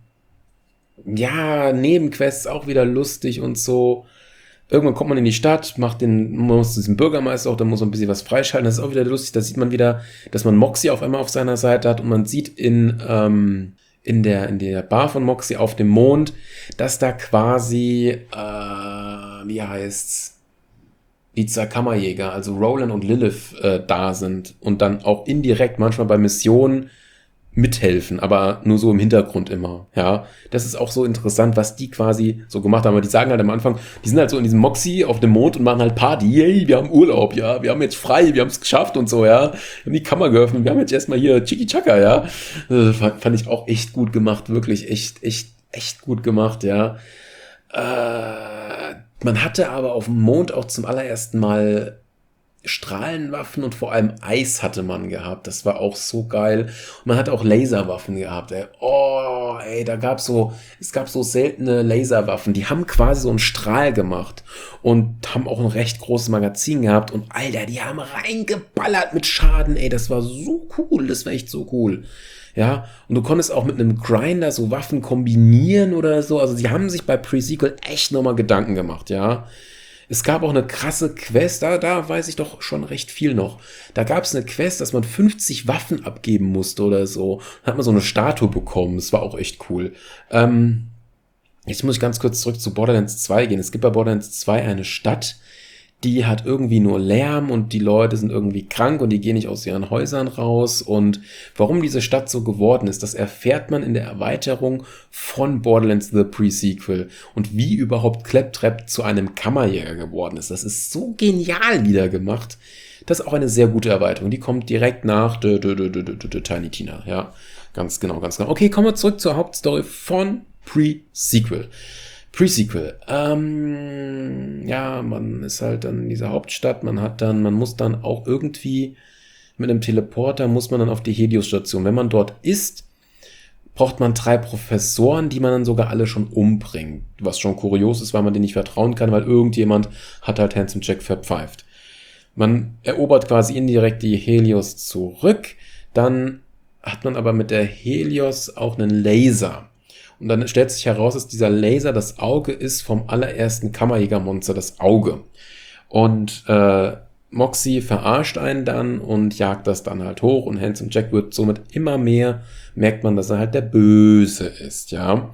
ja, Nebenquests auch wieder lustig und so. Irgendwann kommt man in die Stadt, macht den, man muss diesen Bürgermeister auch, da muss man ein bisschen was freischalten. Das ist auch wieder lustig, da sieht man wieder, dass man Moxie auf einmal auf seiner Seite hat und man sieht in, ähm, in der, in der Bar von Moxie auf dem Mond, dass da quasi, äh, wie heißt's? die zwei Kammerjäger, also Roland und Lilith, äh, da sind und dann auch indirekt manchmal bei Missionen mithelfen, aber nur so im Hintergrund immer, ja. Das ist auch so interessant, was die quasi so gemacht haben, aber die sagen halt am Anfang, die sind halt so in diesem Moxie auf dem Mond und machen halt Party, yay, wir haben Urlaub, ja, wir haben jetzt frei, wir haben es geschafft und so, ja. Wir haben die Kammer geöffnet, wir haben jetzt erstmal hier Chiki Chaka, ja. Das fand ich auch echt gut gemacht, wirklich echt, echt, echt gut gemacht, ja. Äh, Man hatte aber auf dem Mond auch zum allerersten Mal Strahlenwaffen und vor allem Eis hatte man gehabt. Das war auch so geil. Und man hat auch Laserwaffen gehabt. Ey. Oh, ey, da gab's so, es gab so seltene Laserwaffen. Die haben quasi so einen Strahl gemacht und haben auch ein recht großes Magazin gehabt. Und Alter, die haben reingeballert mit Schaden. Ey, das war so cool. Das war echt so cool. Ja, und du konntest auch mit einem Grinder so Waffen kombinieren oder so. Also die haben sich bei Pre-Sequel echt nochmal Gedanken gemacht, ja. Es gab auch eine krasse Quest, da, da weiß ich doch schon recht viel noch. Da gab es eine Quest, dass man fünfzig Waffen abgeben musste oder so. Dann hat man so eine Statue bekommen, das war auch echt cool. Ähm, jetzt muss ich ganz kurz zurück zu Borderlands zwei gehen. Es gibt bei Borderlands zwei eine Stadt, die hat irgendwie nur Lärm und die Leute sind irgendwie krank und die gehen nicht aus ihren Häusern raus. Und warum diese Stadt so geworden ist, das erfährt man in der Erweiterung von Borderlands The Pre-Sequel. Und wie überhaupt Claptrap zu einem Kammerjäger geworden ist. Das ist so genial wieder gemacht. Das ist auch eine sehr gute Erweiterung. Die kommt direkt nach Tiny Tina. Ja, ganz genau, ganz genau. Okay, kommen wir zurück zur Hauptstory von Pre-Sequel. Pre-Sequel. Ähm, ja, man ist halt dann in dieser Hauptstadt, man hat dann, man muss dann auch irgendwie mit einem Teleporter muss man dann auf die Helios-Station. Wenn man dort ist, braucht man drei Professoren, die man dann sogar alle schon umbringt. Was schon kurios ist, weil man denen nicht vertrauen kann, weil irgendjemand hat halt Handsome Jack verpfeift. Man erobert quasi indirekt die Helios zurück, dann hat man aber mit der Helios auch einen Laser. Und dann stellt sich heraus, dass dieser Laser das Auge ist vom allerersten Kammerjägermonster, das Auge. Und äh, Moxie verarscht einen dann und jagt das dann halt hoch und Handsome Jack wird somit immer mehr, merkt man, dass er halt der Böse ist, ja.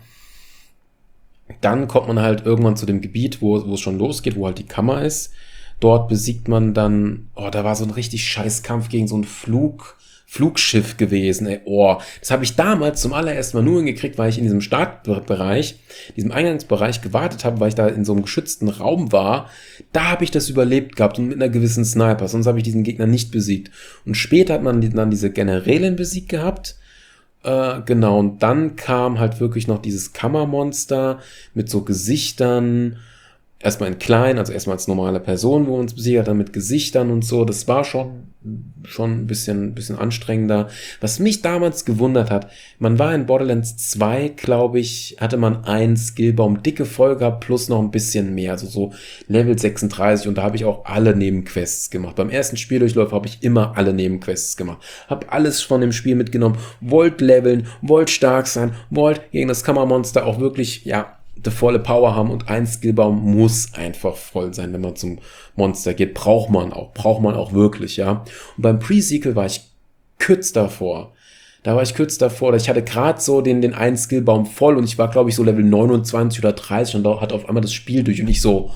Dann kommt man halt irgendwann zu dem Gebiet, wo, wo es schon losgeht, wo halt die Kammer ist. Dort besiegt man dann, oh, da war so ein richtig scheiß Kampf gegen so einen Flug, Flugschiff gewesen, ey, oh, das habe ich damals zum allerersten Mal nur hingekriegt, weil ich in diesem Startbereich, diesem Eingangsbereich gewartet habe, weil ich da in so einem geschützten Raum war, da habe ich das überlebt gehabt und mit einer gewissen Sniper, sonst habe ich diesen Gegner nicht besiegt. Und später hat man dann diese Generälin besiegt gehabt, äh, genau, und dann kam halt wirklich noch dieses Kammermonster mit so Gesichtern erstmal in klein, also erstmal als normale Person, wo man uns besiegt hat, dann mit Gesichtern und so. Das war schon, schon ein bisschen, bisschen anstrengender. Was mich damals gewundert hat, man war in Borderlands zwei, glaube ich, hatte man einen Skillbaum dicke voll gehabt, plus noch ein bisschen mehr, also so Level sechsunddreißig, und da habe ich auch alle Nebenquests gemacht. Beim ersten Spieldurchlauf habe ich immer alle Nebenquests gemacht. Habe alles von dem Spiel mitgenommen, wollt leveln, wollt stark sein, wollt gegen das Kammermonster auch wirklich, ja, die volle Power haben, und ein Skillbaum muss einfach voll sein, wenn man zum Monster geht. Braucht man auch, braucht man auch wirklich, ja. Und beim Pre-Sequel war ich kurz davor. Da war ich kurz davor, ich hatte gerade so den, den einen Skillbaum voll, und ich war, glaube ich, so Level neunundzwanzig oder dreißig, und da hat auf einmal das Spiel durch, und ich so,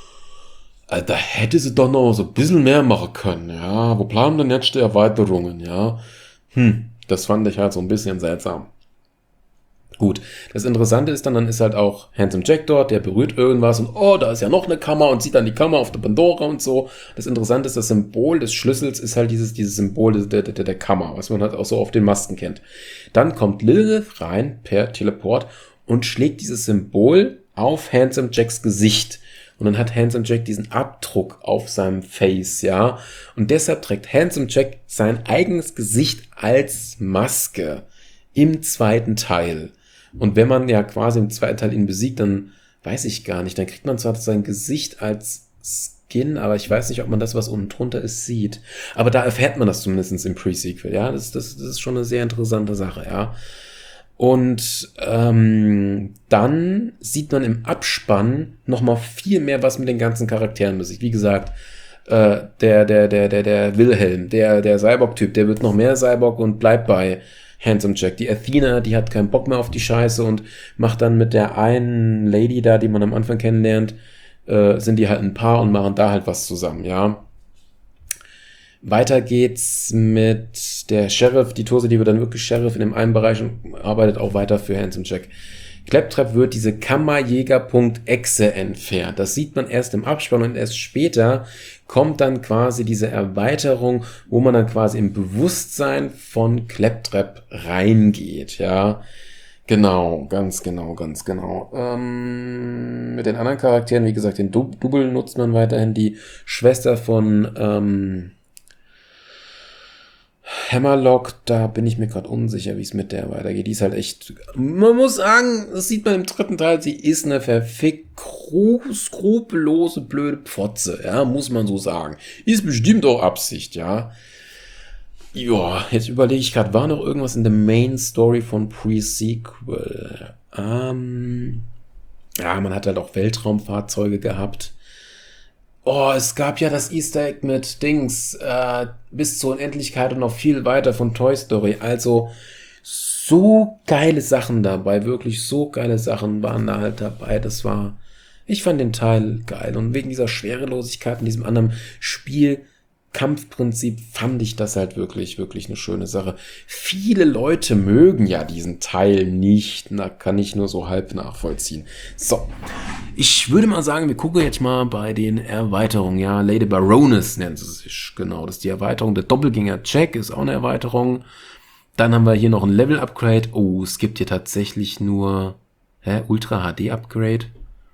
da hätte sie doch noch so ein bisschen mehr machen können, ja. Wo bleiben denn jetzt die Erweiterungen, ja? Hm, das fand ich halt so ein bisschen seltsam. Gut, das Interessante ist dann, dann ist halt auch Handsome Jack dort, der berührt irgendwas und oh, da ist ja noch eine Kammer, und sieht dann die Kammer auf der Pandora und so. Das Interessante ist, das Symbol des Schlüssels ist halt dieses, dieses Symbol der, der, der Kammer, was man halt auch so auf den Masken kennt. Dann kommt Lilith rein per Teleport und schlägt dieses Symbol auf Handsome Jacks Gesicht. Und dann hat Handsome Jack diesen Abdruck auf seinem Face, ja. Und deshalb trägt Handsome Jack sein eigenes Gesicht als Maske im zweiten Teil. Und wenn man ja quasi im zweiten Teil ihn besiegt, dann weiß ich gar nicht, dann kriegt man zwar sein Gesicht als Skin, aber ich weiß nicht, ob man das, was unten drunter ist, sieht. Aber da erfährt man das zumindest im Pre-Sequel, ja, das, das, das ist schon eine sehr interessante Sache, ja. Und ähm, dann sieht man im Abspann nochmal viel mehr, was mit den ganzen Charakteren besiegt. Wie gesagt, äh, der, der, der, der, der Wilhelm, der, der Cyborg-Typ, der wird noch mehr Cyborg und bleibt bei Handsome Jack. Die Athena, die hat keinen Bock mehr auf die Scheiße und macht dann mit der einen Lady da, die man am Anfang kennenlernt, äh, sind die halt ein Paar und machen da halt was zusammen, ja. Weiter geht's mit der Sheriff, die Tose, die wird dann wirklich Sheriff in dem einen Bereich und arbeitet auch weiter für Handsome Jack. Claptrap wird diese Kammerjäger.exe entfernt. Das sieht man erst im Abspann, und erst später kommt dann quasi diese Erweiterung, wo man dann quasi im Bewusstsein von Claptrap reingeht, ja. Genau, ganz genau, ganz genau. Ähm, mit den anderen Charakteren, wie gesagt, den du Double nutzt man weiterhin. Die Schwester von ähm, Hammerlock, da bin ich mir gerade unsicher, wie es mit der weitergeht. Die ist halt echt, man muss sagen, das sieht man im dritten Teil, sie ist eine verfickt skrupellose, blöde Pfotze, ja, muss man so sagen. Ist bestimmt auch Absicht, ja. Ja, jetzt überlege ich gerade, war noch irgendwas in der Main Story von Pre-Sequel? Ähm, ja, man hat halt auch Weltraumfahrzeuge gehabt. Oh, es gab ja das Easter Egg mit Dings, äh, bis zur Unendlichkeit und noch viel weiter von Toy Story. Also so geile Sachen dabei, wirklich so geile Sachen waren da halt dabei. Das war, ich fand den Teil geil. Und wegen dieser Schwerelosigkeit in diesem anderen Spiel, Kampfprinzip, fand ich das halt wirklich, wirklich eine schöne Sache. Viele Leute mögen ja diesen Teil nicht. Da kann ich nur so halb nachvollziehen. So, ich würde mal sagen, wir gucken jetzt mal bei den Erweiterungen. Ja, Lady Baroness nennt sie sich. Genau, das ist die Erweiterung. Der Doppelgänger Jack ist auch eine Erweiterung. Dann haben wir hier noch ein Level-Upgrade. Oh, es gibt hier tatsächlich nur hä, Ultra-H D-Upgrade.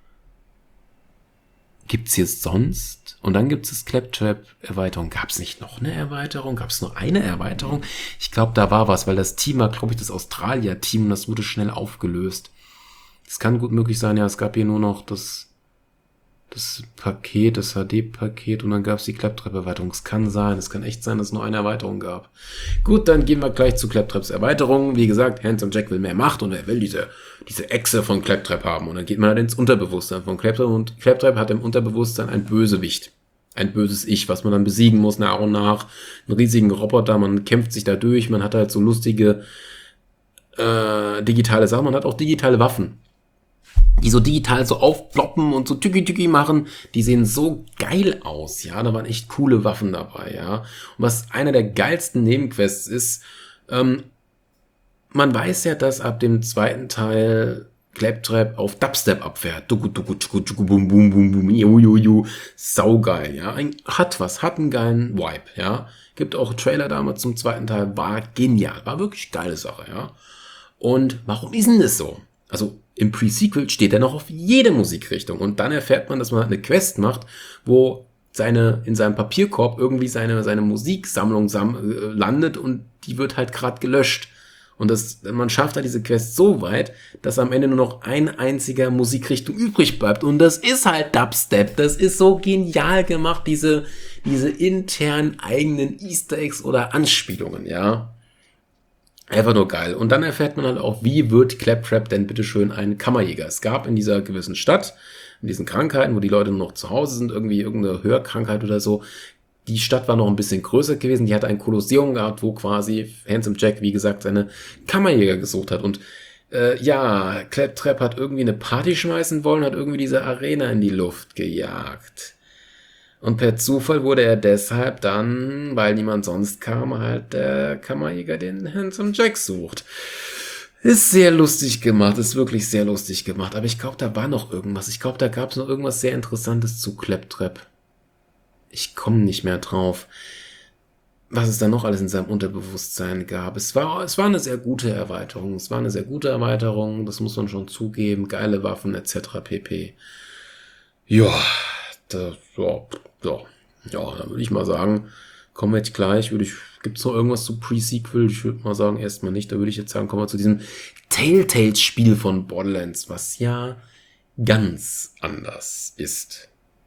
Gibt's hier sonst? Und dann gibt's das Claptrap-Erweiterung. Gab's nicht noch eine Erweiterung? Gab's nur eine Erweiterung? Ich glaube, da war was, weil das Team war, glaube ich, das Australier-Team, und das wurde schnell aufgelöst. Das kann gut möglich sein, ja, es gab hier nur noch das, das Paket, das H D-Paket, und dann gab's die Claptrap-Erweiterung. Es kann sein, es kann echt sein, dass es nur eine Erweiterung gab. Gut, dann gehen wir gleich zu Claptraps Erweiterung. Wie gesagt, Handsome Jack will mehr Macht, und er will diese, diese Echse von Claptrap haben. Und dann geht man halt ins Unterbewusstsein von Claptrap, und Claptrap hat im Unterbewusstsein ein Bösewicht. Ein böses Ich, was man dann besiegen muss nach und nach. Einen riesigen Roboter, man kämpft sich da durch, man hat halt so lustige äh, digitale Sachen, man hat auch digitale Waffen, die so digital so aufploppen und so tücki-tücki machen, die sehen so geil aus, ja, da waren echt coole Waffen dabei, ja. Und was einer der geilsten Nebenquests ist, ähm, man weiß ja, dass ab dem zweiten Teil Claptrap auf Dubstep abfährt. Duku, duku, duku, duku, bum, bum, bum, bum, ju, ju, ju. Saugeil, ja. Ein, hat was, hat einen geilen Vibe, ja. Gibt auch Trailer damals zum zweiten Teil, war genial, war wirklich geile Sache, ja. Und warum ist denn das so? Also im Pre-Sequel steht er noch auf jede Musikrichtung. Und dann erfährt man, dass man eine Quest macht, wo seine, in seinem Papierkorb irgendwie seine, seine Musiksammlung sam- äh, landet und die wird halt gerade gelöscht. Und das, man schafft da diese Quest so weit, dass am Ende nur noch ein einziger Musikrichtung übrig bleibt. Und das ist halt Dubstep. Das ist so genial gemacht, diese, diese internen eigenen Easter Eggs oder Anspielungen, ja. Einfach nur geil. Und dann erfährt man halt auch, wie wird Claptrap denn bitteschön ein Kammerjäger? Es gab in dieser gewissen Stadt, in diesen Krankheiten, wo die Leute nur noch zu Hause sind, irgendwie irgendeine Hörkrankheit oder so. Die Stadt war noch ein bisschen größer gewesen. Die hatte ein Kolosseum gehabt, wo quasi Handsome Jack, wie gesagt, seine Kammerjäger gesucht hat. Und äh, ja, Claptrap hat irgendwie eine Party schmeißen wollen, hat irgendwie diese Arena in die Luft gejagt. Und per Zufall wurde er deshalb dann, weil niemand sonst kam, halt der Kammerjäger, den Handsome Jack sucht. Ist sehr lustig gemacht, ist wirklich sehr lustig gemacht. Aber ich glaube, da war noch irgendwas. Ich glaube, da gab es noch irgendwas sehr Interessantes zu Claptrap. Ich komme nicht mehr drauf, was es da noch alles in seinem Unterbewusstsein gab. Es war, es war eine sehr gute Erweiterung. Es war eine sehr gute Erweiterung, das muss man schon zugeben. Geile Waffen et cetera pp. Ja, da, ja, ja, ja, da würde ich mal sagen, kommen wir jetzt gleich. Würde ich, gibt es noch irgendwas zu Pre-Sequel? Ich würde mal sagen, erstmal nicht. Da würde ich jetzt sagen, kommen wir zu diesem Telltale-Spiel von Borderlands, was ja ganz anders ist.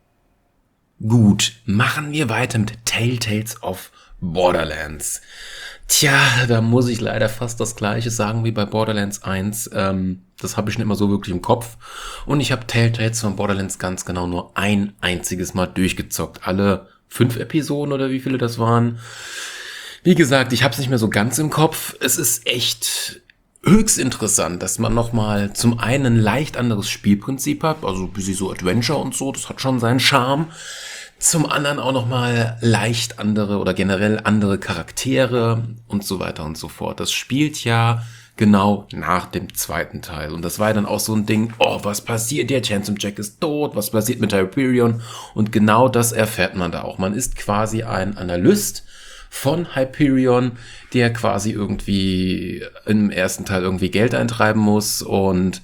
Gut, machen wir weiter mit Telltales of Borderlands. Tja, da muss ich leider fast das Gleiche sagen wie bei Borderlands eins. Ähm, das habe ich nicht immer so wirklich im Kopf. Und ich habe Telltales von Borderlands ganz genau nur ein einziges Mal durchgezockt. Alle fünf Episoden oder wie viele das waren. Wie gesagt, ich habe es nicht mehr so ganz im Kopf. Es ist echt höchst interessant, dass man nochmal zum einen ein leicht anderes Spielprinzip hat. Also ein bisschen so Adventure und so. Das hat schon seinen Charme. Zum anderen auch nochmal leicht andere oder generell andere Charaktere und so weiter und so fort. Das spielt ja genau nach dem zweiten Teil. Und das war ja dann auch so ein Ding, oh, was passiert jetzt? Handsome Jack ist tot, was passiert mit Hyperion? Und genau das erfährt man da auch. Man ist quasi ein Analyst von Hyperion, der quasi irgendwie im ersten Teil irgendwie Geld eintreiben muss. Und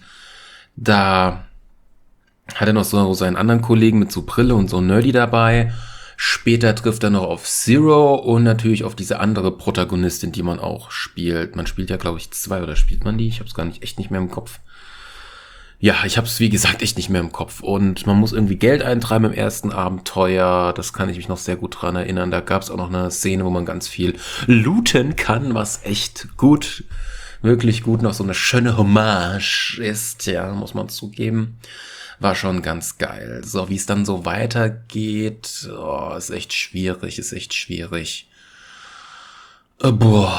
da hat er noch so seinen anderen Kollegen mit so Brille und so Nerdy dabei. Später trifft er noch auf Zero und natürlich auf diese andere Protagonistin, die man auch spielt. Man spielt ja, glaube ich, zwei, oder spielt man die? Ich habe es gar nicht, echt nicht mehr im Kopf. Ja, ich habe es, wie gesagt, echt nicht mehr im Kopf. Und man muss irgendwie Geld eintreiben im ersten Abenteuer. Das kann ich mich noch sehr gut dran erinnern. Da gab es auch noch eine Szene, wo man ganz viel looten kann, was echt gut, wirklich gut noch so eine schöne Hommage ist. Ja, muss man zugeben. War schon ganz geil. So, wie es dann so weitergeht, oh, ist echt schwierig, ist echt schwierig. Äh, boah,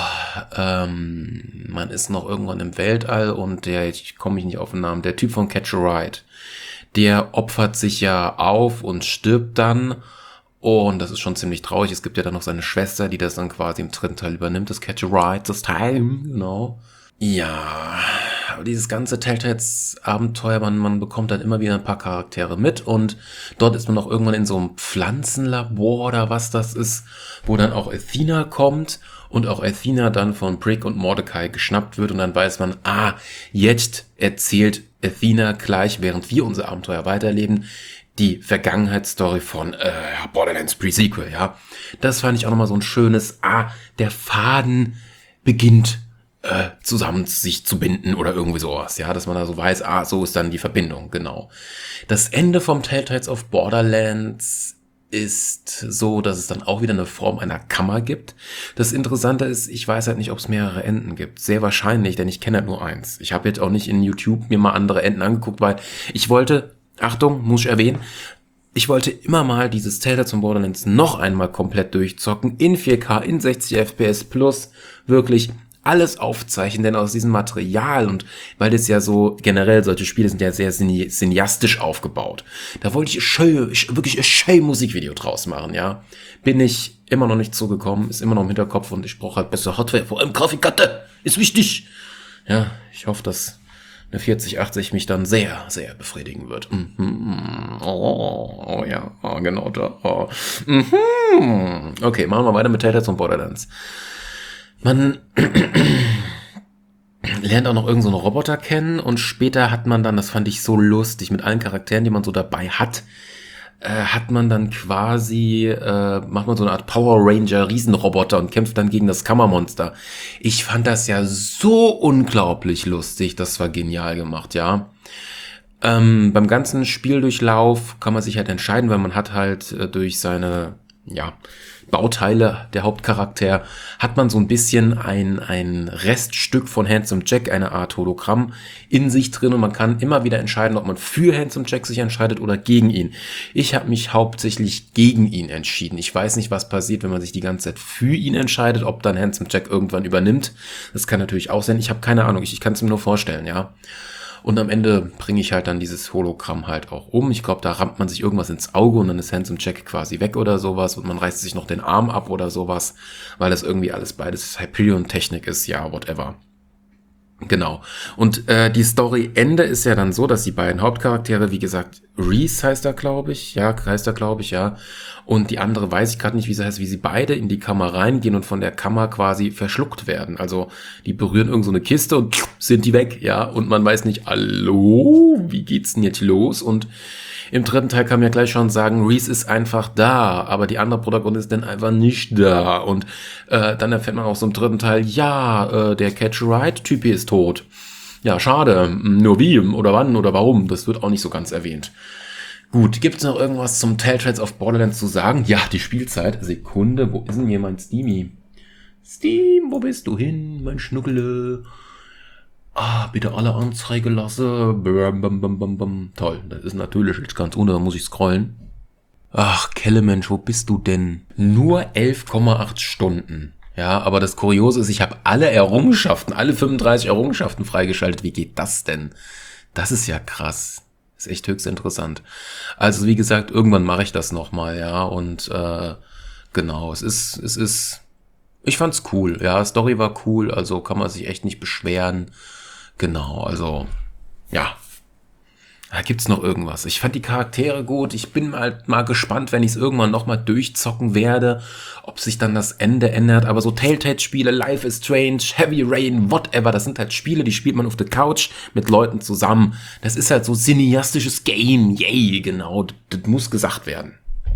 ähm, man ist noch irgendwann im Weltall und der, ich komme mich nicht auf den Namen, der Typ von Catch a Ride, der opfert sich ja auf und stirbt dann. Und das ist schon ziemlich traurig. Es gibt ja dann noch seine Schwester, die das dann quasi im dritten Teil übernimmt, das Catch a Ride, das Time, genau. Ja, aber dieses ganze Telltales-Abenteuer, man, man bekommt dann immer wieder ein paar Charaktere mit und dort ist man auch irgendwann in so einem Pflanzenlabor oder was das ist, wo dann auch Athena kommt und auch Athena dann von Brick und Mordecai geschnappt wird und dann weiß man, ah, jetzt erzählt Athena gleich, während wir unser Abenteuer weiterleben, die Vergangenheitsstory von äh, Borderlands Pre-Sequel, ja. Das fand ich auch nochmal so ein schönes, ah, der Faden beginnt Äh, zusammen sich zu binden oder irgendwie sowas, ja, dass man da so weiß, ah, so ist dann die Verbindung, genau. Das Ende vom Telltales of Borderlands ist so, dass es dann auch wieder eine Form einer Kammer gibt. Das Interessante ist, ich weiß halt nicht, ob es mehrere Enden gibt. Sehr wahrscheinlich, denn ich kenne halt nur eins. Ich habe jetzt auch nicht in YouTube mir mal andere Enden angeguckt, weil ich wollte, Achtung, muss ich erwähnen, ich wollte immer mal dieses Telltales von Borderlands noch einmal komplett durchzocken, in vier K, in sechzig F P S plus, wirklich alles aufzeichnen, denn aus diesem Material und weil das ja so generell, solche Spiele sind ja sehr cineastisch aufgebaut. Da wollte ich schön, wirklich ein schön Musikvideo draus machen, ja. Bin ich immer noch nicht zugekommen, ist immer noch im Hinterkopf und ich brauche halt bessere Hardware, vor allem Grafikkarte, ist wichtig. Ja, ich hoffe, dass eine vierzig achtzig mich dann sehr, sehr befriedigen wird. Mhm. Oh, oh ja, oh, genau da. Oh. Mhm. Okay, machen wir weiter mit Telltales und Borderlands. Man, lernt auch noch irgend so einen Roboter kennen und später hat man dann, das fand ich so lustig, mit allen Charakteren, die man so dabei hat, äh, hat man dann quasi, äh, macht man so eine Art Power Ranger Riesenroboter und kämpft dann gegen das Kammermonster. Ich fand das ja so unglaublich lustig, das war genial gemacht, ja. Ähm, beim ganzen Spieldurchlauf kann man sich halt entscheiden, weil man hat halt äh, durch seine, ja, Bauteile, der Hauptcharakter, hat man so ein bisschen ein, ein Reststück von Handsome Jack, eine Art Hologramm in sich drin und man kann immer wieder entscheiden, ob man für Handsome Jack sich entscheidet oder gegen ihn. Ich habe mich hauptsächlich gegen ihn entschieden. Ich weiß nicht, was passiert, wenn man sich die ganze Zeit für ihn entscheidet, ob dann Handsome Jack irgendwann übernimmt. Das kann natürlich auch sein. Ich habe keine Ahnung, ich, ich kann es mir nur vorstellen, ja. Und am Ende bringe ich halt dann dieses Hologramm halt auch um. Ich glaube, da rammt man sich irgendwas ins Auge und dann ist Handsome Jack quasi weg oder sowas und man reißt sich noch den Arm ab oder sowas, weil das irgendwie alles beides Hyperion-Technik ist, ja, whatever. Genau. Und äh, die Story-Ende ist ja dann so, dass die beiden Hauptcharaktere, wie gesagt, Reese heißt er, glaube ich, ja, heißt er, glaube ich, ja. Und die andere weiß ich gerade nicht, wie sie heißt, wie sie beide in die Kammer reingehen und von der Kammer quasi verschluckt werden. Also die berühren irgend so eine Kiste und sind die weg, ja. Und man weiß nicht, hallo, wie geht's denn jetzt los? Und im dritten Teil kann man ja gleich schon sagen, Reese ist einfach da, aber die andere Protagonistin einfach nicht da. Und äh, dann erfährt man auch so im dritten Teil, ja, äh, der Catch-a-Ride-Typ ist tot. Ja, schade. Nur wie oder wann oder warum, das wird auch nicht so ganz erwähnt. Gut, gibt's noch irgendwas zum Telltales of Borderlands zu sagen? Ja, die Spielzeit. Sekunde, wo ist denn hier mein Steamy? Steam, wo bist du hin, mein Schnuckele? Ah, bitte alle Anzeige lassen. Bam, bam, bam, bam, bam. Toll, das ist natürlich jetzt ganz ohne, da muss ich scrollen. Ach, Kellemensch, wo bist du denn? Nur elf Komma acht Stunden. Ja, aber das Kuriose ist, ich habe alle Errungenschaften, alle fünfunddreißig Errungenschaften freigeschaltet. Wie geht das denn? Das ist ja krass. Ist echt höchst interessant. Also wie gesagt, irgendwann mache ich das nochmal, ja. Und äh, genau, es ist, es ist, ich fand's cool. Ja, Story war cool, also kann man sich echt nicht beschweren. Genau, also, ja. Da gibt's noch irgendwas. Ich fand die Charaktere gut. Ich bin halt mal gespannt, wenn ich es irgendwann nochmal durchzocken werde, ob sich dann das Ende ändert. Aber so Telltale-Spiele, Life is Strange, Heavy Rain, whatever, das sind halt Spiele, die spielt man auf der Couch mit Leuten zusammen. Das ist halt so cineastisches Game. Yay, genau. Das, das muss gesagt werden.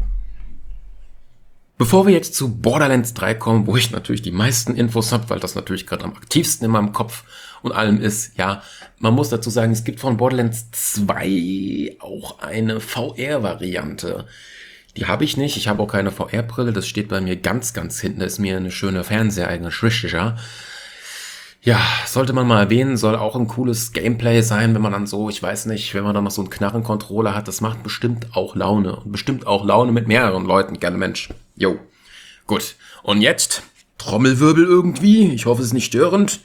Bevor wir jetzt zu Borderlands drei kommen, wo ich natürlich die meisten Infos habe, weil das natürlich gerade am aktivsten in meinem Kopf und allem ist, ja, man muss dazu sagen, es gibt von Borderlands zwei auch eine V R-Variante. Die habe ich nicht, ich habe auch keine V R-Brille, das steht bei mir ganz, ganz hinten, da ist mir eine schöne Fernseheigene Schwischer. Ja, sollte man mal erwähnen, soll auch ein cooles Gameplay sein, wenn man dann so, ich weiß nicht, wenn man dann noch so einen Knarren-Controller hat, das macht bestimmt auch Laune. Und bestimmt auch Laune mit mehreren Leuten, gerne Mensch. Jo, gut. Und jetzt, Trommelwirbel irgendwie, ich hoffe es ist nicht störend.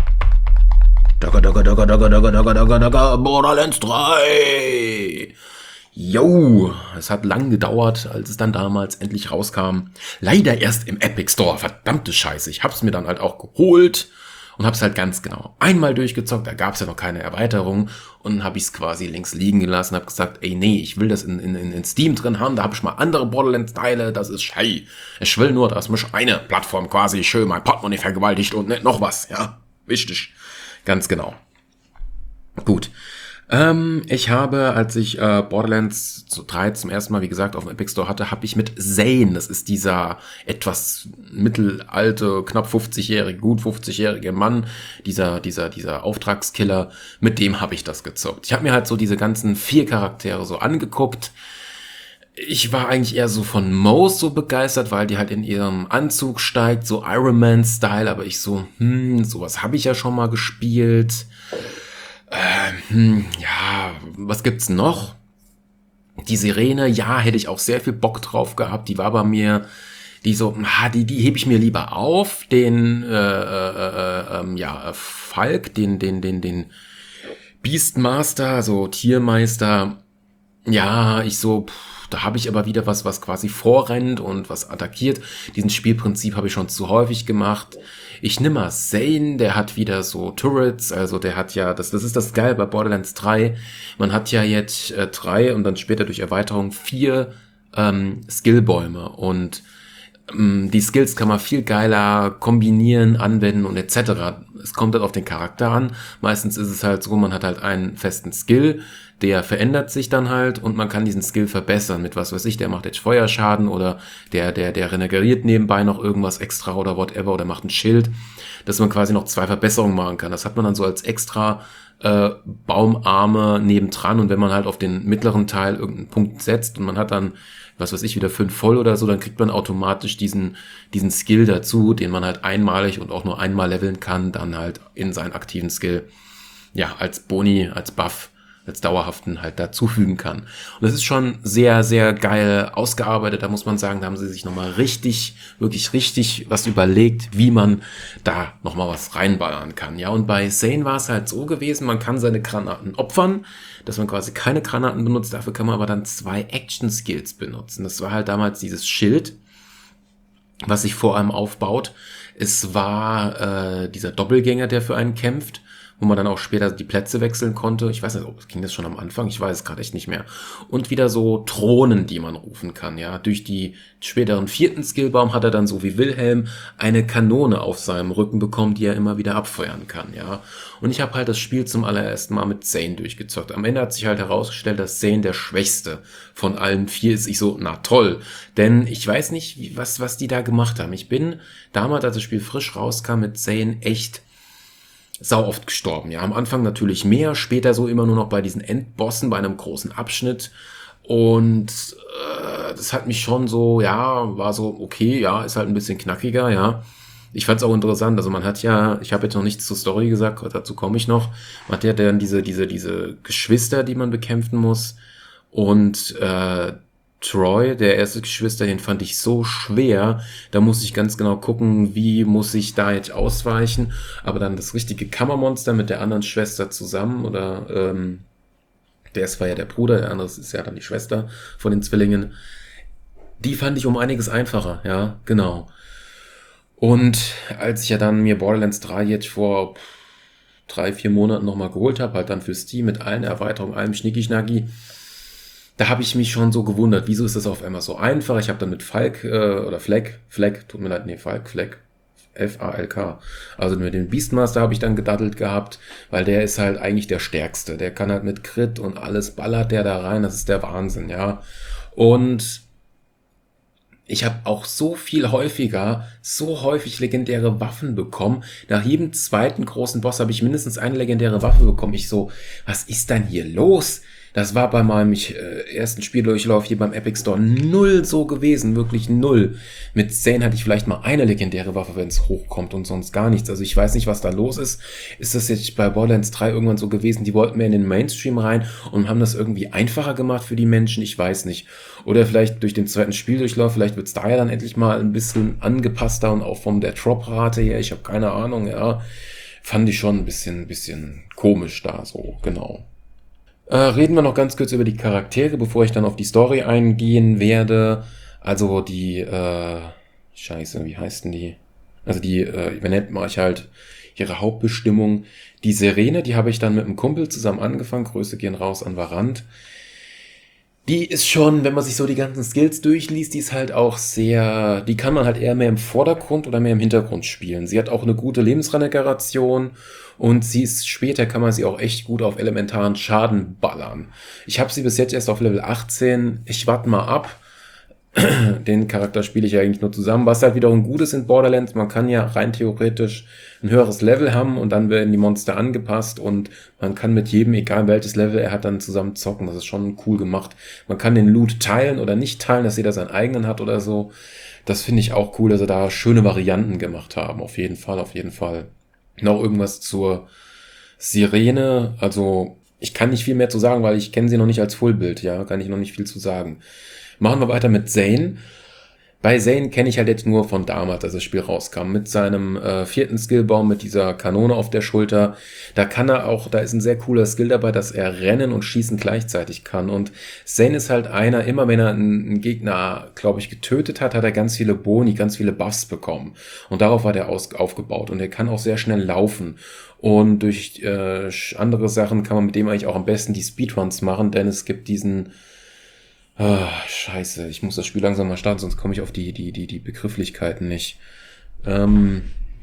Daga, daga, daga, daga, daga, daga, daga, daga, Borderlands drei. Jo, es hat lang gedauert, als es dann damals endlich rauskam. Leider erst im Epic Store, verdammte Scheiße. Ich hab's mir dann halt auch geholt und hab's halt ganz genau einmal durchgezockt. Da gab's ja noch keine Erweiterung und dann hab ich's quasi links liegen gelassen, hab gesagt, ey nee, ich will das in, in, in Steam drin haben, da hab ich mal andere Borderlands-Teile, das ist schei. Ich will nur, dass mich eine Plattform quasi schön mein Portemonnaie vergewaltigt und nicht noch was, ja, wichtig. Ganz genau. Gut. Ähm, ich habe, als ich äh, Borderlands drei zum ersten Mal, wie gesagt, auf dem Epic Store hatte, habe ich mit Zane, das ist dieser etwas mittelalte, knapp fünfzigjährige, gut fünfzigjährige Mann, dieser dieser dieser Auftragskiller, mit dem habe ich das gezockt. Ich habe mir halt so diese ganzen vier Charaktere so angeguckt. Ich war eigentlich eher so von Moze so begeistert, weil die halt in ihrem Anzug steigt, so Iron Man-Style, aber ich so, hm, sowas habe ich ja schon mal gespielt. Ähm, hm, ja, was gibt's noch? Die Sirene, ja, hätte ich auch sehr viel Bock drauf gehabt, die war bei mir, die so, ah, die, die hebe ich mir lieber auf, den, äh, äh, äh, äh, ja, Falk, den, den, den, den Beastmaster, also Tiermeister, ja, ich so, pff, da habe ich aber wieder was, was quasi vorrennt und was attackiert. Diesen Spielprinzip habe ich schon zu häufig gemacht. Ich nehme mal Zane, der hat wieder so Turrets, also der hat ja, das, das ist das Geile bei Borderlands drei. Man hat ja jetzt äh, drei und dann später durch Erweiterung vier ähm, Skillbäume und Die Skills kann man viel geiler kombinieren, anwenden und et cetera. Es kommt halt auf den Charakter an. Meistens ist es halt so, man hat halt einen festen Skill, der verändert sich dann halt und man kann diesen Skill verbessern mit was weiß ich, der macht jetzt Feuerschaden oder der der der regeneriert nebenbei noch irgendwas extra oder whatever oder macht ein Schild, dass man quasi noch zwei Verbesserungen machen kann. Das hat man dann so als extra äh, Baumarme nebendran und wenn man halt auf den mittleren Teil irgendeinen Punkt setzt und man hat dann was weiß ich, wieder fünf voll oder so, dann kriegt man automatisch diesen, diesen Skill dazu, den man halt einmalig und auch nur einmal leveln kann, dann halt in seinen aktiven Skill, ja, als Boni, als Buff, als dauerhaften halt dazufügen kann. Und das ist schon sehr, sehr geil ausgearbeitet, da muss man sagen, da haben sie sich nochmal richtig, wirklich richtig was überlegt, wie man da nochmal was reinballern kann, ja. Und bei Zane war es halt so gewesen, man kann seine Granaten opfern, dass man quasi keine Granaten benutzt, dafür kann man aber dann zwei Action-Skills benutzen. Das war halt damals dieses Schild, was sich vor allem aufbaut. Es war äh, dieser Doppelgänger, der für einen kämpft, wo man dann auch später die Plätze wechseln konnte. Ich weiß nicht, ob ging das schon am Anfang, ich weiß es gerade echt nicht mehr. Und wieder so Thronen, die man rufen kann, ja. Durch die späteren vierten Skillbaum hat er dann so wie Wilhelm eine Kanone auf seinem Rücken bekommen, die er immer wieder abfeuern kann, ja. Und ich habe halt das Spiel zum allerersten Mal mit Zane durchgezockt. Am Ende hat sich halt herausgestellt, dass Zane der schwächste von allen vier ist. Ich so, na toll. Denn ich weiß nicht, wie, was, was die da gemacht haben. Ich bin damals, als das Spiel frisch rauskam, mit Zane echt sau oft gestorben. Ja, am Anfang natürlich mehr, später so immer nur noch bei diesen Endbossen, bei einem großen Abschnitt. Und äh, das hat mich schon so, ja, war so, okay, ja, ist halt ein bisschen knackiger, ja. Ich fand es auch interessant, also man hat ja, ich habe jetzt noch nichts zur Story gesagt, dazu komme ich noch, man hat ja dann diese, diese, diese Geschwister, die man bekämpfen muss. Und äh, Troy, der erste Geschwister, den fand ich so schwer, da muss ich ganz genau gucken, wie muss ich da jetzt ausweichen, aber dann das richtige Kammermonster mit der anderen Schwester zusammen, oder ähm, der erste war ja der Bruder, der andere ist ja dann die Schwester von den Zwillingen, die fand ich um einiges einfacher, ja, genau. Und als ich ja dann mir Borderlands drei jetzt vor drei, vier Monaten nochmal geholt habe, halt dann für Steam mit allen Erweiterungen, allem Schnicki-Schnacki, da habe ich mich schon so gewundert, wieso ist das auf einmal so einfach? Ich habe dann mit Falk, äh, oder Fleck, Fleck, tut mir leid, nee, Falk, Fleck, F A L K, also mit dem Beastmaster habe ich dann gedaddelt gehabt, weil der ist halt eigentlich der Stärkste. Der kann halt mit Crit und alles ballert der da rein, das ist der Wahnsinn, ja. Und ich habe auch so viel häufiger, so häufig legendäre Waffen bekommen. Nach jedem zweiten großen Boss habe ich mindestens eine legendäre Waffe bekommen. Ich so, was ist denn hier los? Das war bei meinem ich, äh, ersten Spieldurchlauf hier beim Epic Store null so gewesen, wirklich null. Mit Zane hatte ich vielleicht mal eine legendäre Waffe, wenn es hochkommt und sonst gar nichts. Also ich weiß nicht, was da los ist. Ist das jetzt bei Borderlands drei irgendwann so gewesen, die wollten mehr in den Mainstream rein und haben das irgendwie einfacher gemacht für die Menschen? Ich weiß nicht. Oder vielleicht durch den zweiten Spieldurchlauf, vielleicht wird es da ja dann endlich mal ein bisschen angepasster und auch von der Drop-Rate her, ich habe keine Ahnung, ja. Fand ich schon ein bisschen, bisschen komisch da so, genau. Äh, reden wir noch ganz kurz über die Charaktere, bevor ich dann auf die Story eingehen werde. Also die, äh, scheiße, wie heißen die? Also die, äh, wie nennt man euch halt ihre Hauptbestimmung? Die Sirene, die habe ich dann mit einem Kumpel zusammen angefangen. Grüße gehen raus an Varant. Die ist schon, wenn man sich so die ganzen Skills durchliest, die ist halt auch sehr, die kann man halt eher mehr im Vordergrund oder mehr im Hintergrund spielen. Sie hat auch eine gute Lebensregeneration und sie ist später, kann man sie auch echt gut auf elementaren Schaden ballern. Ich habe sie bis jetzt erst auf Level achtzehn. Ich warte mal ab. Den Charakter spiele ich ja eigentlich nur zusammen. Was halt wiederum gut ist in Borderlands, man kann ja rein theoretisch ein höheres Level haben und dann werden die Monster angepasst und man kann mit jedem, egal welches Level er hat, dann zusammen zocken. Das ist schon cool gemacht. Man kann den Loot teilen oder nicht teilen, dass jeder seinen eigenen hat oder so. Das finde ich auch cool, dass sie da schöne Varianten gemacht haben. Auf jeden Fall, auf jeden Fall. Noch irgendwas zur Sirene. Also ich kann nicht viel mehr zu sagen, weil ich kenne sie noch nicht als Fullbild. Ja, kann ich noch nicht viel zu sagen. Machen wir weiter mit Zane. Bei Zane kenne ich halt jetzt nur von damals, als das Spiel rauskam, mit seinem äh, vierten Skillbaum, mit dieser Kanone auf der Schulter. Da kann er auch, da ist ein sehr cooler Skill dabei, dass er rennen und schießen gleichzeitig kann. Und Zane ist halt einer, immer wenn er einen, einen Gegner, glaube ich, getötet hat, hat er ganz viele Boni, ganz viele Buffs bekommen. Und darauf war der aus, aufgebaut. Und er kann auch sehr schnell laufen. Und durch äh, andere Sachen kann man mit dem eigentlich auch am besten die Speedruns machen, denn es gibt diesen Ah, scheiße, ich muss das Spiel langsam mal starten, sonst komme ich auf die, die, die, die Begrifflichkeiten nicht. Ähm,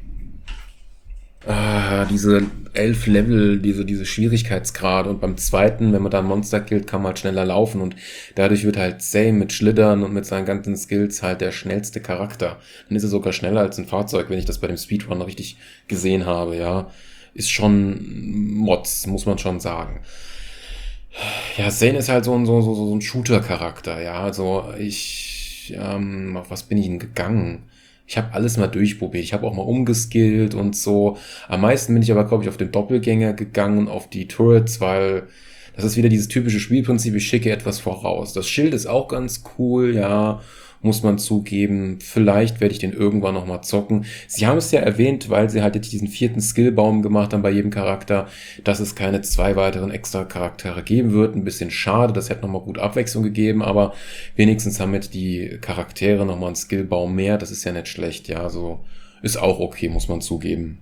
ah, diese elf Level, diese, diese Schwierigkeitsgrade und beim zweiten, wenn man da ein Monster killt, kann man halt schneller laufen und dadurch wird halt Zane mit Schlittern und mit seinen ganzen Skills halt der schnellste Charakter. Dann ist er sogar schneller als ein Fahrzeug, wenn ich das bei dem Speedrun richtig gesehen habe, ja. Ist schon Mods, muss man schon sagen. Ja, Zane ist halt so ein, so, so, so ein Shooter-Charakter, ja. Also ich, ähm, auf was bin ich denn gegangen? Ich habe alles mal durchprobiert. Ich habe auch mal umgeskillt und so. Am meisten bin ich aber, glaube ich, auf den Doppelgänger gegangen, auf die Turrets, weil das ist wieder dieses typische Spielprinzip, ich schicke etwas voraus. Das Schild ist auch ganz cool, ja, muss man zugeben. Vielleicht werde ich den irgendwann nochmal zocken. Sie haben es ja erwähnt, weil sie halt jetzt diesen vierten Skillbaum gemacht haben bei jedem Charakter, dass es keine zwei weiteren extra Charaktere geben wird. Ein bisschen schade, das hätte nochmal gut Abwechslung gegeben, aber wenigstens haben jetzt die Charaktere nochmal einen Skillbaum mehr. Das ist ja nicht schlecht, ja, so ist auch okay, muss man zugeben.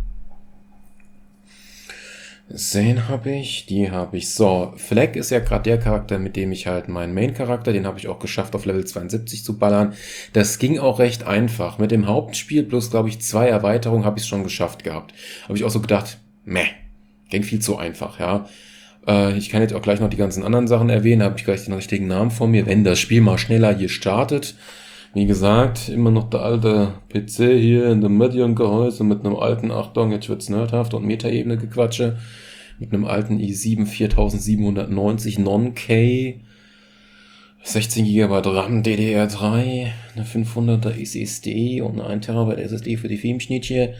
Zane habe ich, die habe ich. So, Fleck ist ja gerade der Charakter, mit dem ich halt meinen Main-Charakter, den habe ich auch geschafft, auf Level zweiundsiebzig zu ballern. Das ging auch recht einfach. Mit dem Hauptspiel plus, glaube ich, zwei Erweiterungen habe ich es schon geschafft gehabt. Habe ich auch so gedacht, meh, ging viel zu einfach, ja. Äh, ich kann jetzt auch gleich noch die ganzen anderen Sachen erwähnen, da habe ich gleich den richtigen Namen vor mir, wenn das Spiel mal schneller hier startet. Wie gesagt, immer noch der alte P C hier in dem Medion-Gehäuse mit einem alten, Achtung, jetzt wird's nerdhaft und Metaebene gequatsche, mit einem alten i sieben viertausendsiebenhundertneunzig Non-K, sechzehn Gigabyte RAM, D D R drei, eine fünfhunderter S S D und eine ein Terabyte S S D für die Filmschnittchen.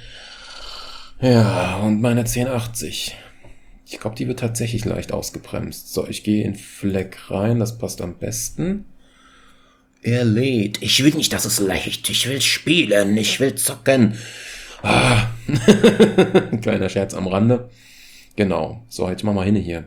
Ja, und meine zehn achtzig. Ich glaube, die wird tatsächlich leicht ausgebremst. So, ich gehe in Fleck rein, das passt am besten. Er lädt. Ich will nicht, dass es leicht. Ich will spielen. Ich will zocken. Ah. Kleiner Scherz am Rande. Genau. So, jetzt machen wir hin hier.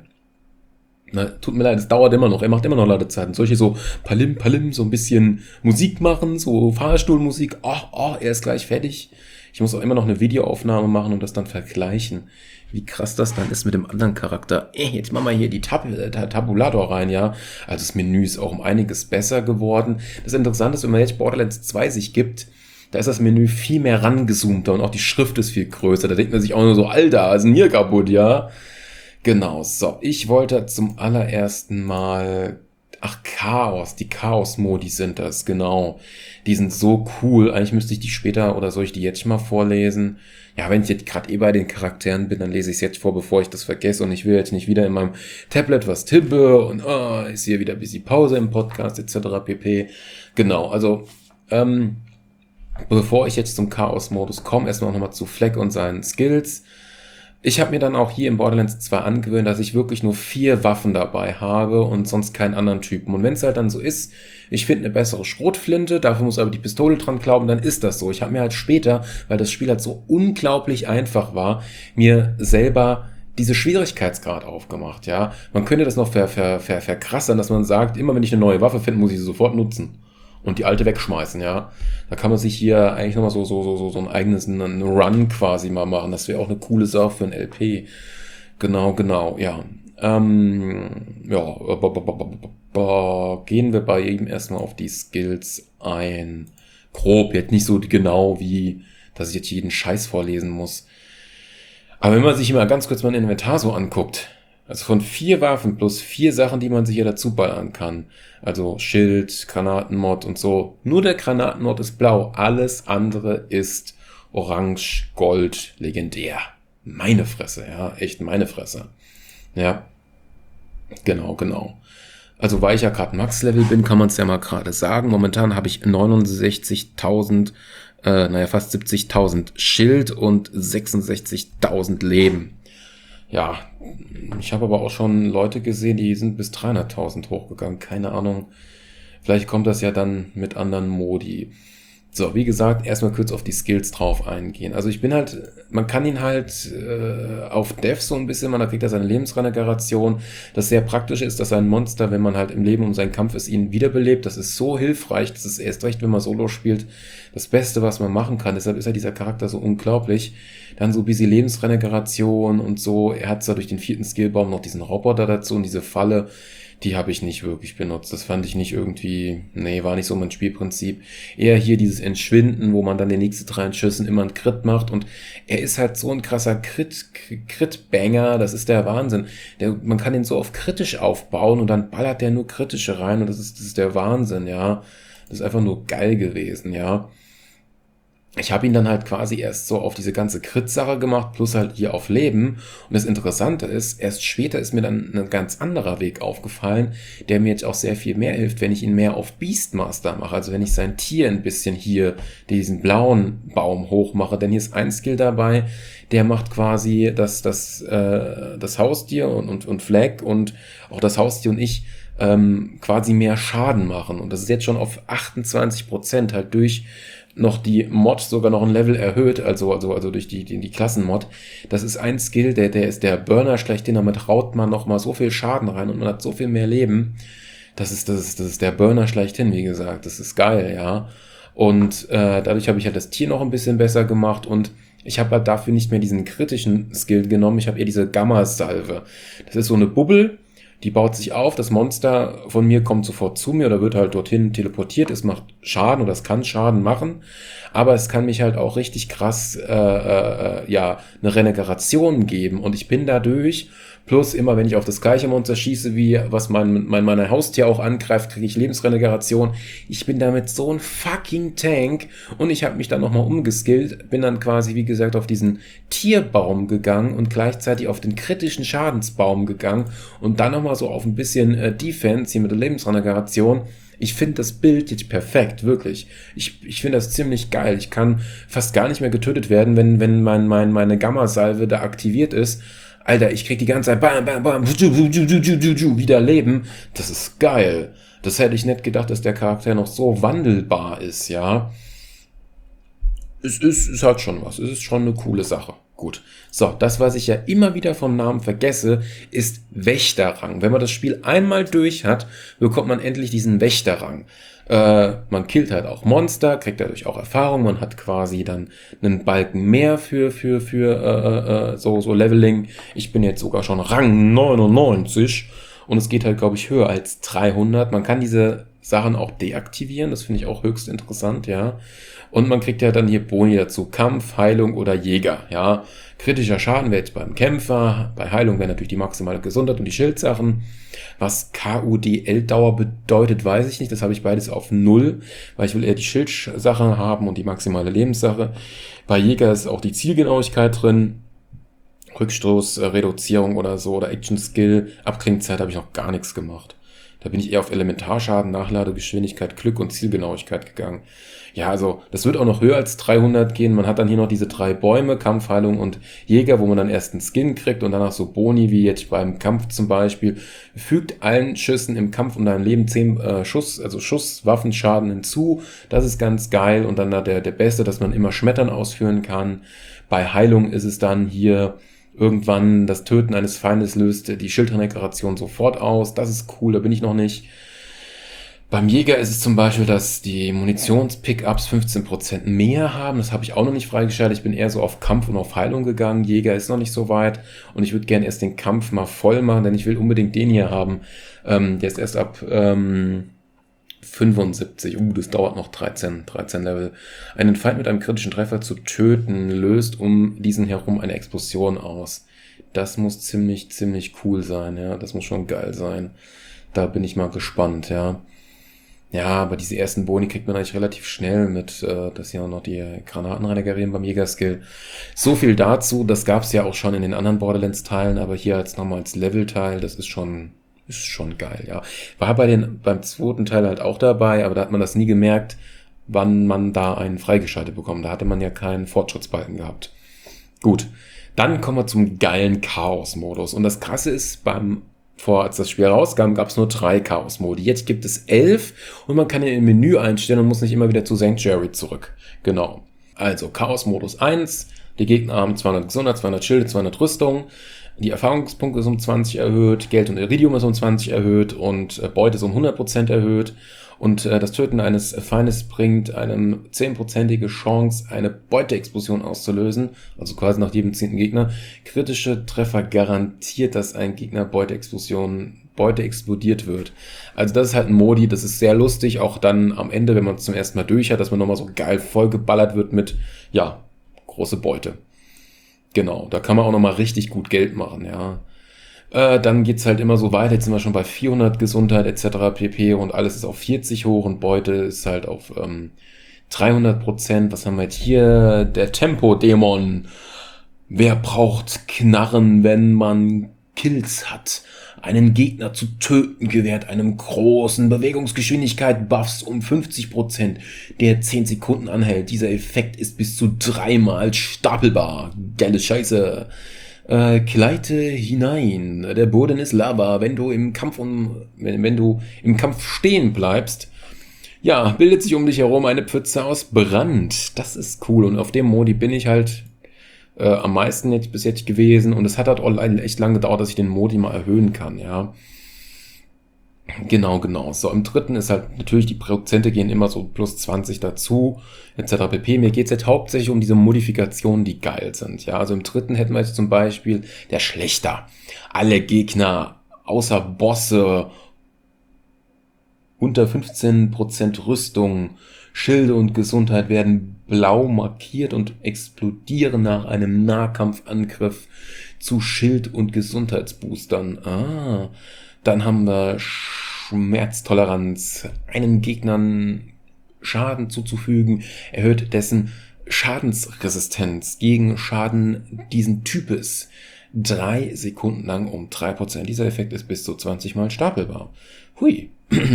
Na, tut mir leid, es dauert immer noch. Er macht immer noch Ladezeiten. Solche so Palim, Palim, so ein bisschen Musik machen, so Fahrstuhlmusik. Oh, oh, er ist gleich fertig. Ich muss auch immer noch eine Videoaufnahme machen und das dann vergleichen. Wie krass das dann ist mit dem anderen Charakter. Ey, jetzt machen wir hier die Tab äh, Tabulator rein, ja. Also das Menü ist auch um einiges besser geworden. Das Interessante ist, wenn man jetzt Borderlands zwei sich gibt, da ist das Menü viel mehr rangezoomter und auch die Schrift ist viel größer. Da denkt man sich auch nur so, Alter, was ist denn hier kaputt, ja? Genau, so. Ich wollte zum allerersten Mal... Ach, Chaos. Die Chaos-Modi sind das, genau. Die sind so cool. Eigentlich müsste ich die später, oder soll ich die jetzt schon mal vorlesen? Ja, wenn ich jetzt gerade eh bei den Charakteren bin, dann lese ich es jetzt vor, bevor ich das vergesse. Und ich will jetzt nicht wieder in meinem Tablet was tippe und oh, ist hier wieder ein bisschen Pause im Podcast et cetera pp. Genau, also ähm, bevor ich jetzt zum Chaos-Modus komme, erstmal nochmal zu Fleck und seinen Skills. Ich habe mir dann auch hier in Borderlands zwei angewöhnt, dass ich wirklich nur vier Waffen dabei habe und sonst keinen anderen Typen. Und wenn es halt dann so ist, ich finde eine bessere Schrotflinte, dafür muss aber die Pistole dran glauben, dann ist das so. Ich habe mir halt später, weil das Spiel halt so unglaublich einfach war, mir selber diese Schwierigkeitsgrad aufgemacht, ja. Man könnte das noch ver, ver, ver, verkrassern, dass man sagt, immer wenn ich eine neue Waffe finde, muss ich sie sofort nutzen. Und die alte wegschmeißen, ja. Da kann man sich hier eigentlich nochmal so, so, so, so, so ein eigenes einen Run quasi mal machen. Das wäre auch eine coole Sache für ein L P. Genau, genau, ja. Ähm, ja, gehen wir bei ihm erstmal auf die Skills ein. Grob, jetzt nicht so genau wie, dass ich jetzt jeden Scheiß vorlesen muss. Aber wenn man sich mal ganz kurz mein Inventar so anguckt, also von vier Waffen plus vier Sachen, die man sich hier dazu ballern kann. Also Schild, Granatenmod und so. Nur der Granatenmod ist blau. Alles andere ist orange, gold, legendär. Meine Fresse, ja. Echt meine Fresse. Ja. Genau, genau. Also weil ich ja gerade Max-Level bin, kann man es ja mal gerade sagen. Momentan habe ich neunundsechzigtausend, äh, naja, fast siebzigtausend Schild und sechsundsechzigtausend Leben. Ja, ich habe aber auch schon Leute gesehen, die sind bis dreihunderttausend hochgegangen. Keine Ahnung. Vielleicht kommt das ja dann mit anderen Modi. So, wie gesagt, erstmal kurz auf die Skills drauf eingehen. Also ich bin halt, man kann ihn halt äh, auf Dev so ein bisschen, man kriegt da seine Lebensregeneration. Das sehr praktisch ist, dass ein Monster, wenn man halt im Leben um seinen Kampf ist, ihn wiederbelebt. Das ist so hilfreich, das ist erst recht, wenn man Solo spielt, das Beste, was man machen kann. Deshalb ist ja dieser Charakter so unglaublich. Dann so ein bisschen Lebensregeneration und so. Er hat zwar durch den vierten Skillbaum noch diesen Roboter dazu und diese Falle. Die habe ich nicht wirklich benutzt. Das fand ich nicht irgendwie, nee, war nicht so mein Spielprinzip. Eher hier dieses Entschwinden, wo man dann den nächsten drei Schüssen immer einen Crit macht. Und er ist halt so ein krasser Crit, Crit-Banger, das ist der Wahnsinn. Der, man kann ihn so auf kritisch aufbauen und dann ballert der nur kritische rein und das ist, das ist der Wahnsinn, ja. Das ist einfach nur geil gewesen, ja. Ich habe ihn dann halt quasi erst so auf diese ganze Crit-Sache gemacht, plus halt hier auf Leben. Und das Interessante ist, erst später ist mir dann ein ganz anderer Weg aufgefallen, der mir jetzt auch sehr viel mehr hilft, wenn ich ihn mehr auf Beastmaster mache. Also wenn ich sein Tier ein bisschen hier, diesen blauen Baum hochmache. Denn hier ist ein Skill dabei, der macht quasi das, das, äh, das Haustier und, und, und Flag und auch das Haustier und ich ähm, quasi mehr Schaden machen. Und das ist jetzt schon auf achtundzwanzig Prozent halt durch noch die Mod sogar noch ein Level erhöht, also also also durch die die, die Klassenmod. Das ist ein Skill, der der ist der Burner schlechthin, damit raut man noch mal so viel Schaden rein und man hat so viel mehr Leben. Das ist das ist das ist der Burner schlechthin, wie gesagt. Das ist geil, ja. Und äh, dadurch habe ich halt das Tier noch ein bisschen besser gemacht und ich habe halt dafür nicht mehr diesen kritischen Skill genommen. Ich habe eher diese Gamma-Salve. Das ist so eine Bubble. Die baut sich auf, das Monster von mir kommt sofort zu mir oder wird halt dorthin teleportiert. Es macht Schaden oder es kann Schaden machen, aber es kann mich halt auch richtig krass, äh, äh, ja, eine Regeneration geben und ich bin dadurch, plus immer wenn ich auf das gleiche Monster schieße, wie was mein, mein, mein Haustier auch angreift, kriege ich Lebensregeneration. Ich bin damit so ein fucking Tank und ich habe mich dann nochmal umgeskillt, bin dann quasi, wie gesagt, auf diesen Tierbaum gegangen und gleichzeitig auf den kritischen Schadensbaum gegangen und dann nochmal so auf ein bisschen äh, Defense hier mit der Lebensregeneration. Ich finde das Bild jetzt perfekt, wirklich. Ich, ich finde das ziemlich geil. Ich kann fast gar nicht mehr getötet werden, wenn, wenn mein, mein, meine Gamma-Salve da aktiviert ist. Alter, ich krieg die ganze Zeit bam, bam, bam, wieder Leben. Das ist geil. Das hätte ich nicht gedacht, dass der Charakter noch so wandelbar ist, ja. Es ist, es hat schon was. Es ist schon eine coole Sache. Gut. So, das, was ich ja immer wieder vom Namen vergesse, ist Wächterrang. Wenn man das Spiel einmal durch hat, bekommt man endlich diesen Wächterrang. Äh, man killt halt auch Monster, kriegt dadurch auch Erfahrung, man hat quasi dann einen Balken mehr für, für, für äh, äh, so, so Leveling. Ich bin jetzt sogar schon Rang neunundneunzig und es geht halt, glaube ich, höher als dreihundert. Man kann diese Sachen auch deaktivieren, das finde ich auch höchst interessant, ja. Und man kriegt ja dann hier Boni dazu, Kampf, Heilung oder Jäger, ja. Kritischer Schaden wäre jetzt beim Kämpfer, bei Heilung wäre natürlich die maximale Gesundheit und die Schildsachen. Was K U D L-Dauer bedeutet, weiß ich nicht, das habe ich beides auf null, weil ich will eher die Schildsache haben und die maximale Lebenssache. Bei Jäger ist auch die Zielgenauigkeit drin, Rückstoß, äh, Reduzierung oder so, oder Action-Skill, Abklingzeit habe ich noch gar nichts gemacht. Da bin ich eher auf Elementarschaden, Nachladegeschwindigkeit, Glück und Zielgenauigkeit gegangen. Ja, also das wird auch noch höher als dreihundert gehen. Man hat dann hier noch diese drei Bäume, Kampfheilung und Jäger, wo man dann erst einen Skin kriegt und danach so Boni, wie jetzt beim Kampf zum Beispiel. Fügt allen Schüssen im Kampf um dein Leben zehn äh, Schuss, also Schusswaffenschaden hinzu. Das ist ganz geil. Und dann da der, der Beste, dass man immer Schmettern ausführen kann. Bei Heilung ist es dann hier irgendwann das Töten eines Feindes löst die Schildregeneration sofort aus. Das ist cool, da bin ich noch nicht. Beim Jäger ist es zum Beispiel, dass die Munitions-Pickups fünfzehn Prozent mehr haben. Das habe ich auch noch nicht freigeschaltet. Ich bin eher so auf Kampf und auf Heilung gegangen. Jäger ist noch nicht so weit. Und ich würde gerne erst den Kampf mal voll machen, denn ich will unbedingt den hier haben. Ähm, der ist erst ab ähm, fünfundsiebzig. Uh, das dauert noch dreizehn, dreizehn Level. Einen Feind mit einem kritischen Treffer zu töten, löst um diesen herum eine Explosion aus. Das muss ziemlich, ziemlich cool sein, ja. Das muss schon geil sein. Da bin ich mal gespannt, ja. Ja, aber diese ersten Boni kriegt man eigentlich relativ schnell mit, äh, dass ja noch die Granaten regenerieren beim Jägerskill. So viel dazu, das gab's ja auch schon in den anderen Borderlands-Teilen, aber hier als nochmal als Level-Teil, das ist schon, ist schon geil, ja. War bei den, beim zweiten Teil halt auch dabei, aber da hat man das nie gemerkt, wann man da einen freigeschaltet bekommt. Da hatte man ja keinen Fortschrittsbalken gehabt. Gut, dann kommen wir zum geilen Chaos-Modus. Und das Krasse ist, beim Vor, als das Spiel rauskam, gab es nur drei Chaos-Modi. Jetzt gibt es elf und man kann ihn im Menü einstellen und muss nicht immer wieder zu Sanctuary zurück. Genau. Also Chaos-Modus eins, die Gegner haben zweihundert Gesundheit, zweihundert Schilde, zweihundert Rüstung. Die Erfahrungspunkte ist um zwanzig erhöht, Geld und Iridium ist um zwanzig erhöht und Beute ist um hundert Prozent erhöht. Und äh, das Töten eines Feindes bringt einem zehnprozentige Chance, eine Beuteexplosion auszulösen, also quasi nach jedem zehnten Gegner. Kritische Treffer garantiert, dass ein Gegner Beuteexplosion Beute explodiert wird. Also das ist halt ein Modi, das ist sehr lustig, auch dann am Ende, wenn man es zum ersten Mal durch hat, dass man nochmal so geil vollgeballert wird mit, ja, große Beute. Genau, da kann man auch nochmal richtig gut Geld machen, ja. Äh, dann geht's halt immer so weiter, jetzt sind wir schon bei vierhundert Gesundheit et cetera pp. Und alles ist auf vierzig hoch und Beute ist halt auf ähm, dreihundert Prozent. Was haben wir jetzt hier? Der Tempo-Dämon. Wer braucht Knarren, wenn man Kills hat? Einen Gegner zu töten gewährt einem großen Bewegungsgeschwindigkeit Buffs um fünfzig Prozent, der zehn Sekunden anhält. Dieser Effekt ist bis zu dreimal stapelbar. Geile Scheiße. Äh, gleite hinein. Der Boden ist Lava. Wenn du im Kampf um, wenn, wenn du im Kampf stehen bleibst, ja, bildet sich um dich herum eine Pfütze aus Brand. Das ist cool. Und auf dem Modi bin ich halt äh, am meisten jetzt bis jetzt gewesen. Und es hat halt auch echt lange gedauert, dass ich den Modi mal erhöhen kann, ja. Genau, genau. So, im dritten ist halt natürlich, die Prozente gehen immer so plus zwanzig dazu, et cetera pp. Mir geht's jetzt hauptsächlich um diese Modifikationen, die geil sind. Ja, also im dritten hätten wir jetzt zum Beispiel der Schlechter. Alle Gegner außer Bosse unter fünfzehn Prozent Rüstung, Schilde und Gesundheit werden blau markiert und explodieren nach einem Nahkampfangriff zu Schild- und Gesundheitsboostern. Ah, dann haben wir Schmerztoleranz. Einen Gegnern Schaden zuzufügen erhöht dessen Schadensresistenz gegen Schaden diesen Types drei Sekunden lang um drei Prozent. Dieser Effekt ist bis zu zwanzig Mal stapelbar. Hui.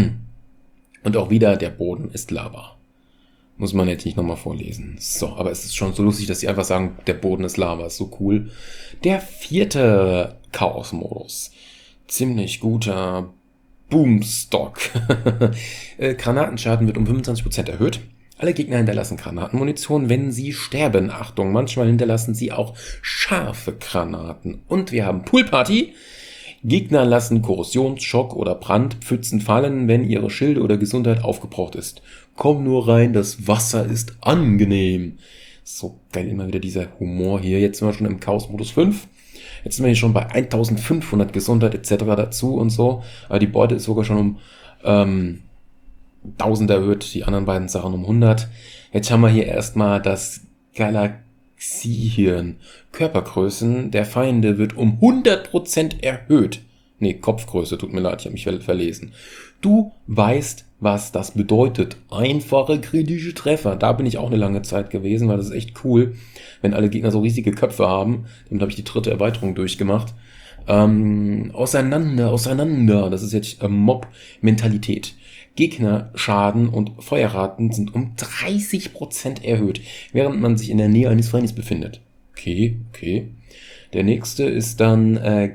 Und auch wieder, der Boden ist Lava. Muss man jetzt nicht nochmal vorlesen. So, aber es ist schon so lustig, dass sie einfach sagen, der Boden ist Lava. Ist so cool. Der vierte Chaos-Modus. Ziemlich guter Boomstock. Granatenschaden wird um fünfundzwanzig Prozent erhöht. Alle Gegner hinterlassen Granatenmunition, wenn sie sterben. Achtung, manchmal hinterlassen sie auch scharfe Granaten. Und wir haben Poolparty. Gegner lassen Korrosionsschock oder Brandpfützen fallen, wenn ihre Schilde oder Gesundheit aufgebraucht ist. Komm nur rein, das Wasser ist angenehm. So geil, immer wieder dieser Humor hier. Jetzt sind wir schon im Chaos-Modus fünf. Jetzt sind wir hier schon bei eintausendfünfhundert Gesundheit et cetera dazu und so. Aber die Beute ist sogar schon um ähm, tausend erhöht, die anderen beiden Sachen um hundert. Jetzt haben wir hier erstmal das Galaxiehirn. Körpergrößen der Feinde wird um hundert Prozent erhöht. Nee, Kopfgröße, tut mir leid, ich habe mich verlesen. Du weißt, was das bedeutet. Einfache kritische Treffer. Da bin ich auch eine lange Zeit gewesen, weil das ist echt cool, wenn alle Gegner so riesige Köpfe haben. Damit habe ich die dritte Erweiterung durchgemacht. Ähm, auseinander, auseinander. Das ist jetzt äh, Mob-Mentalität. Gegnerschaden und Feuerraten sind um dreißig Prozent erhöht, während man sich in der Nähe eines Feindes befindet. Okay, okay. Der nächste ist dann äh,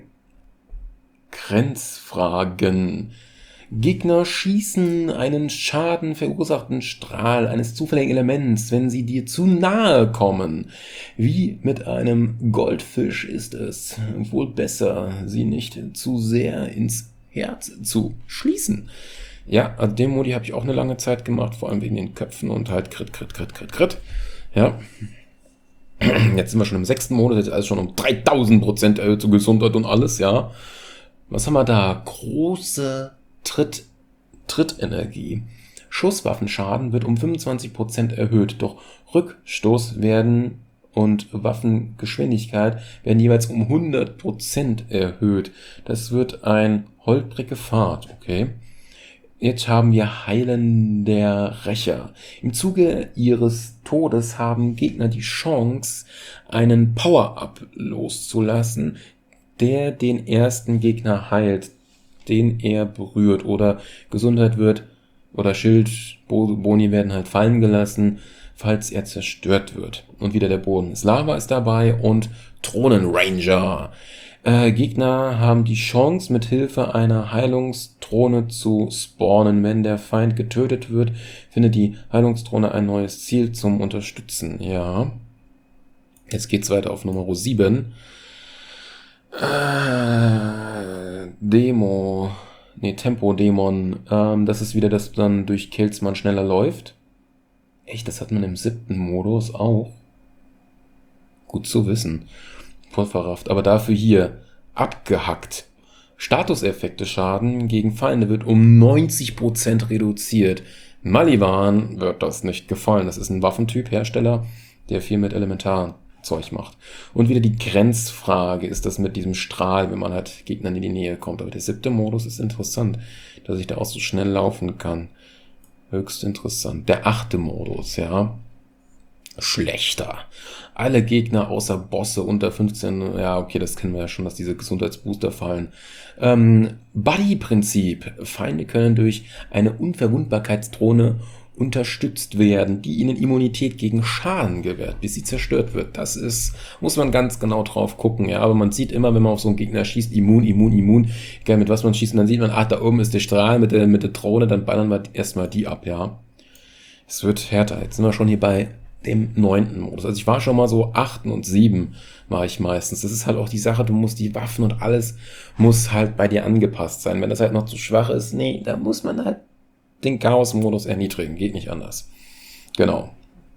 Grenzfragen. Gegner schießen einen Schaden verursachten Strahl eines zufälligen Elements, wenn sie dir zu nahe kommen. Wie mit einem Goldfisch ist es wohl besser, sie nicht zu sehr ins Herz zu schließen. Ja, also den Modi habe ich auch eine lange Zeit gemacht, vor allem wegen den Köpfen und halt Crit, Crit, Crit, Crit, Crit. Ja. Jetzt sind wir schon im sechsten Monat, jetzt ist alles schon um dreitausend Prozent erhöht zu Gesundheit und alles, ja. Was haben wir da? Große Tritt, Trittenergie. Schusswaffenschaden wird um fünfundzwanzig Prozent erhöht, doch Rückstoß werden und Waffengeschwindigkeit werden jeweils um hundert Prozent erhöht. Das wird ein holprige Fahrt, okay. Jetzt haben wir Heilen der Rächer. Im Zuge ihres Todes haben Gegner die Chance, einen Power-Up loszulassen, der den ersten Gegner heilt, den er berührt. Oder Gesundheit wird, oder Schild, Boni werden halt fallen gelassen, falls er zerstört wird. Und wieder der Boden ist Lava ist dabei und Thronenranger. Äh, Gegner haben die Chance, mit Hilfe einer Heilungsthrone zu spawnen. Wenn der Feind getötet wird, findet die Heilungsthrone ein neues Ziel zum Unterstützen. Ja. Jetzt geht's weiter auf Nummer sieben. Äh, Demo. Nee, Tempo-Dämon. Ähm, das ist wieder, dass dann durch Kills man schneller läuft. Echt, das hat man im siebten Modus auch. Gut zu wissen. Voll verrafft. Aber dafür hier abgehackt. Statuseffekte Schaden gegen Feinde wird um neunzig Prozent reduziert. Maliwan wird das nicht gefallen. Das ist ein Waffentyp, Hersteller, der viel mit Elementarzeug macht. Und wieder die Grenzfrage ist das mit diesem Strahl, wenn man halt Gegnern in die Nähe kommt. Aber der siebte Modus ist interessant, dass ich da auch so schnell laufen kann. Höchst interessant. Der achte Modus, ja. Schlechter. Alle Gegner außer Bosse unter fünfzehn, ja, okay, das kennen wir ja schon, dass diese Gesundheitsbooster fallen. Ähm, Buddy-Prinzip. Feinde können durch eine Unverwundbarkeitsdrohne unterstützt werden, die ihnen Immunität gegen Schaden gewährt, bis sie zerstört wird. Das ist, muss man ganz genau drauf gucken, ja, aber man sieht immer, wenn man auf so einen Gegner schießt, immun, immun, immun, egal mit was man schießt, und dann sieht man, ach, da oben ist der Strahl mit der, mit der Drohne, dann ballern wir erstmal die ab, ja. Es wird härter. Jetzt sind wir schon hier bei dem neunten Modus. Also ich war schon mal so achten und sieben war ich meistens. Das ist halt auch die Sache, du musst die Waffen und alles muss halt bei dir angepasst sein. Wenn das halt noch zu schwach ist, nee, da muss man halt den Chaos-Modus erniedrigen. Geht nicht anders. Genau.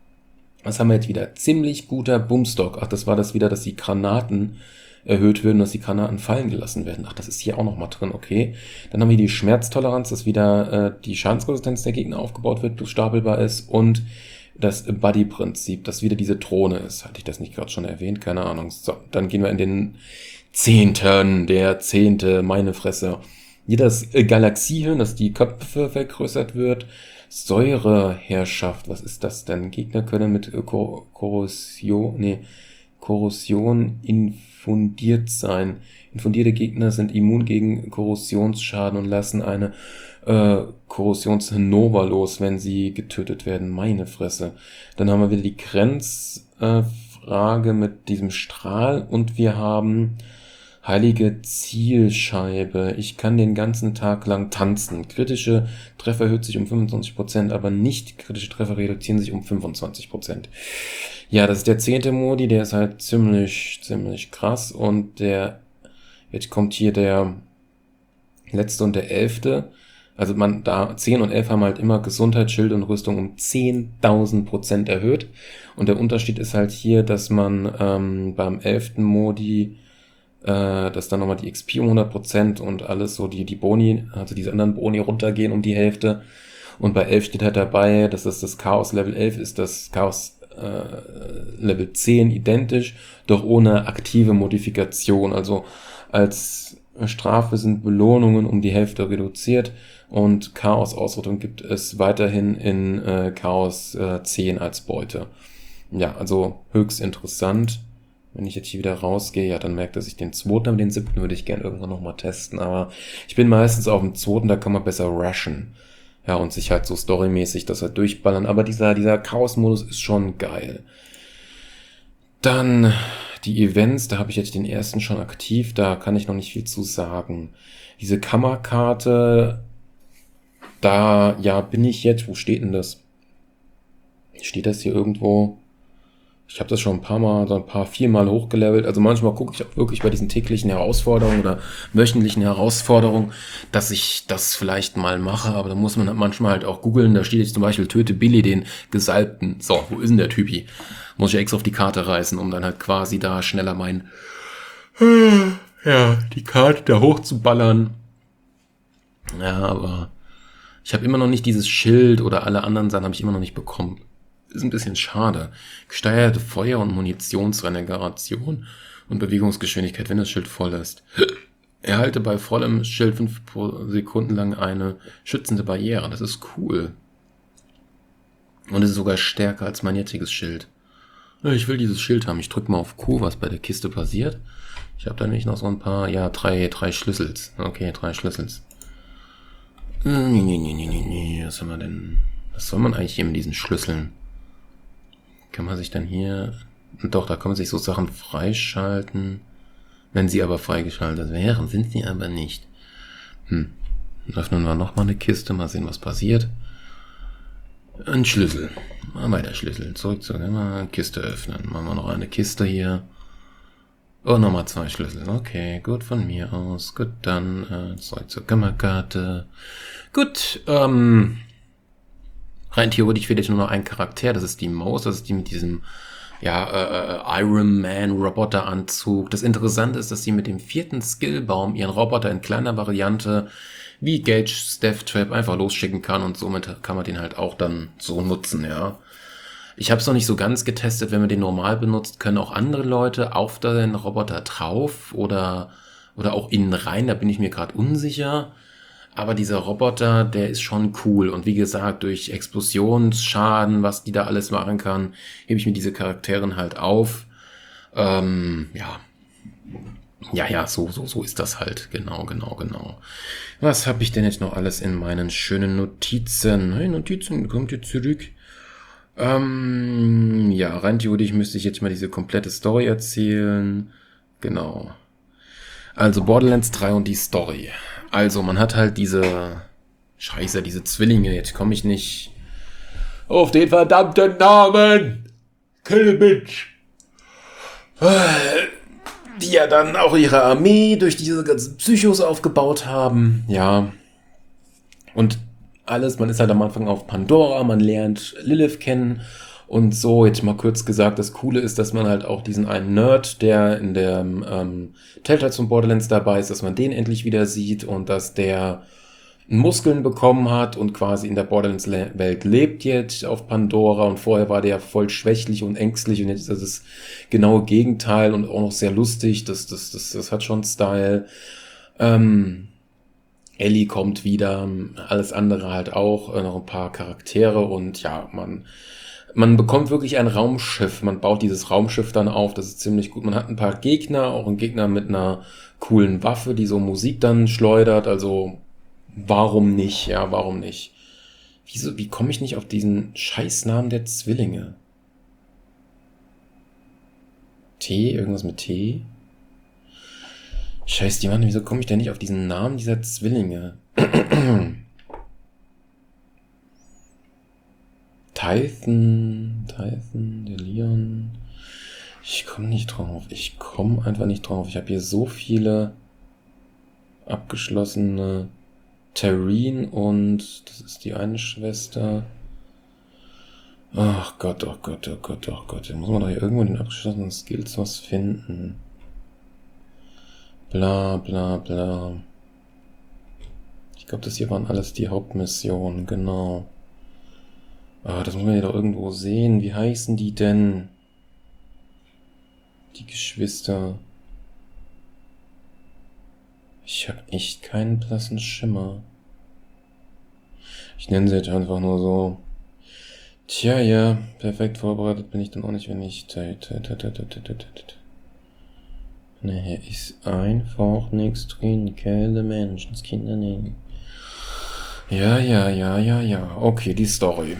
Was haben wir jetzt wieder? Ziemlich guter Boomstock. Ach, das war das wieder, dass die Granaten erhöht werden, dass die Granaten fallen gelassen werden. Ach, das ist hier auch noch mal drin, okay. Dann haben wir die Schmerztoleranz, dass wieder äh, die Schadensresistenz der Gegner aufgebaut wird, plus stapelbar ist, und das Buddy-Prinzip, dass wieder diese Drohne ist. Hatte ich das nicht gerade schon erwähnt? Keine Ahnung. So, dann gehen wir in den zehnten. Der zehnte, meine Fresse. Hier das Galaxiehirn, dass die Köpfe vergrößert wird. Säureherrschaft, was ist das denn? Gegner können mit Kor- Korrosion, nee, Korrosion infundiert sein. Infundierte Gegner sind immun gegen Korrosionsschaden und lassen eine äh, Korrosionsnova los, wenn sie getötet werden. Meine Fresse. Dann haben wir wieder die Grenzfrage äh, mit diesem Strahl und wir haben heilige Zielscheibe. Ich kann den ganzen Tag lang tanzen. Kritische Treffer erhöht sich um fünfundzwanzig Prozent, aber nicht kritische Treffer reduzieren sich um fünfundzwanzig Prozent. Ja, das ist der zehnte Modi, der ist halt ziemlich, ziemlich krass. Und der, jetzt kommt hier der letzte und der elfte. Also man, da zehn und elf haben halt immer Gesundheit, Schild und Rüstung um zehntausend Prozent erhöht. Und der Unterschied ist halt hier, dass man ähm, beim elften Modi äh, dass dann nochmal die X P um hundert Prozent und alles so, die die Boni, also diese anderen Boni runtergehen um die Hälfte. Und bei elf steht halt dabei, dass das das Chaos Level elf ist, das Chaos äh, Level zehn identisch, doch ohne aktive Modifikation. Also als Strafe sind Belohnungen um die Hälfte reduziert und Chaos-Ausrüstung gibt es weiterhin in äh, Chaos äh, zehn als Beute. Ja, also höchst interessant. Wenn ich jetzt hier wieder rausgehe, ja, dann merkt er sich den zweiten, aber den siebten würde ich gerne irgendwann nochmal testen. Aber ich bin meistens auf dem zweiten, da kann man besser rushen. Ja, und sich halt so storymäßig das halt durchballern. Aber dieser, dieser Chaos-Modus ist schon geil. Dann die Events, da habe ich jetzt den ersten schon aktiv, da kann ich noch nicht viel zu sagen. Diese Kammerkarte, da, ja, bin ich jetzt, wo steht denn das? Steht das hier irgendwo? Ich habe das schon ein paar Mal, so ein paar, viermal hochgelevelt. Also manchmal gucke ich auch wirklich bei diesen täglichen Herausforderungen oder wöchentlichen Herausforderungen, dass ich das vielleicht mal mache. Aber da muss man manchmal halt auch googeln. Da steht jetzt zum Beispiel, töte Billy, den Gesalbten. So, wo ist denn der Typi? Muss ich extra auf die Karte reißen, um dann halt quasi da schneller mein, ja, die Karte da hochzuballern. Ja, aber ich habe immer noch nicht dieses Schild oder alle anderen Sachen habe ich immer noch nicht bekommen. Ist ein bisschen schade. Gesteuerte Feuer- und Munitionsregeneration und Bewegungsgeschwindigkeit, wenn das Schild voll ist. Erhalte bei vollem Schild fünf Sekunden lang eine schützende Barriere. Das ist cool. Und es ist sogar stärker als mein jetziges Schild. Ich will dieses Schild haben. Ich drücke mal auf Q, was bei der Kiste passiert. Ich habe da nämlich noch so ein paar, ja, drei, drei Schlüssels. Okay, drei Schlüssels. Was haben wir denn? Was soll man eigentlich hier mit diesen Schlüsseln? Kann man sich dann hier... Doch, da kann man sich so Sachen freischalten. Wenn sie aber freigeschaltet wären, sind sie aber nicht. Hm. Öffnen wir nochmal eine Kiste, mal sehen, was passiert. Ein Schlüssel. Mal weiter Schlüssel. Zurück zur Kiste öffnen. Machen wir noch eine Kiste hier. Oh, nochmal zwei Schlüssel. Okay, gut, von mir aus. Gut, dann äh, zurück zur Kammerkarte. Gut, ähm... rein theoretisch fehlt jetzt nur noch ein Charakter, das ist die Maus, das ist die mit diesem ja, äh, Iron Man Roboteranzug. Das Interessante ist, dass sie mit dem vierten Skillbaum ihren Roboter in kleiner Variante wie Gage Death Trap einfach losschicken kann und somit kann man den halt auch dann so nutzen, ja. Ich habe es noch nicht so ganz getestet, wenn man den normal benutzt, können auch andere Leute auf den Roboter drauf oder, oder auch innen rein, da bin ich mir gerade unsicher. Aber dieser Roboter, der ist schon cool. Und wie gesagt, durch Explosionsschaden, was die da alles machen kann, hebe ich mir diese Charakteren halt auf. Ähm, ja. Ja, ja, so, so, so ist das halt. Genau, genau, genau. Was habe ich denn jetzt noch alles in meinen schönen Notizen? Hey, Notizen, kommt ihr zurück? Ähm, ja, rein theoretisch müsste ich jetzt mal diese komplette Story erzählen. Genau. Also Borderlands drei und die Story. Also man hat halt diese... Scheiße, diese Zwillinge. Jetzt komme ich nicht auf den verdammten Namen. Kill Bitch. Die ja dann auch ihre Armee durch diese ganzen Psychos aufgebaut haben. Ja. Und alles, man ist halt am Anfang auf Pandora, man lernt Lilith kennen und so. Jetzt mal kurz gesagt, das Coole ist, dass man halt auch diesen einen Nerd, der in der ähm, Telltales von Borderlands dabei ist, dass man den endlich wieder sieht und dass der Muskeln bekommen hat und quasi in der Borderlands-Welt lebt jetzt auf Pandora und vorher war der voll schwächlich und ängstlich und jetzt ist das das genaue Gegenteil und auch noch sehr lustig, das, das, das, das hat schon Style. Ähm, Ellie kommt wieder, alles andere halt auch, äh, noch ein paar Charaktere und ja, man, man bekommt wirklich ein Raumschiff, man baut dieses Raumschiff dann auf, das ist ziemlich gut. Man hat ein paar Gegner, auch einen Gegner mit einer coolen Waffe, die so Musik dann schleudert, also warum nicht, ja, warum nicht? Wieso, wie komme ich nicht auf diesen Scheißnamen der Zwillinge? T, irgendwas mit T? Scheiß, die Mann, wieso komme ich denn nicht auf diesen Namen dieser Zwillinge? Tython, Tython, der Leon. Ich komme nicht drauf. Ich komme einfach nicht drauf. Ich habe hier so viele abgeschlossene Tareen und das ist die eine Schwester. Ach Gott, oh Gott, oh Gott, oh Gott. Da muss man doch hier irgendwo in den abgeschlossenen Skills was finden. Bla bla bla. Ich glaube, das hier waren alles die Hauptmissionen, genau. Ah, das muss man ja doch irgendwo sehen. Wie heißen die denn? Die Geschwister. Ich habe echt keinen blassen Schimmer. Ich nenne sie jetzt einfach nur so. Tja, ja, perfekt vorbereitet bin ich dann auch nicht, wenn ich... Ne, hier ist einfach nichts drin. Keine Menschenskinder nehmen. Ja, ja, ja, ja, ja. Okay, die Story.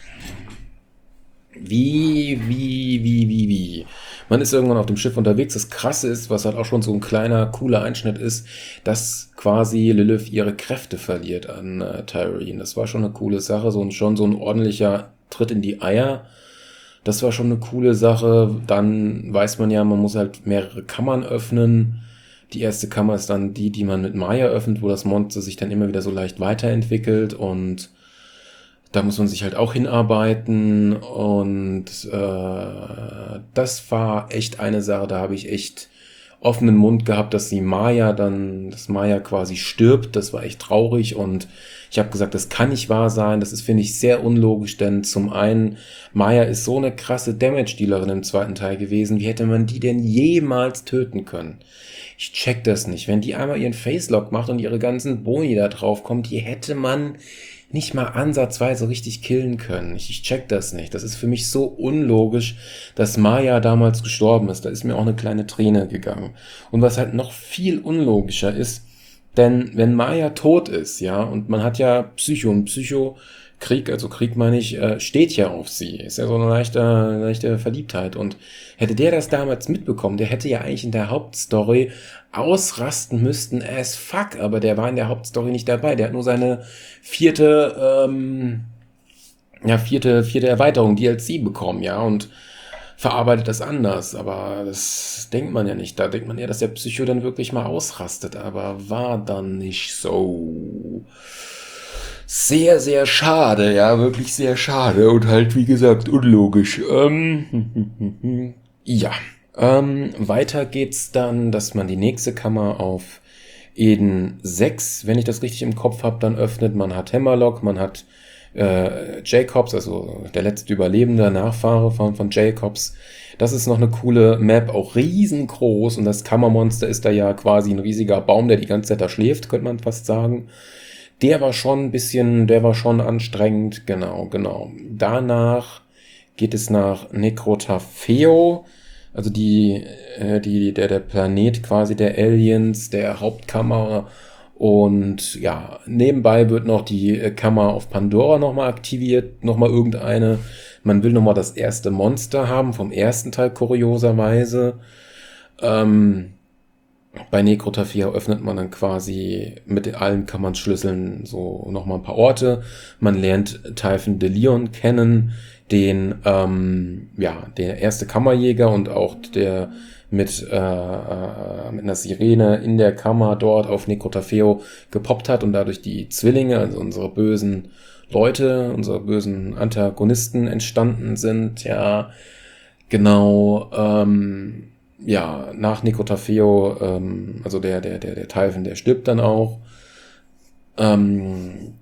Wie, wie, wie, wie, wie. Man ist irgendwann auf dem Schiff unterwegs. Das Krasse ist, was halt auch schon so ein kleiner, cooler Einschnitt ist, dass quasi Lilith ihre Kräfte verliert an äh, Tyreen. Das war schon eine coole Sache. So ein, schon so ein ordentlicher Tritt in die Eier. Das war schon eine coole Sache. Dann weiß man ja, man muss halt mehrere Kammern öffnen. Die erste Kammer ist dann die, die man mit Maya öffnet, wo das Monster sich dann immer wieder so leicht weiterentwickelt und da muss man sich halt auch hinarbeiten und äh, das war echt eine Sache, da habe ich echt offenen Mund gehabt, dass die Maya dann, dass Maya quasi stirbt. Das war echt traurig und ich habe gesagt, das kann nicht wahr sein. Das ist, finde ich, sehr unlogisch, denn zum einen, Maya ist so eine krasse Damage-Dealerin im zweiten Teil gewesen. Wie hätte man die denn jemals töten können? Ich check das nicht. Wenn die einmal ihren Facelock macht und ihre ganzen Boni da drauf kommt, die hätte man nicht mal ansatzweise richtig killen können. Ich, ich check das nicht. Das ist für mich so unlogisch, dass Maya damals gestorben ist. Da ist mir auch eine kleine Träne gegangen. Und was halt noch viel unlogischer ist, denn wenn Maya tot ist, ja, und man hat ja Psycho und Psycho, Krieg, also Krieg meine ich, äh, steht ja auf sie. Ist ja so eine leichte, leichte Verliebtheit. Und hätte der das damals mitbekommen, der hätte ja eigentlich in der Hauptstory ausrasten müssten as fuck, aber der war in der Hauptstory nicht dabei. Der hat nur seine vierte, ähm, ja, vierte, vierte Erweiterung, D L C bekommen, ja, und verarbeitet das anders. Aber das denkt man ja nicht. Da denkt man eher, dass der Psycho dann wirklich mal ausrastet, aber war dann nicht so. Sehr, sehr schade, ja, wirklich sehr schade und halt, wie gesagt, unlogisch. Ähm, ja, ähm, weiter geht's dann, dass man die nächste Kammer auf Eden sechs, wenn ich das richtig im Kopf habe, dann öffnet. Man hat Hammerlock, man hat äh, Jacobs, also der letzte überlebende Nachfahre von, von Jacobs. Das ist noch eine coole Map, auch riesengroß, und das Kammermonster ist da ja quasi ein riesiger Baum, der die ganze Zeit da schläft, könnte man fast sagen. Der war schon ein bisschen, der war schon anstrengend, genau, genau. Danach geht es nach Necrotafeo, also die, äh, die, der, der Planet quasi der Aliens, der Hauptkammer. Und ja, nebenbei wird noch die äh, Kammer auf Pandora nochmal aktiviert, nochmal irgendeine. Man will nochmal das erste Monster haben, vom ersten Teil kurioserweise. Ähm, bei Necrotafia öffnet man dann quasi mit allen Kammernschlüsseln so nochmal ein paar Orte. Man lernt Typhon de Leon kennen, den, ähm, ja, der erste Kammerjäger und auch der mit, äh, äh, mit einer Sirene in der Kammer dort auf Necrotafeo gepoppt hat und dadurch die Zwillinge, also unsere bösen Leute, unsere bösen Antagonisten entstanden sind, ja, genau, ähm, ja, nach Necrotafeo, ähm, also der, der, der, der Typhon, der stirbt dann auch. Ähm,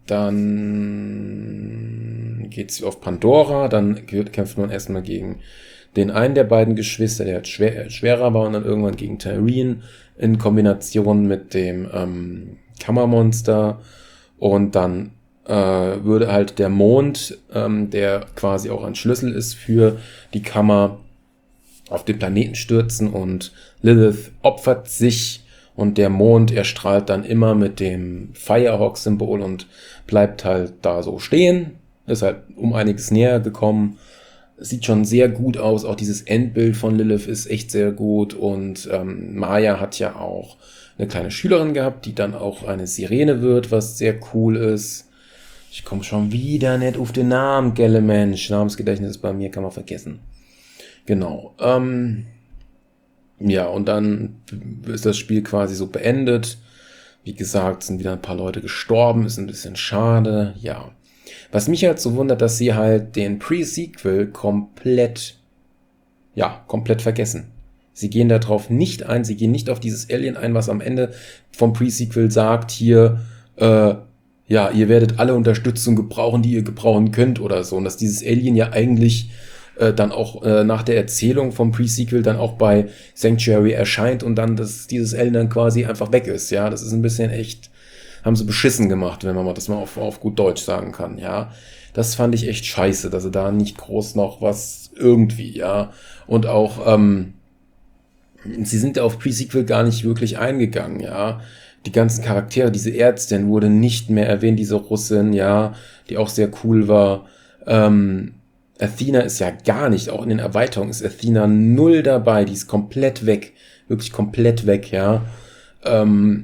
dann geht's auf Pandora, dann kämpft man erstmal gegen den einen der beiden Geschwister, der schwer, schwerer war, und dann irgendwann gegen Tyreen in Kombination mit dem ähm, Kammermonster. Und dann äh, würde halt der Mond, ähm, der quasi auch ein Schlüssel ist für die Kammer, auf den Planeten stürzen, und Lilith opfert sich und der Mond erstrahlt dann immer mit dem Firehawk-Symbol und bleibt halt da so stehen. Ist halt um einiges näher gekommen. Sieht schon sehr gut aus. Auch dieses Endbild von Lilith ist echt sehr gut. Und ähm, Maya hat ja auch eine kleine Schülerin gehabt, die dann auch eine Sirene wird, was sehr cool ist. Ich komme schon wieder nicht auf den Namen, gelle Mensch. Namensgedächtnis ist bei mir, kann man vergessen. Genau. Ähm, ja, und dann ist das Spiel quasi so beendet. Wie gesagt, sind wieder ein paar Leute gestorben, ist ein bisschen schade. Ja. Was mich halt so wundert, dass sie halt den Pre-Sequel komplett, ja, komplett vergessen. Sie gehen darauf nicht ein, sie gehen nicht auf dieses Alien ein, was am Ende vom Pre-Sequel sagt, hier, äh, ja, ihr werdet alle Unterstützung gebrauchen, die ihr gebrauchen könnt oder so. Und dass dieses Alien ja eigentlich dann auch äh, nach der Erzählung vom Pre-Sequel dann auch bei Sanctuary erscheint und dann dass dieses Alien dann quasi einfach weg ist, ja, das ist ein bisschen echt, haben sie beschissen gemacht, wenn man mal das mal auf, auf gut Deutsch sagen kann, ja, das fand ich echt scheiße, dass sie da nicht groß noch was irgendwie, ja, und auch, ähm, sie sind auf Pre-Sequel gar nicht wirklich eingegangen, ja, die ganzen Charaktere, diese Ärztin wurde nicht mehr erwähnt, diese Russin, ja, die auch sehr cool war, ähm, Athena ist ja gar nicht, auch in den Erweiterungen ist Athena null dabei, die ist komplett weg, wirklich komplett weg, ja. Ähm,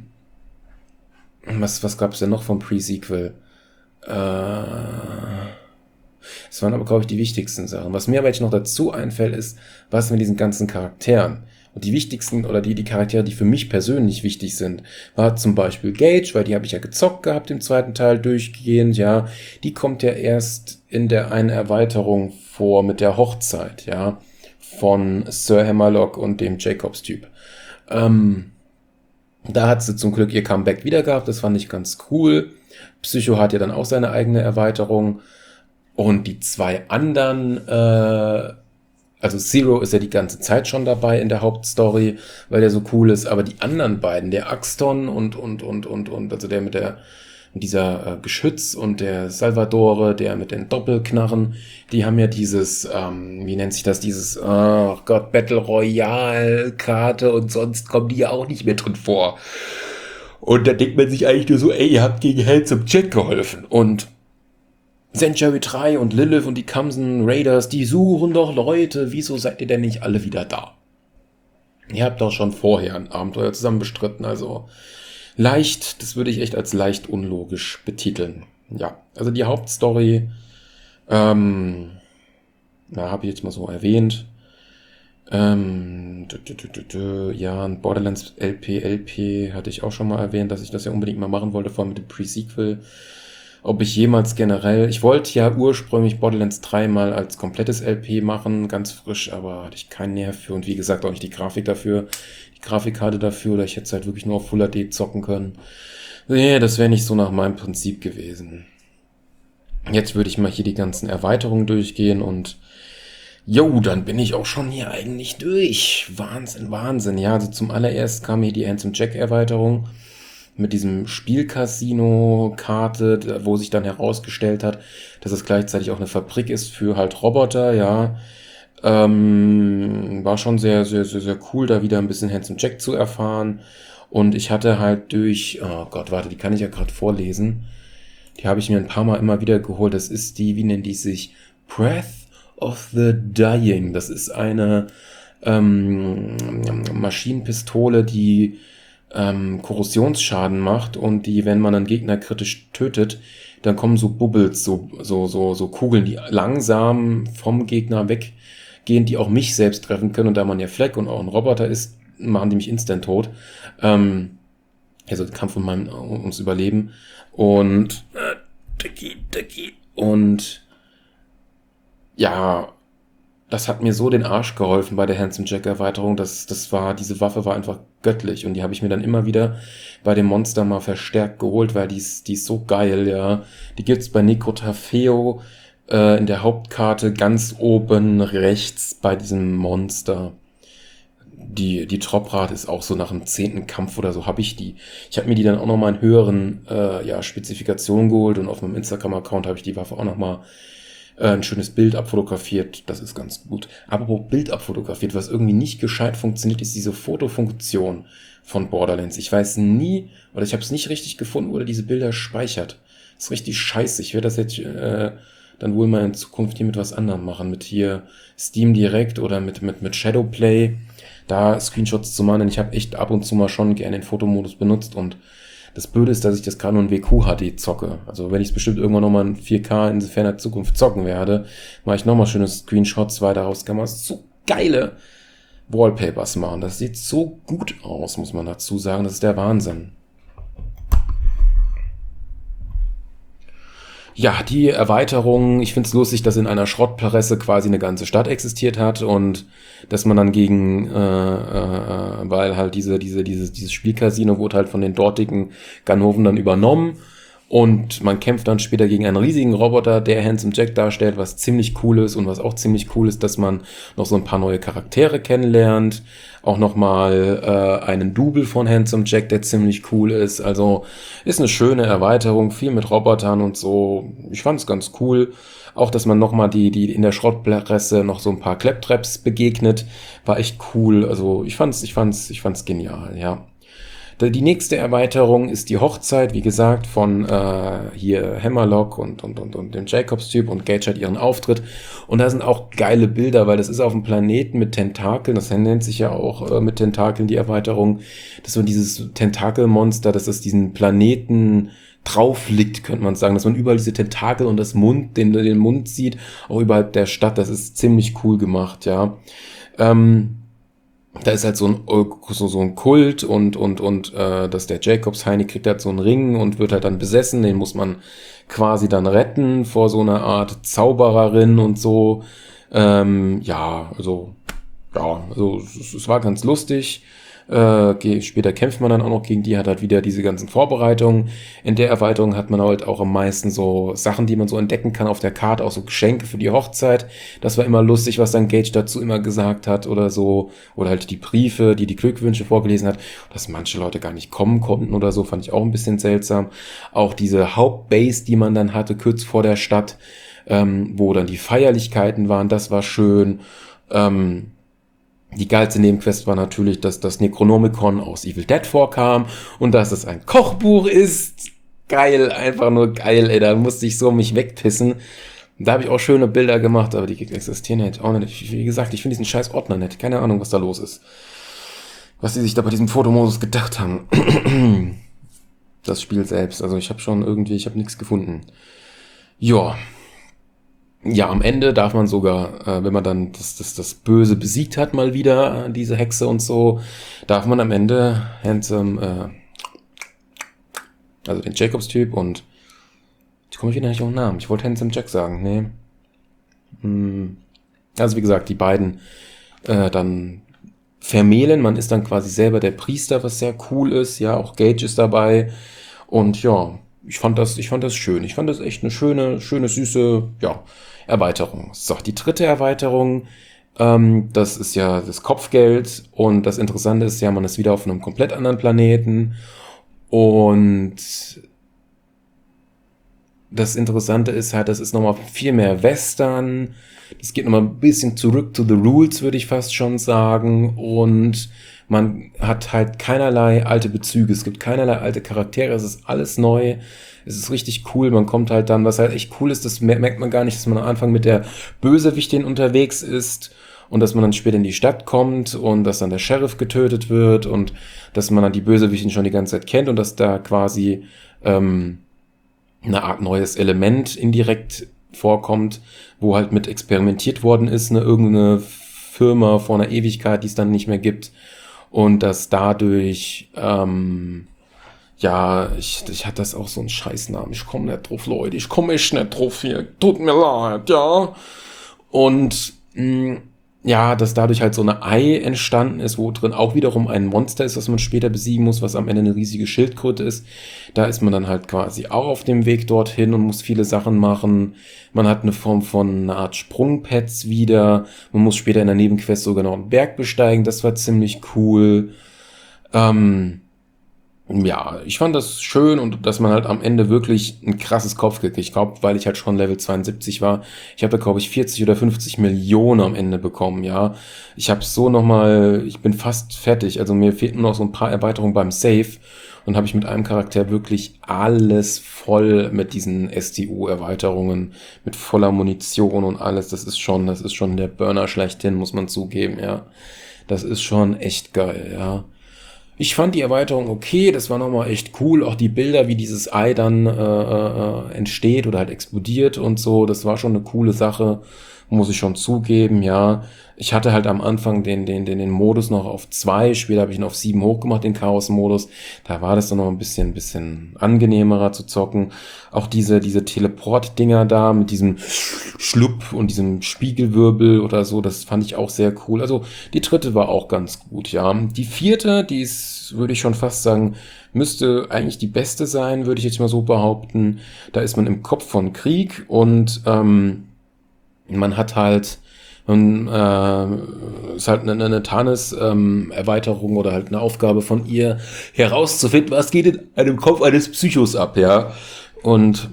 was was gab es denn noch vom Pre-Sequel? Äh, das waren aber, glaube ich, die wichtigsten Sachen. Was mir aber jetzt noch dazu einfällt, ist, was mit diesen ganzen Charakteren. Und die wichtigsten, oder die, die Charaktere, die für mich persönlich wichtig sind, war zum Beispiel Gage, weil die habe ich ja gezockt gehabt im zweiten Teil durchgehend, ja. Die kommt ja erst in der einen Erweiterung vor mit der Hochzeit, ja, von Sir Hammerlock und dem Jacobs-Typ. Ähm, da hat sie zum Glück ihr Comeback wieder gehabt, das fand ich ganz cool. Psycho hat ja dann auch seine eigene Erweiterung. Und die zwei anderen, äh, also Zero ist ja die ganze Zeit schon dabei in der Hauptstory, weil der so cool ist, aber die anderen beiden, der Axton und, und, und, und, und, also der mit der, mit dieser äh, Geschütz und der Salvatore, der mit den Doppelknarren, die haben ja dieses, ähm, wie nennt sich das, dieses, oh Gott, Battle Royale Karte und sonst kommen die ja auch nicht mehr drin vor. Und da denkt man sich eigentlich nur so, ey, ihr habt gegen Hell zum Chat geholfen. Und Sanctuary drei und Lilith und die Kamsen Raiders, die suchen doch Leute. Wieso seid ihr denn nicht alle wieder da? Ihr habt doch schon vorher ein Abenteuer zusammen bestritten, also leicht, das würde ich echt als leicht unlogisch betiteln. Ja, also die Hauptstory, ähm, na, habe ich jetzt mal so erwähnt. Ähm, dü, dü, dü, dü, ja, ein Borderlands L P L P hatte ich auch schon mal erwähnt, dass ich das ja unbedingt mal machen wollte, vor allem mit dem Pre-Sequel. ob ich jemals generell, ich wollte ja ursprünglich Borderlands drei mal als komplettes L P machen, ganz frisch, aber hatte ich keinen Nerv für und wie gesagt auch nicht die Grafik dafür, die Grafikkarte dafür, oder ich hätte es halt wirklich nur auf Full H D zocken können. Nee, das wäre nicht so nach meinem Prinzip gewesen. Jetzt würde ich mal hier die ganzen Erweiterungen durchgehen und jo, dann bin ich auch schon hier eigentlich durch. Wahnsinn, Wahnsinn. Ja, also zum allererst kam hier die Handsome Jack Erweiterung mit diesem Spielcasino-Karte, wo sich dann herausgestellt hat, dass es gleichzeitig auch eine Fabrik ist für halt Roboter, ja. Ähm, war schon sehr, sehr, sehr, sehr cool, da wieder ein bisschen Handsome Jack zu erfahren. Und ich hatte halt durch, oh Gott, warte, die kann ich ja gerade vorlesen. Die habe ich mir ein paar Mal immer wieder geholt. Das ist die, wie nennt die sich? Breath of the Dying. Das ist eine ähm, Maschinenpistole, die ähm, Korrosionsschaden macht und die, wenn man einen Gegner kritisch tötet, dann kommen so Bubbles, so, so, so, so Kugeln, die langsam vom Gegner weggehen, die auch mich selbst treffen können. Und da man ja Fleck und auch ein Roboter ist, machen die mich instant tot. Ähm, also Kampf um mein, ums Überleben. Und äh, Dicky, Dicky. Und ja, das hat mir so den Arsch geholfen bei der Handsome Jack Erweiterung. Das, das war, diese Waffe war einfach göttlich. Und die habe ich mir dann immer wieder bei dem Monster mal verstärkt geholt, weil die ist, die ist so geil, ja. Die gibt's bei Necrotafeo äh, in der Hauptkarte ganz oben rechts bei diesem Monster. Die, die Droprate ist auch so nach dem zehnten Kampf oder so habe ich die. Ich habe mir die dann auch nochmal in höheren äh, ja, Spezifikationen geholt und auf meinem Instagram-Account habe ich die Waffe auch nochmal äh, ein schönes Bild abfotografiert. Das ist ganz gut. Aber wo Bild abfotografiert, was irgendwie nicht gescheit funktioniert, ist diese Fotofunktion von Borderlands. Ich weiß nie, oder ich habe es nicht richtig gefunden, wo er diese Bilder speichert. Das ist richtig scheiße. Ich werde das jetzt äh, dann wohl mal in Zukunft hier mit was anderem machen. Mit hier Steam Direct oder mit, mit, mit Shadowplay. Da Screenshots zu machen, denn ich habe echt ab und zu mal schon gerne den Fotomodus benutzt und das Blöde ist, dass ich das gerade nur in W Q H D zocke. Also wenn ich es bestimmt irgendwann nochmal in vier K in ferner Zukunft zocken werde, mache ich nochmal schöne Screenshots, weil daraus kann man so geile Wallpapers machen. Das sieht so gut aus, muss man dazu sagen. Das ist der Wahnsinn. Ja, die Erweiterung, ich find's lustig, dass in einer Schrottpresse quasi eine ganze Stadt existiert hat und dass man dann gegen, äh, äh, weil halt diese, diese, dieses, dieses Spielcasino wurde halt von den dortigen Ganoven dann übernommen und man kämpft dann später gegen einen riesigen Roboter, der Handsome Jack darstellt, was ziemlich cool ist und was auch ziemlich cool ist, dass man noch so ein paar neue Charaktere kennenlernt, auch nochmal äh, einen Double von Handsome Jack, der ziemlich cool ist, also ist eine schöne Erweiterung, viel mit Robotern und so, ich fand's ganz cool, auch dass man nochmal die, die in der Schrottpresse noch so ein paar Claptraps begegnet, war echt cool, also ich fand's, ich fand's, ich fand's genial, ja. Die nächste Erweiterung ist die Hochzeit, wie gesagt, von äh, hier Hammerlock und, und, und, und dem Jacobs-Typ und Gage hat ihren Auftritt. Und da sind auch geile Bilder, weil das ist auf einem Planeten mit Tentakeln, das nennt sich ja auch äh, mit Tentakeln die Erweiterung, dass man dieses Tentakelmonster, dass es diesen Planeten drauf liegt, könnte man sagen, dass man überall diese Tentakel und das Mund, den, den Mund sieht, auch überhalb der Stadt, das ist ziemlich cool gemacht, ja. Ähm, Da ist halt so ein, so, so ein Kult und, und, und, äh, dass der Jacobs Heini kriegt halt so einen Ring und wird halt dann besessen, den muss man quasi dann retten vor so einer Art Zaubererin und so. Ähm, ja, also, ja, also, es, es war ganz lustig. Äh, später kämpft man dann auch noch gegen die, hat halt wieder diese ganzen Vorbereitungen. In der Erweiterung hat man halt auch am meisten so Sachen, die man so entdecken kann auf der Karte, auch so Geschenke für die Hochzeit. Das war immer lustig, was dann Gage dazu immer gesagt hat oder so. Oder halt die Briefe, die die Glückwünsche vorgelesen hat. Dass manche Leute gar nicht kommen konnten oder so, fand ich auch ein bisschen seltsam. Auch diese Hauptbase, die man dann hatte, kurz vor der Stadt, ähm, wo dann die Feierlichkeiten waren, das war schön. Ähm, Die geilste Nebenquest war natürlich, dass das Necronomicon aus Evil Dead vorkam und dass es ein Kochbuch ist. Geil, einfach nur geil, ey, da musste ich so mich wegpissen. Da habe ich auch schöne Bilder gemacht, aber die existieren halt auch nicht. Wie gesagt, ich finde diesen scheiß Ordner nicht. Keine Ahnung, was da los ist. Was die sich da bei diesem Fotomodus gedacht haben. Das Spiel selbst, also ich habe schon irgendwie, ich habe nichts gefunden. Ja. Ja, am Ende darf man sogar, äh, wenn man dann das, das, das Böse besiegt hat, mal wieder, äh, diese Hexe und so, darf man am Ende Handsome, äh, also den Jacobs-Typ und Ich komme wieder nicht auf den Namen. Ich wollte Handsome Jack sagen. Nee. Hm. Also wie gesagt, die beiden äh, dann vermählen. Man ist dann quasi selber der Priester, was sehr cool ist. Ja, auch Gage ist dabei. Und ja, ich fand das, ich fand das schön. Ich fand das echt eine schöne, schöne, süße, ja, Erweiterung. So, die dritte Erweiterung, ähm, das ist ja das Kopfgeld. Und das Interessante ist ja, man ist wieder auf einem komplett anderen Planeten. Und das Interessante ist halt, das ist nochmal viel mehr Western. Das geht nochmal ein bisschen zurück to the roots, würde ich fast schon sagen. Und man hat halt keinerlei alte Bezüge. Es gibt keinerlei alte Charaktere. Es ist alles neu. Es ist richtig cool. Man kommt halt dann, was halt echt cool ist, das merkt man gar nicht, dass man am Anfang mit der Bösewichtin unterwegs ist. Und dass man dann später in die Stadt kommt und dass dann der Sheriff getötet wird und dass man dann die Bösewichtin schon die ganze Zeit kennt und dass da quasi ähm, eine Art neues Element indirekt vorkommt, wo halt mit experimentiert worden ist, eine irgendeine Firma vor einer Ewigkeit, die es dann nicht mehr gibt und dass dadurch ähm, ja, ich, ich hatte das auch so einen Scheißnamen, ich komme nicht drauf, Leute, ich komme echt nicht drauf hier, tut mir leid, ja, und mh, ja, dass dadurch halt so eine Ei entstanden ist, wo drin auch wiederum ein Monster ist, was man später besiegen muss, was am Ende eine riesige Schildkröte ist. Da ist man dann halt quasi auch auf dem Weg dorthin und muss viele Sachen machen. Man hat eine Form von einer Art Sprungpads wieder. Man muss später in der Nebenquest sogar noch einen Berg besteigen. Das war ziemlich cool. Ähm... Ja, ich fand das schön und dass man halt am Ende wirklich ein krasses Kopfgeld kriegt. Ich glaube, weil ich halt schon Level zweiundsiebzig war. Ich habe da, glaube ich, vierzig oder fünfzig Millionen am Ende bekommen, ja. Ich habe so nochmal, ich bin fast fertig. Also mir fehlten noch so ein paar Erweiterungen beim Save. Und habe ich mit einem Charakter wirklich alles voll mit diesen S T U-Erweiterungen, mit voller Munition und alles. Das ist schon, das ist schon der Burner schlechthin, muss man zugeben, ja. Das ist schon echt geil, ja. Ich fand die Erweiterung okay, das war nochmal echt cool, auch die Bilder, wie dieses Ei dann äh, äh, entsteht oder halt explodiert und so, das war schon eine coole Sache, muss ich schon zugeben, ja. Ich hatte halt am Anfang den den den, den Modus noch auf zwei, später habe ich ihn auf sieben hochgemacht, den Chaos-Modus, da war das dann noch ein bisschen bisschen angenehmerer zu zocken. Auch diese diese Teleport-Dinger da mit diesem Schlupp und diesem Spiegelwirbel oder so, das fand ich auch sehr cool. Also die dritte war auch ganz gut, ja. Die vierte, die ist, würde ich schon fast sagen, müsste eigentlich die beste sein, würde ich jetzt mal so behaupten. Da ist man im Kopf von Krieg und ähm, man hat halt und äh, ist halt eine, eine Tarnis-Erweiterung ähm, oder halt eine Aufgabe von ihr herauszufinden, was geht in einem Kopf eines Psychos ab, ja. Und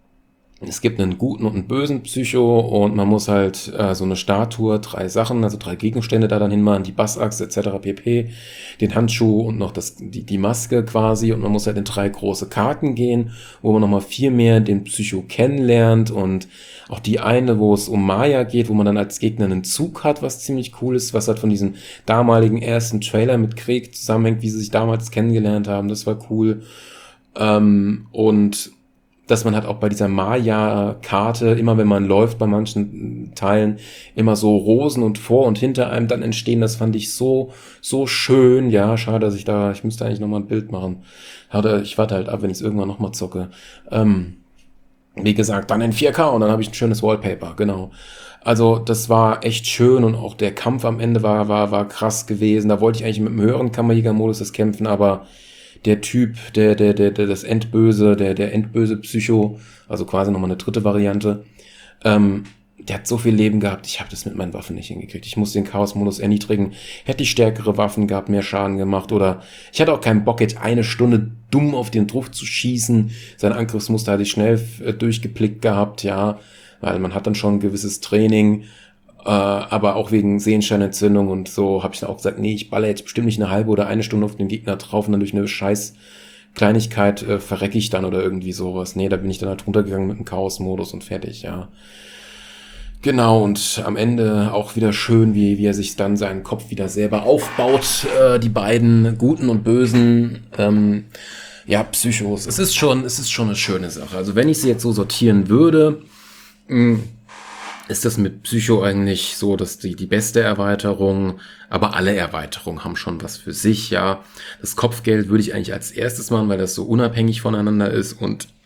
es gibt einen guten und einen bösen Psycho und man muss halt äh, so eine Statue, drei Sachen, also drei Gegenstände da dann hinmachen, die Bassachse et cetera pp, den Handschuh und noch das, die, die Maske quasi und man muss halt in drei große Karten gehen, wo man nochmal viel mehr den Psycho kennenlernt und auch die eine, wo es um Maya geht, wo man dann als Gegner einen Zug hat, was ziemlich cool ist, was halt von diesem damaligen ersten Trailer mit Krieg zusammenhängt, wie sie sich damals kennengelernt haben, das war cool. Ähm, und dass man halt auch bei dieser Maya-Karte, immer wenn man läuft, bei manchen Teilen, immer so Rosen und vor und hinter einem dann entstehen, das fand ich so, so schön. Ja, schade, dass ich da, ich müsste eigentlich nochmal ein Bild machen. Ich warte halt ab, wenn ich es irgendwann nochmal zocke. Ähm, wie gesagt, dann in vier K und dann habe ich ein schönes Wallpaper, genau. Also das war echt schön und auch der Kampf am Ende war, war, war krass gewesen. Da wollte ich eigentlich mit dem höheren Kammerjäger-Modus das kämpfen, aber der Typ, der, der, der, der, das Endböse, der, der Endböse Psycho, also quasi nochmal eine dritte Variante, ähm, der hat so viel Leben gehabt, ich habe das mit meinen Waffen nicht hingekriegt. Ich musste den Chaos-Modus erniedrigen, hätte ich stärkere Waffen gehabt, mehr Schaden gemacht oder ich hatte auch keinen Bock, jetzt eine Stunde dumm auf den drauf zu schießen. Sein Angriffsmuster hatte ich schnell äh, durchgeblickt gehabt, ja, weil man hat dann schon ein gewisses Training, äh, aber auch wegen Sehenscheinentzündung und so habe ich dann auch gesagt, nee, ich baller jetzt bestimmt nicht eine halbe oder eine Stunde auf den Gegner drauf und dann durch eine scheiß Kleinigkeit äh, verrecke ich dann oder irgendwie sowas. Nee, da bin ich dann halt runtergegangen mit dem Chaos-Modus und fertig, ja. Genau, und am Ende auch wieder schön, wie, wie er sich dann seinen Kopf wieder selber aufbaut, äh, die beiden Guten und Bösen, ähm, ja, Psychos. Es ist schon, es ist schon eine schöne Sache. Also wenn ich sie jetzt so sortieren würde, mh, ist das mit Psycho eigentlich so, dass die, die beste Erweiterung, aber alle Erweiterungen haben schon was für sich, ja. Das Kopfgeld würde ich eigentlich als erstes machen, weil das so unabhängig voneinander ist und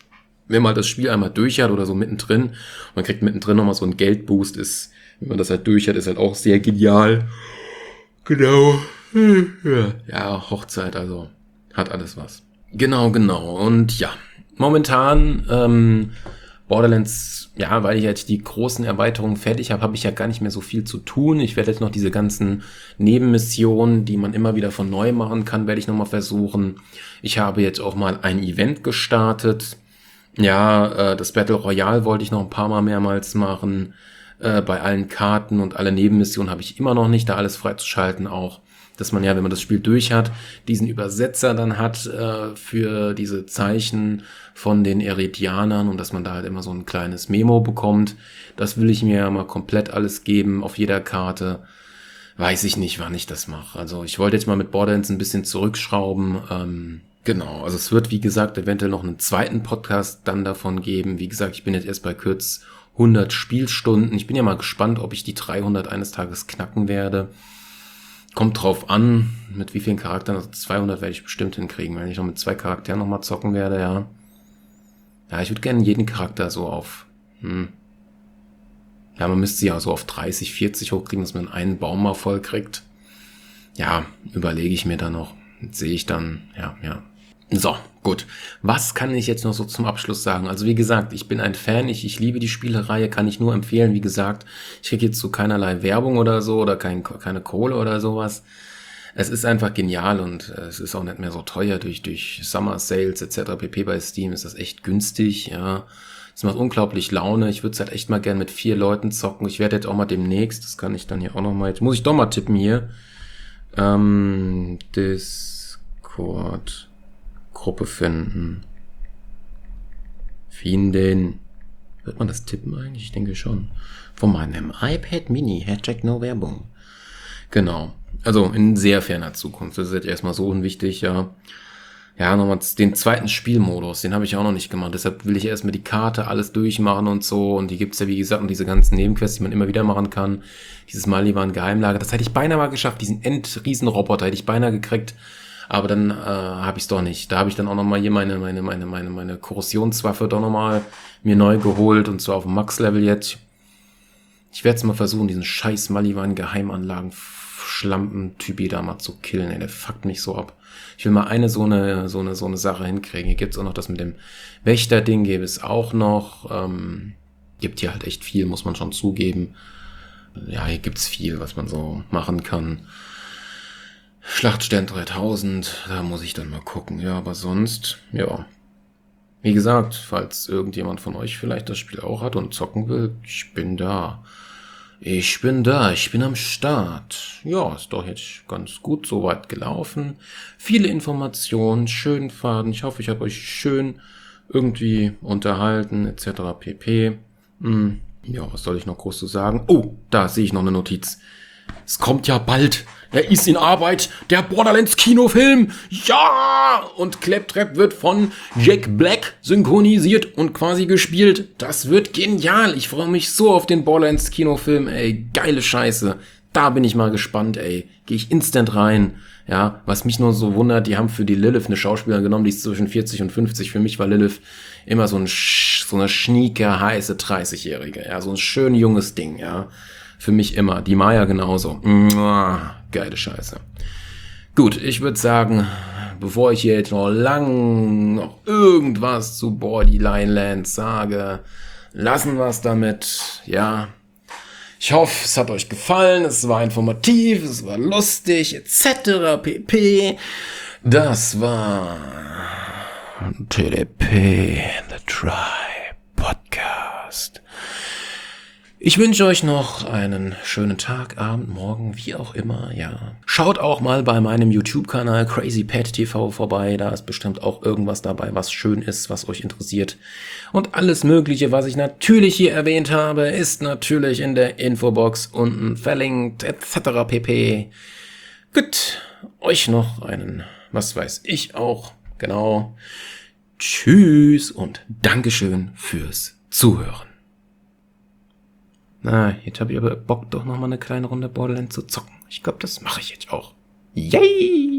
wenn man das Spiel einmal durch hat oder so mittendrin, man kriegt mittendrin nochmal so einen Geldboost, ist, wenn man das halt durch hat, ist halt auch sehr genial. Genau. Ja, Hochzeit, also hat alles was. Genau, genau. Und ja, momentan ähm, Borderlands, ja, weil ich jetzt die großen Erweiterungen fertig habe, habe ich ja gar nicht mehr so viel zu tun. Ich werde jetzt noch diese ganzen Nebenmissionen, die man immer wieder von neu machen kann, werde ich nochmal versuchen. Ich habe jetzt auch mal ein Event gestartet. Ja, äh, das Battle Royale wollte ich noch ein paar Mal mehrmals machen. Äh, bei allen Karten und alle Nebenmissionen habe ich immer noch nicht, da alles freizuschalten auch. Dass man ja, wenn man das Spiel durch hat, diesen Übersetzer dann hat äh, für diese Zeichen von den Eridianern und dass man da halt immer so ein kleines Memo bekommt. Das will ich mir ja mal komplett alles geben auf jeder Karte. Weiß ich nicht, wann ich das mache. Also ich wollte jetzt mal mit Borderlands ein bisschen zurückschrauben. Ähm, genau, also es wird, wie gesagt, eventuell noch einen zweiten Podcast dann davon geben. Wie gesagt, ich bin jetzt erst bei kurz hundert Spielstunden. Ich bin ja mal gespannt, ob ich die dreihundert eines Tages knacken werde. Kommt drauf an, mit wie vielen Charakteren, also zweihundert werde ich bestimmt hinkriegen, wenn ich noch mit zwei Charakteren nochmal zocken werde, ja. Ja, ich würde gerne jeden Charakter so auf, hm. Ja, man müsste sie ja so auf dreißig, vierzig hochkriegen, dass man einen Baum mal voll kriegt. Ja, überlege ich mir dann noch, das sehe ich dann, ja, ja. So, gut. Was kann ich jetzt noch so zum Abschluss sagen? Also wie gesagt, ich bin ein Fan, ich, ich liebe die Spielereihe, kann ich nur empfehlen. Wie gesagt, ich kriege jetzt so keinerlei Werbung oder so oder kein, keine Kohle oder sowas. Es ist einfach genial und es ist auch nicht mehr so teuer durch, durch Summer Sales et cetera pp. Bei Steam ist das echt günstig, ja. Es macht unglaublich Laune. Ich würde es halt echt mal gern mit vier Leuten zocken. Ich werde jetzt auch mal demnächst, das kann ich dann hier auch noch mal, jetzt muss ich doch mal tippen hier. Ähm, Discord Gruppe finden. Finden. Hört man das tippen eigentlich? Ich denke schon. Von meinem iPad Mini. Hashtag no Werbung. Genau. Also in sehr ferner Zukunft. Das ist jetzt erstmal so unwichtig, ja. Ja, nochmal den zweiten Spielmodus. Den habe ich auch noch nicht gemacht. Deshalb will ich erstmal die Karte alles durchmachen und so. Und die gibt's ja, wie gesagt, und diese ganzen Nebenquests, die man immer wieder machen kann. Dieses Maliwan Geheimlager. Das hätte ich beinahe mal geschafft. Diesen Endriesenroboter hätte ich beinahe gekriegt. Aber dann äh, habe ich es doch nicht. Da habe ich dann auch nochmal hier meine, meine, meine, meine, meine Korrosionswaffe doch nochmal mir neu geholt. Und zwar auf dem Max-Level jetzt. Ich werde es mal versuchen, diesen scheiß Maliwan-Geheimanlagen Schlampen-Typi da mal zu killen. Ey, der fuckt mich so ab. Ich will mal eine so eine, so eine, so eine Sache hinkriegen. Hier gibt's auch noch das mit dem Wächter-Ding, gäbe es auch noch. Ähm, gibt hier halt echt viel, muss man schon zugeben. Ja, hier gibt's viel, was man so machen kann. Schlachtstern dreitausend, da muss ich dann mal gucken. Ja, aber sonst, ja. Wie gesagt, falls irgendjemand von euch vielleicht das Spiel auch hat und zocken will, ich bin da. Ich bin da, ich bin am Start. Ja, ist doch jetzt ganz gut soweit gelaufen. Viele Informationen, schön Faden. Ich hoffe, ich habe euch schön irgendwie unterhalten, et cetera pp. Hm. Ja, was soll ich noch groß zu sagen? Oh, da sehe ich noch eine Notiz. Es kommt ja bald. Er ist in Arbeit. Der Borderlands Kinofilm. Ja! Und Claptrap wird von Jack Black synchronisiert und quasi gespielt. Das wird genial. Ich freue mich so auf den Borderlands Kinofilm. Ey, geile Scheiße. Da bin ich mal gespannt, ey. Gehe ich instant rein. Ja, was mich nur so wundert, die haben für die Lilith eine Schauspielerin genommen, die ist zwischen vierzig und fünfzig. Für mich war Lilith immer so ein Sch- so eine schnieke, heiße dreißigjährige. Ja, so ein schön junges Ding, ja. Für mich immer. Die Maya genauso. Mua, geile Scheiße. Gut, ich würde sagen, bevor ich hier jetzt noch lang noch irgendwas zu Borderlands sage, lassen wir es damit. Ja. Ich hoffe, es hat euch gefallen, es war informativ, es war lustig, et cetera pp. Das war T D P, The Try Podcast. Ich wünsche euch noch einen schönen Tag, Abend, Morgen, wie auch immer, ja. Schaut auch mal bei meinem YouTube-Kanal Crazy Pet T V vorbei, da ist bestimmt auch irgendwas dabei, was schön ist, was euch interessiert. Und alles Mögliche, was ich natürlich hier erwähnt habe, ist natürlich in der Infobox unten verlinkt, et cetera pp. Gut, euch noch einen, was weiß ich auch, genau. Tschüss und Dankeschön fürs Zuhören. Na, jetzt habe ich aber Bock, doch noch mal eine kleine Runde Borderlands zu zocken. Ich glaube, das mache ich jetzt auch. Yay!